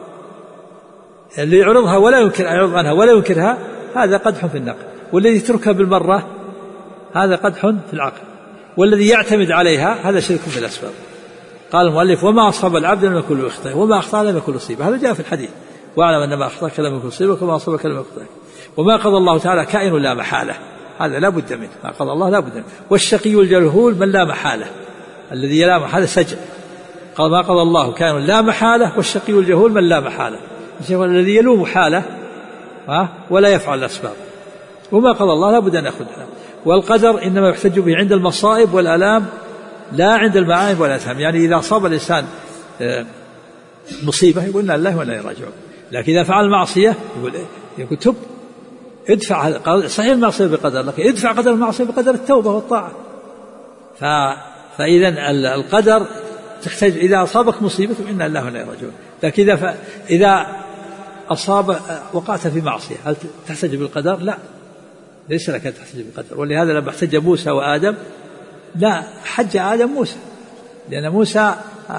اللي يعرضها ولا ينكر يعرض عنها ولا ينكرها هذا قدح في النقل، والذي يتركها بالمرة هذا قدح في العقل، والذي يعتمد عليها هذا شرك بالأسباب. قال المؤلف وما أصاب العبد لم يكن يخطئ وما أخطأ لم يكن يصيب، هذا جاء في الحديث، واعلم أن ما أخطأك لم يكن يصيبك وما أصابك لم يكن يخطئك. وما قضى الله تعالى كائن لا محالة، هذا لا بد منه، ما قضى الله لا بد منه. والشقي الجهول من لا محالة، الذي لا محالة سجع. قال ما قضى الله كائن لا محالة، والشقي الجهول من لا محالة، الذي يلوم حاله ولا يفعل الأسباب. وما قضى الله لا بد أن يأخذها. والقدر إنما يحتج به عند المصائب والآلام لا عند المعايب والأثام. يعني إذا أصاب الإنسان مصيبة يقول إنا لله وإنا إليه راجعون، لكن إذا فعل معصية يقول يقول تب ادفع. صحيح المعصية بقدر، لكن ادفع قدر المعصية بقدر التوبة والطاعة. فإذا القدر تحتاج إذا أصابك مصيبة إنا لله وإنا إليه راجعون، لكن إذا ف... إذا أصاب وقعت في معصية هل تحتج بالقدر؟ لا، ليس لك أن تحتج بالقدر. ولهذا لما احتج موسى وآدم لا حج آدم موسى، لأن موسى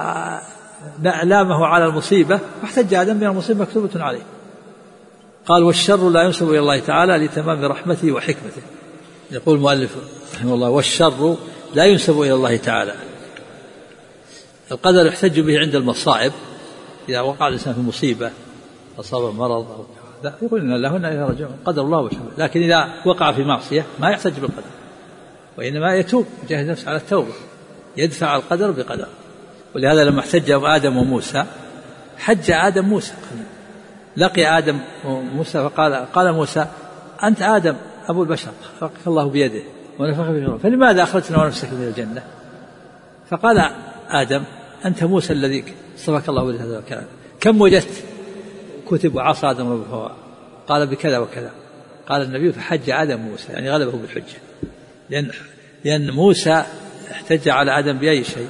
لامه على المصيبة واحتج آدم بأن المصيبة مكتوبة عليه. قال والشر لا ينسب إلى الله تعالى لتمام رحمته وحكمته. يقول المؤلف رحمه الله والشر لا ينسب إلى الله تعالى. القدر يحتج به عند المصائب، إذا وقع الإنسان في مصيبة أصاب مرض أو لا يقول إن الله وإنا إليه راجعون قدر الله وحكمه. لكن إذا وقع في معصية ما يحتج بالقدر، وإنما يتوب يجاهد نفسه على التوبة، يدفع القدر بقدر. ولهذا لما احتج آدم وموسى حج آدم موسى، لقي آدم موسى فقال قال موسى أنت آدم أبو البشر خلقك الله بيده ونفخ فيه روحه فلماذا أخرجتنا ونفسك من الجنة؟ فقال آدم أنت موسى الذي اصطفاك الله بهذا الكلام، كم وجدت كتب وعصى آدم ربه؟ قال بكذا وكذا. قال النبي فحج آدم موسى، يعني غلبه بالحجة، لأن لأن موسى احتج على آدم بأي شيء؟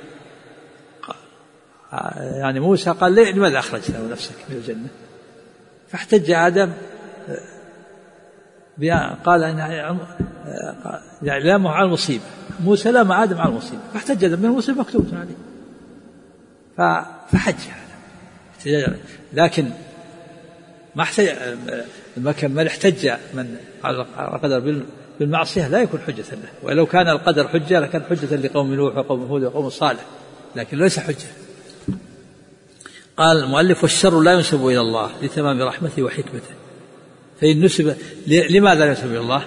يعني موسى قال لماذا أخرجتنا ونفسك من الجنة؟ فاحتج آدم قال إن يعني لامه على المصيبة، موسى لام آدم على المصيبة، فاحتج آدم من المصيبة مكتوبة عليه فحج هذا. لكن ما احتج من احتج من على القدر بالمعصية لا يكون حجة له، ولو كان القدر حجة لكان حجة لقوم نوح وقوم هود وقوم صالح، لكن ليس حجة. قال المؤلف والشر لا ينسب إلى الله لتمام رحمته وحكمته. فإن نسب لماذا لا ينسب إلى الله؟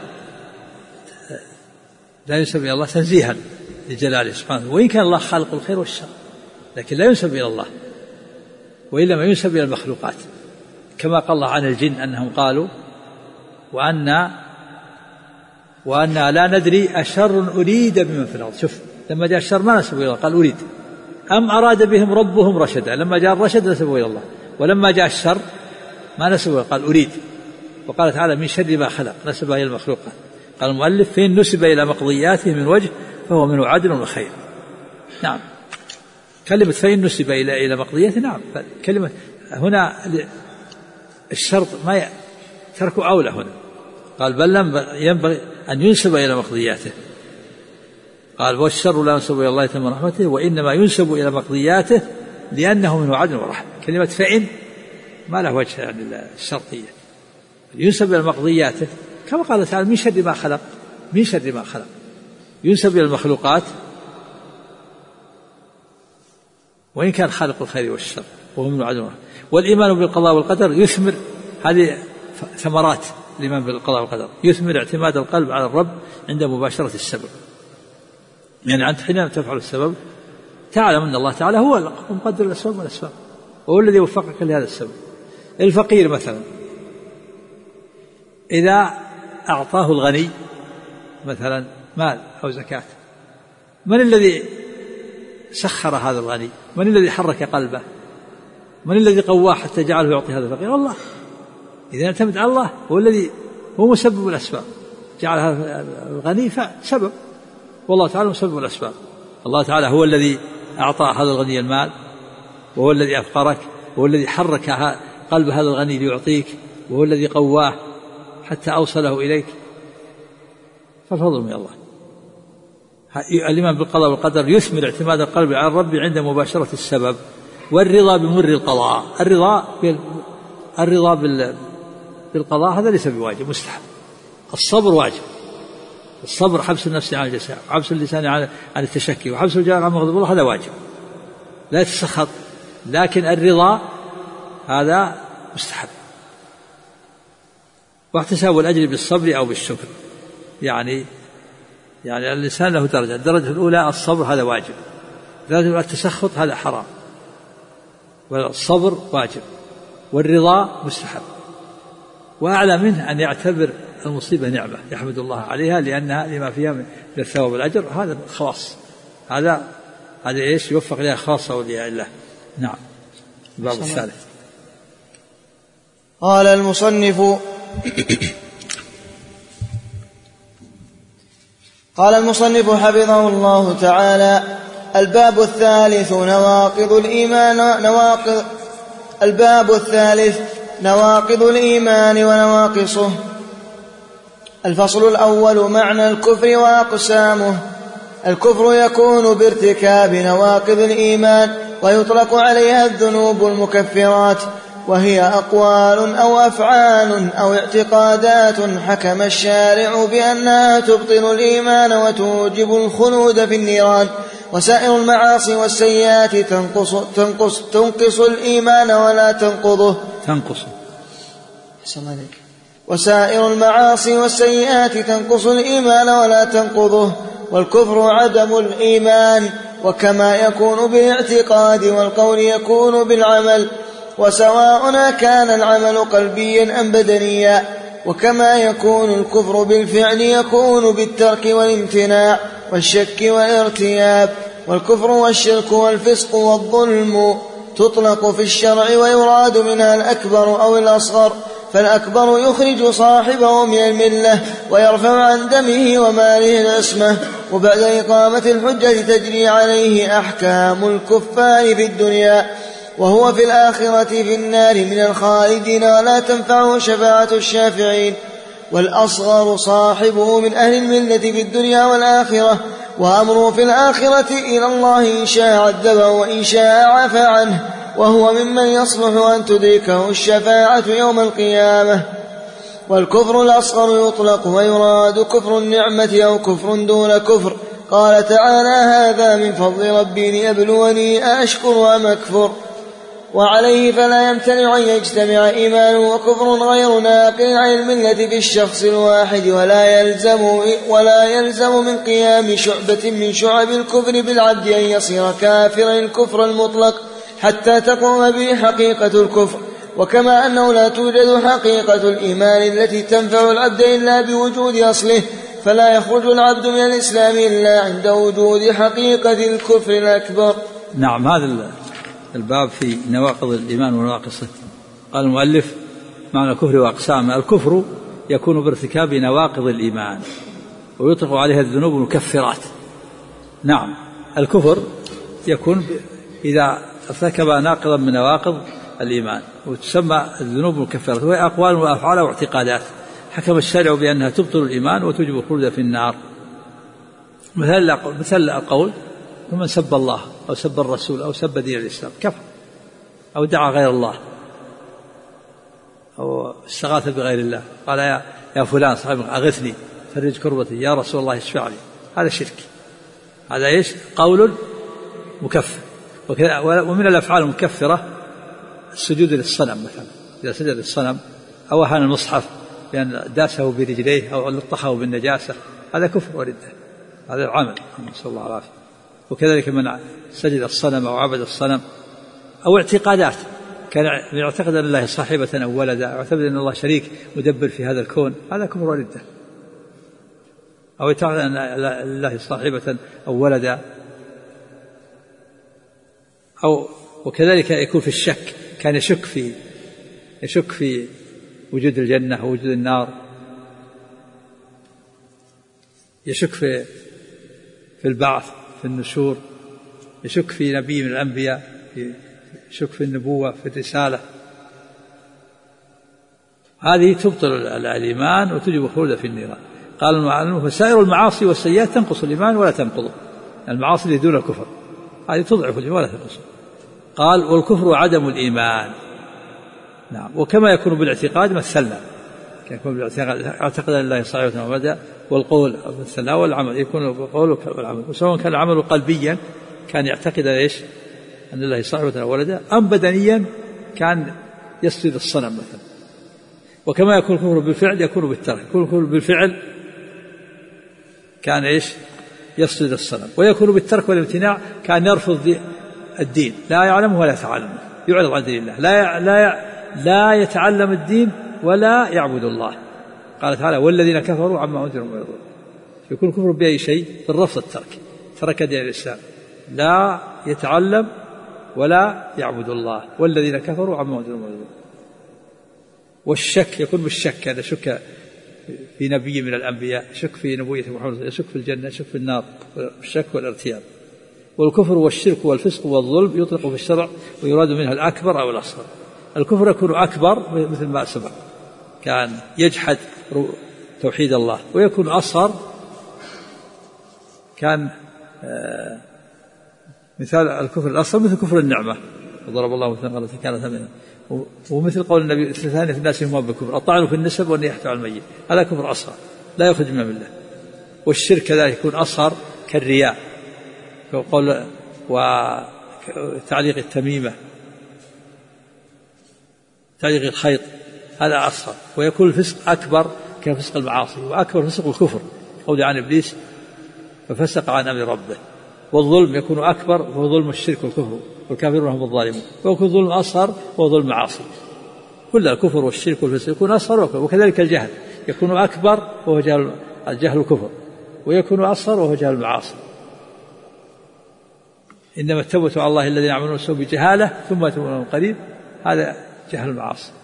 لا ينسب إلى الله تنزيها لجلاله سبحانه، وإن كان الله خالق الخير والشر، لكن لا ينسب إلى الله، وإلا ما ينسب إلى المخلوقات، كما قال الله عن الجن أنهم قالوا وأنا وأنا لا ندري أشر أريد بمن في الأرض. شوف لما جاء الشر ما نسبوا إلى الله، قال أريد، أم أراد بهم ربهم رشدا، لما جاء الرشد نسبوا إلى الله، ولما جاء الشر ما نسبوا، قال أريد. وقال تعالى من شر ما خلق نسبها إلى المخلوقات. قال المؤلف فإن نسب إلى مقضياته من وجه فهو منه عدل وخير. نعم، كلمة فإن نسب إلى إلى مقضياته، نعم، كلمة هنا الشرط ما ترك أولى هنا، قال بل ينبغي أن ينسب إلى مقضياته. قال والشر لا ينسب إلى الله من رحمته وإنما ينسب إلى مقضياته لأنه منه عدل ورحمة. كلمة فإن ما له وجه يعني الشرطية، ينسب إلى مقضياته كما قال تعالى من شر ما خلق، من شر ما خلق، ينسب إلى المخلوقات وإن كان خالق الخير والشر وهو من عدل ورحمة. والإيمان بالقضاء والقدر يثمر، هذه ثمرات الإيمان بالقضاء والقدر، يثمر اعتماد القلب على الرب عند مباشرة السبب. يعني أنت حينما تفعل السبب تعلم أن الله تعالى هو مقدر الأسباب والأسباب وهو الذي وفقك لهذا السبب. الفقير مثلا إذا أعطاه الغني مثلا مال أو زكاة، من الذي سخر هذا الغني؟ من الذي حرك قلبه؟ من الذي قواه حتى جعله يعطي هذا الفقير؟ الله. إذا اعتمد على الله هو الذي هو مسبب الأسباب، جعل هذا الغني سبب والله تعالى مسبب الأسباب. الله تعالى هو الذي أعطى هذا الغني المال وهو الذي أفقرك وهو الذي حرك قلب هذا الغني ليعطيك وهو الذي قواه حتى أوصله إليك، فالفضل من الله. الإيمان بالقضاء والقدر يثمر اعتماد القلب على الرب عند مباشرة السبب. والرضا بمر القضاء، الرضا الرضا بالقضاء هذا ليس بواجب، مستحب. الصبر واجب، الصبر حبس النفس عن الجزاء وحبس اللسان عن عن التشكي وحبس الجار عن مغضب الله، هذا واجب لا يتسخط. لكن الرضا هذا مستحب. واحتساب الأجر بالصبر أو بالشكر، يعني يعني الإنسان له درجة، الدرجة الأولى الصبر هذا واجب، الدرجة التسخط هذا حرام، والصبر واجب والرضا مستحب. وأعلى منه أن يعتبر المصيبة نعمة يحمد الله عليها لأنها لما فيها من الثواب والأجر، هذا خاص، هذا هذا إيش يوفق لها خاصة أولياء الله. نعم. الباب الثالث. قال المصنف قال المصنف حفظه الله تعالى: الباب الثالث نواقض الإيمان نواقض الباب الثالث نواقض الإيمان ونواقصه. الفصل الأول: معنى الكفر وأقسامه. الكفر يكون بارتكاب نواقض الإيمان ويطلق عليها الذنوب المكفرات، وهي أقوال أو أفعال أو اعتقادات حكم الشارع بأنها تبطل الإيمان وتوجب الخلود في النيران. وسائر المعاصي والسيئات تنقص, تنقص, تنقص الإيمان ولا تنقضه تنقص وسائر المعاصي والسيئات تنقص الإيمان ولا تنقضه. والكفر عدم الإيمان، وكما يكون بالاعتقاد والقول يكون بالعمل، وسواء كان العمل قلبيا أم بدنيا. وكما يكون الكفر بالفعل يكون بالترك والامتناع والشك والارتياب. والكفر والشرك والفسق والظلم تطلق في الشرع ويراد منها الأكبر أو الأصغر، فالأكبر يخرج صاحبه من الملة ويرفع عن دمه وماله العصمة، وبعد إقامة الحجة تجري عليه أحكام الكفار في الدنيا، وهو في الآخرة في النار من الخالدين ولا تنفعه شفاعة الشافعين. والأصغر صاحبه من أهل الملة في الدنيا والآخرة، وأمره في الآخرة إلى الله إن شاء عذبه وإن شاء عفى عنه، وهو ممن يصلح أن تدركه الشفاعة يوم القيامة. والكفر الأصغر يطلق ويراد كفر النعمة أو كفر دون كفر. قال تعالى: هذا من فضل ربي ليبلوني أأشكر أم أكفر. وعليه فلا يمتنع أن يجتمع إيمان وكفر غير ناقل عن الملة في الشخص الواحد، ولا يلزم, ولا يلزم من قيام شعبة من شعب الكفر بالعبد أن يصير كافرا الكفر المطلق حتى تقوم به حقيقة الكفر. وكما أنه لا توجد حقيقة الإيمان التي تنفع العبد إلا بوجود أصله، فلا يخرج العبد من الإسلام إلا عند وجود حقيقة الكفر الأكبر. نعم. هذا الباب في نواقض الإيمان ونواقصه. قال المؤلف: معنى الكفر وأقسامه. الكفر يكون بارتكاب نواقض الإيمان ويطلق عليها الذنوب المكفرات. نعم. الكفر يكون إذا ارتكب ناقضا من نواقض الإيمان، وتسمى الذنوب المكفرات، وهي أقوال وأفعال واعتقادات حكم الشارع بأنها تبطل الإيمان وتوجب الخلود في النار. مثل مثل القول ومن سب الله أو سب الرسول أو سب دين الإسلام كفر، أو دعا غير الله أو استغاث بغير الله، قال يا, يا فلان صاحب أغثني فرج كربتي، يا رسول الله اشفع لي، هذا شرك. هذا إيش؟ قول مكفر. ومن الأفعال المكفرة السجود للصنم مثلا، إذا سجد للصنم أو أهان المصحف بأن داسه برجليه أو لطخه بالنجاسة، هذا كفر وردة، هذا العمل، نسأل الله العافية. وكذلك من سجد الصنم أو عبد الصنم، أو اعتقادات، كان يعتقد أن الله صاحبة أو ولدا، أو يعتقد أن الله شريك مدبر في هذا الكون، هذا كفر وردة. أو يعتقد أن الله صاحبة أو ولدا، أو وكذلك يكون في الشك، كان يشك في يشك في وجود الجنة أو وجود النار، يشك في في البعث، في النشور، يشك في نبي من الأنبياء، يشك في النبوة، في الرسالة. هذه تبطل الإيمان وتجب الخلود في النيران. قال المعلم فسائر المعاصي والسيئات تنقص الإيمان ولا تنقضه، المعاصي اللي دون الكفر هذه تضعف الإيمان ولا تنقصه. قال والكفر عدم الإيمان. نعم. وكما يكون بالاعتقاد مثلنا، يكون بالاعتقاد اعتقد أن الله صاحبه وبدأ، والقول مثلنا، والعمل يكون القول والعمل، وسواء كان العمل قلبيا كان يعتقد ايش؟ أن الله صاحبه ولدا، أم بدنيا كان يسجد الصنم مثلا. وكما يكون الكفر بالفعل يكون بالترك، يكون الكفر بالفعل كان ايش؟ يسجد الصنم، ويكون بالترك والامتناع كان يرفض الدين، لا يعلمه ولا يتعلمه، يعرض عن دين الله، لا لا لا يتعلم الدين ولا يعبد الله. قال تعالى والذين كفروا عما أنذروا معرضون. يكون الكفر بأي شيء؟ بالرفض الترك، ترك دين الإسلام، لا يتعلم ولا يعبد الله، والذين كفروا عما أنذروا معرضون. والشك يكون بالشك، هذا شك في نبي من الأنبياء، شك في نبوية محمد، يشك في الجنة، يشك في النار، الشك والارتياب. والكفر والشرك والفسق والظلم يطلق في الشرع ويراد منها الأكبر أو الأصغر. الكفر يكون أكبر مثل ما سبق، كان يجحد توحيد الله، ويكون أصغر كان آه مثال الكفر الأصغر مثل كفر النعمة، وضرب الله مثلا قالت كانت منها، ومثل قول النبي اثنتان في الناس هم بالكفر، الطعن في النسب والنياحة على الميت، هذا كفر أصغر لا يخرج من الله. والشرك كذلك يكون أصغر كالرياء وقول وتعليق التميمة، تعليق الخيط، هذا أصغر. ويكون الفسق أكبر كفسق المعاصي، وأكبر فسق الكفر، قول عن إبليس ففسق عن أمر ربه. والظلم يكون أكبر وهو ظلم الشرك والكفر، والكافرون هم الظالمون. ويكون ظلم أصغر وهو ظلم المعاصي. كل الكفر والشرك والفسق يكون أصغر وأكبر. وكذلك الجهل يكون أكبر وهو جهل الجهل الكفر، ويكون أصغر وهو جهل المعاصي. إنما التوبة على الله الذين يعملون السوء بجهالة ثم يتوبون من قريب، هذا جهل المعاصي.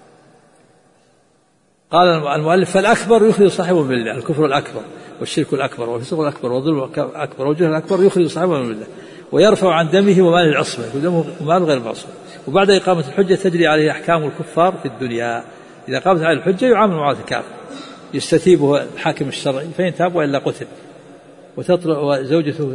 قال المؤلف فالأكبر يخرج صاحبه من الله، الكفر الأكبر والشرك الأكبر والفسق الأكبر والظلم الأكبر والجهل الأكبر يخرج صاحبه من الله، ويرفع عن دمه ومال العصمة، ودمه ومال غير معصوم. وبعد إقامة الحجة تجري عليه أحكام الكفار في الدنيا. إذا قامت عليه الحجة يعامل معاملة الكافر، يستتيبه الحاكم الشرعي فإن تاب وإلا قتل، وتطلع وزوجته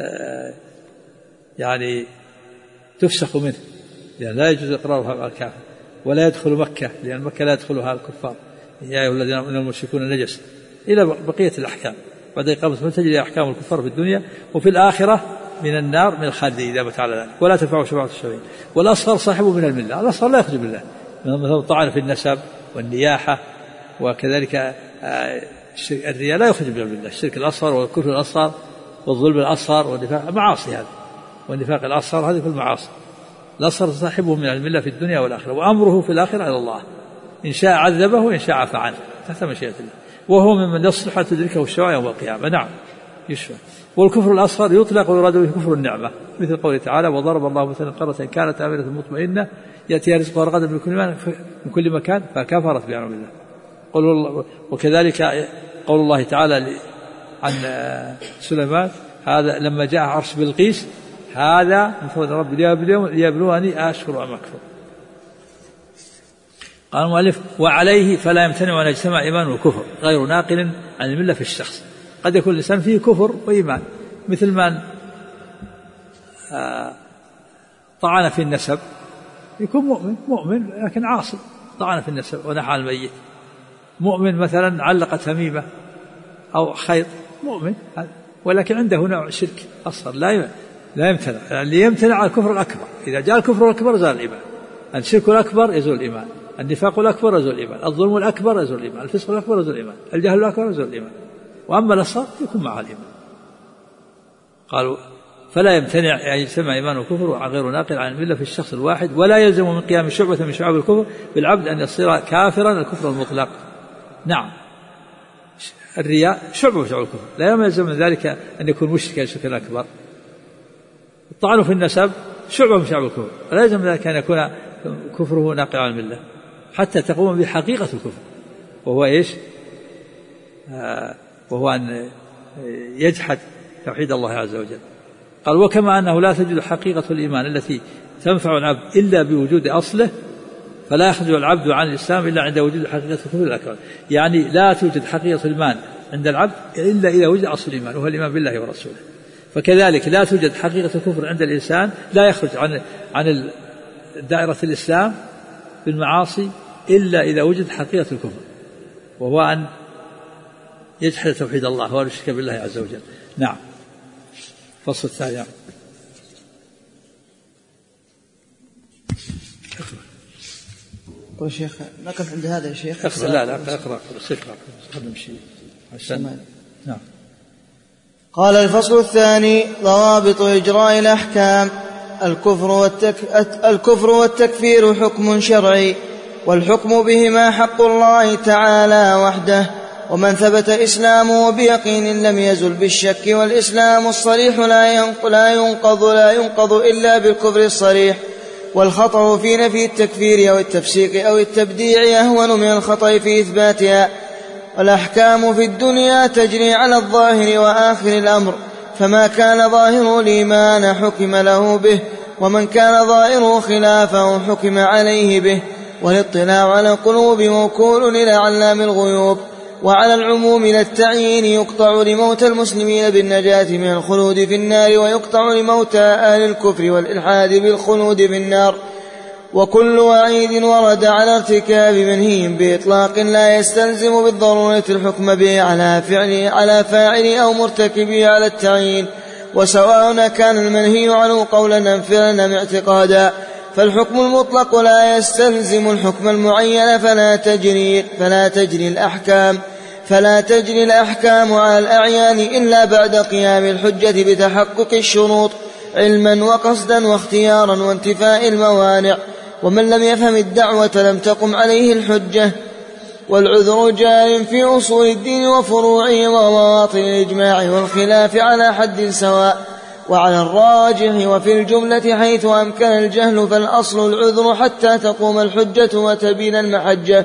يعني تفسخ منه، لأن لا يجوز إقرارها مع الكافر، ولا يدخل مكة لأن مكة لا يدخلها الكفار، يا أيها الذين آمنوا المشركون نجس، إلى بقية الأحكام. بعد إقامة الحجة تجري أحكام الكفار في الدنيا، وفي الآخرة من النار من الخالدين إذا مات على ذلك، ولا تنفع شفاعة الشافعين. والأصغر صاحبه من الملة، الأصغر لا يخرج بالله، مثل الطعن في النسب والنياحة، وكذلك الرياء لا يخرج من الملة، الشرك الأصغر والكفر الأصغر والظلم الأصغر والنفاق معاصي، هذا والنفاق الأصغر هذه كل معاصي. الأصغر صاحبه من الملة في الدنيا والآخرة، وأمره في الآخرة على الله، إن شاء عذبه وإن شاء عفى عنه تحت مشيئة الله، وهو ممن يصلح أن تدركه الشفاعة يوم القيامة. نعم يشفى. والكفر الأصغر يطلق ويراد به كفر النعمة، مثل قوله تعالى وضرب الله مثلا قرية كانت آمنة مطمئنة يأتيها رزقها رغدا من كل من كل مكان فكفرت بأنعم الله. قل وكذلك قول الله تعالى عن سليمان هذا لما جاء عرش بلقيس هذا من فضل ربي ليبلوني أشكر أم أكفر. قال المؤلف وعليه فلا يمتنع أن يجتمع إيمان وكفر غير ناقل عن الملة في الشخص. قد يكون الإنسان فيه كفر وإيمان، مثل من طعن في النسب يكون مؤمن مؤمن لكن عاصي، طعن في النسب ونحى الميت. مؤمن مثلا علق تميمة أو خيط، مؤمن ولكن عنده نوع شرك أصغر لا لا يمتنع، يعني يمتنع على الكفر الأكبر. إذا جاء الكفر الأكبر زال الإيمان. الشرك الأكبر يزول الإيمان، النفاق الأكبر يزول الإيمان، الظلم الأكبر يزول الإيمان، الفسق الأكبر يزول الإيمان، الجهل الأكبر يزول الإيمان، وأما الأصغر يكون مع الإيمان. قالوا فلا يمتنع أن يجتمع إيمان وكفر غير ناقل عن الملة في الشخص الواحد، ولا يلزم من قيام شعبة من شعب الكفر بالعبد أن يصير كافرا الكفر المطلق. نعم الرياء شعبة من شعب الكفر، لا يلزم من ذلك أن يكون مشركا شركا أكبر. الطعن في النسب شعبة من شعب الكفر، لا يلزم من ذلك أن يكون كفره ناقل عن الملة حتى تقوم بحقيقة الكفر، وهو إيش؟ آه وهو أن يجحد توحيد الله عز وجل. قال وكما أنه لا توجد حقيقة الإيمان التي تنفع العبد إلا بوجود أصله، فلا يخرج العبد عن الإسلام إلا عند وجود حقيقة الكفر الأكبر. يعني لا توجد حقيقة الإيمان عند العبد إلا إذا وجد أصل الإيمان وهو الإيمان بالله ورسوله. فكذلك لا توجد حقيقة الكفر عند الإنسان، لا يخرج عن عن دائرة الإسلام بالمعاصي إلا إذا وجد حقيقة الكفر، وهو أن يجحد توحيد الله ويشرك بالله عز وجل. نعم. فصل الثاني. قول شيخ نقف عند هذا يا شيخ. اقرأ. لا لا اقرأ بس اقرأ نمشي عشان. نعم. قال الفصل الثاني ضوابط إجراء الأحكام. الكفر والتك... الكفر والتكفير حكم شرعي، والحكم بهما حق الله تعالى وحده، ومن ثبت إسلامه بيقين لم يزل بالشك، والإسلام الصريح لا ينقض لا ينقض, لا ينقض إلا بالكفر الصريح. والخطأ في نفي التكفير أو التفسيق أو التبديع أهون من الخطأ في إثباتها. والأحكام في الدنيا تجري على الظاهر وآخر الأمر، فما كان ظاهره الإيمان حكم له به، ومن كان ظاهره خلافه حكم عليه به. والاطلاع على القلوب موكول إلى علام الغيوب، وعلى العموم لا التعيين يقطع لموت المسلمين بالنجاة من الخلود في النار، ويقطع لموت أهل الكفر والإلحاد بالخلود في النار. وكل وعيد ورد على ارتكاب منهي بإطلاق لا يستلزم بالضرورة الحكم به على فعله على فاعله أو مرتكبه على التعيين، وسواء كان المنهي عنه قولا أم فعلا أم اعتقادا. فالحكم المطلق لا يستلزم الحكم المعين، فلا تجري فلا تجري الأحكام فلا تجري الأحكام على الأعيان إلا بعد قيام الحجة بتحقق الشروط علما وقصدا واختيارا وانتفاء الموانع. ومن لم يفهم الدعوة لم تقم عليه الحجة. والعذر جار في أصول الدين وفروعه ومواطن الإجماع والخلاف على حد سواء. وعلى الراجح وفي الجملة حيث أمكن الجهل فالأصل العذر حتى تقوم الحجة وتبين المحجة.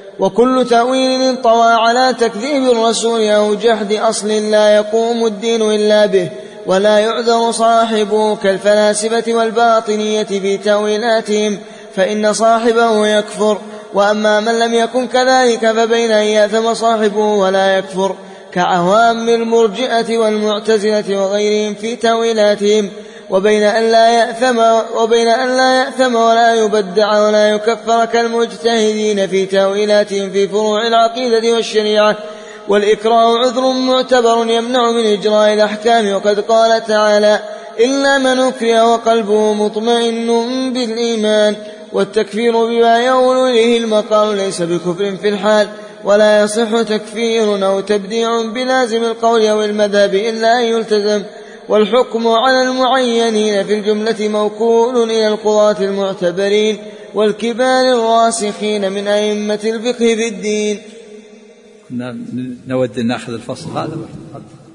وكل تأويل انطوى على تكذيب الرسول أو جحد أصل لا يقوم الدين إلا به، ولا يعذر صاحبه كالفلاسفة والباطنية في تأويلاتهم، فإن صاحبه يكفر. وأما من لم يكن كذلك فبين أن يأثم صاحبه ولا يكفر، كعوام المرجئة والمعتزلة وغيرهم في تأويلاتهم، وبين أن لا يأثم وبين أن لا يأثم ولا يبدع ولا يكفر كالمجتهدين في تأويلاتهم في فروع العقيدة والشريعة. والإكراه عذر معتبر يمنع من إجراء الأحكام، وقد قال تعالى إلا من أكره وقلبه مطمئن بالإيمان. والتكفير بما يؤول إليه المقال ليس بكفر في الحال، ولا يصح تكفير أو تبديع بلازم القول أو المذهب إلا أن يلتزم. والحكم على المعينين في الجملة موكول إلى القضاة المعتبرين والكبار الراسخين من أئمة الفقه في الدين. نود أن نأخذ الفصل هذا.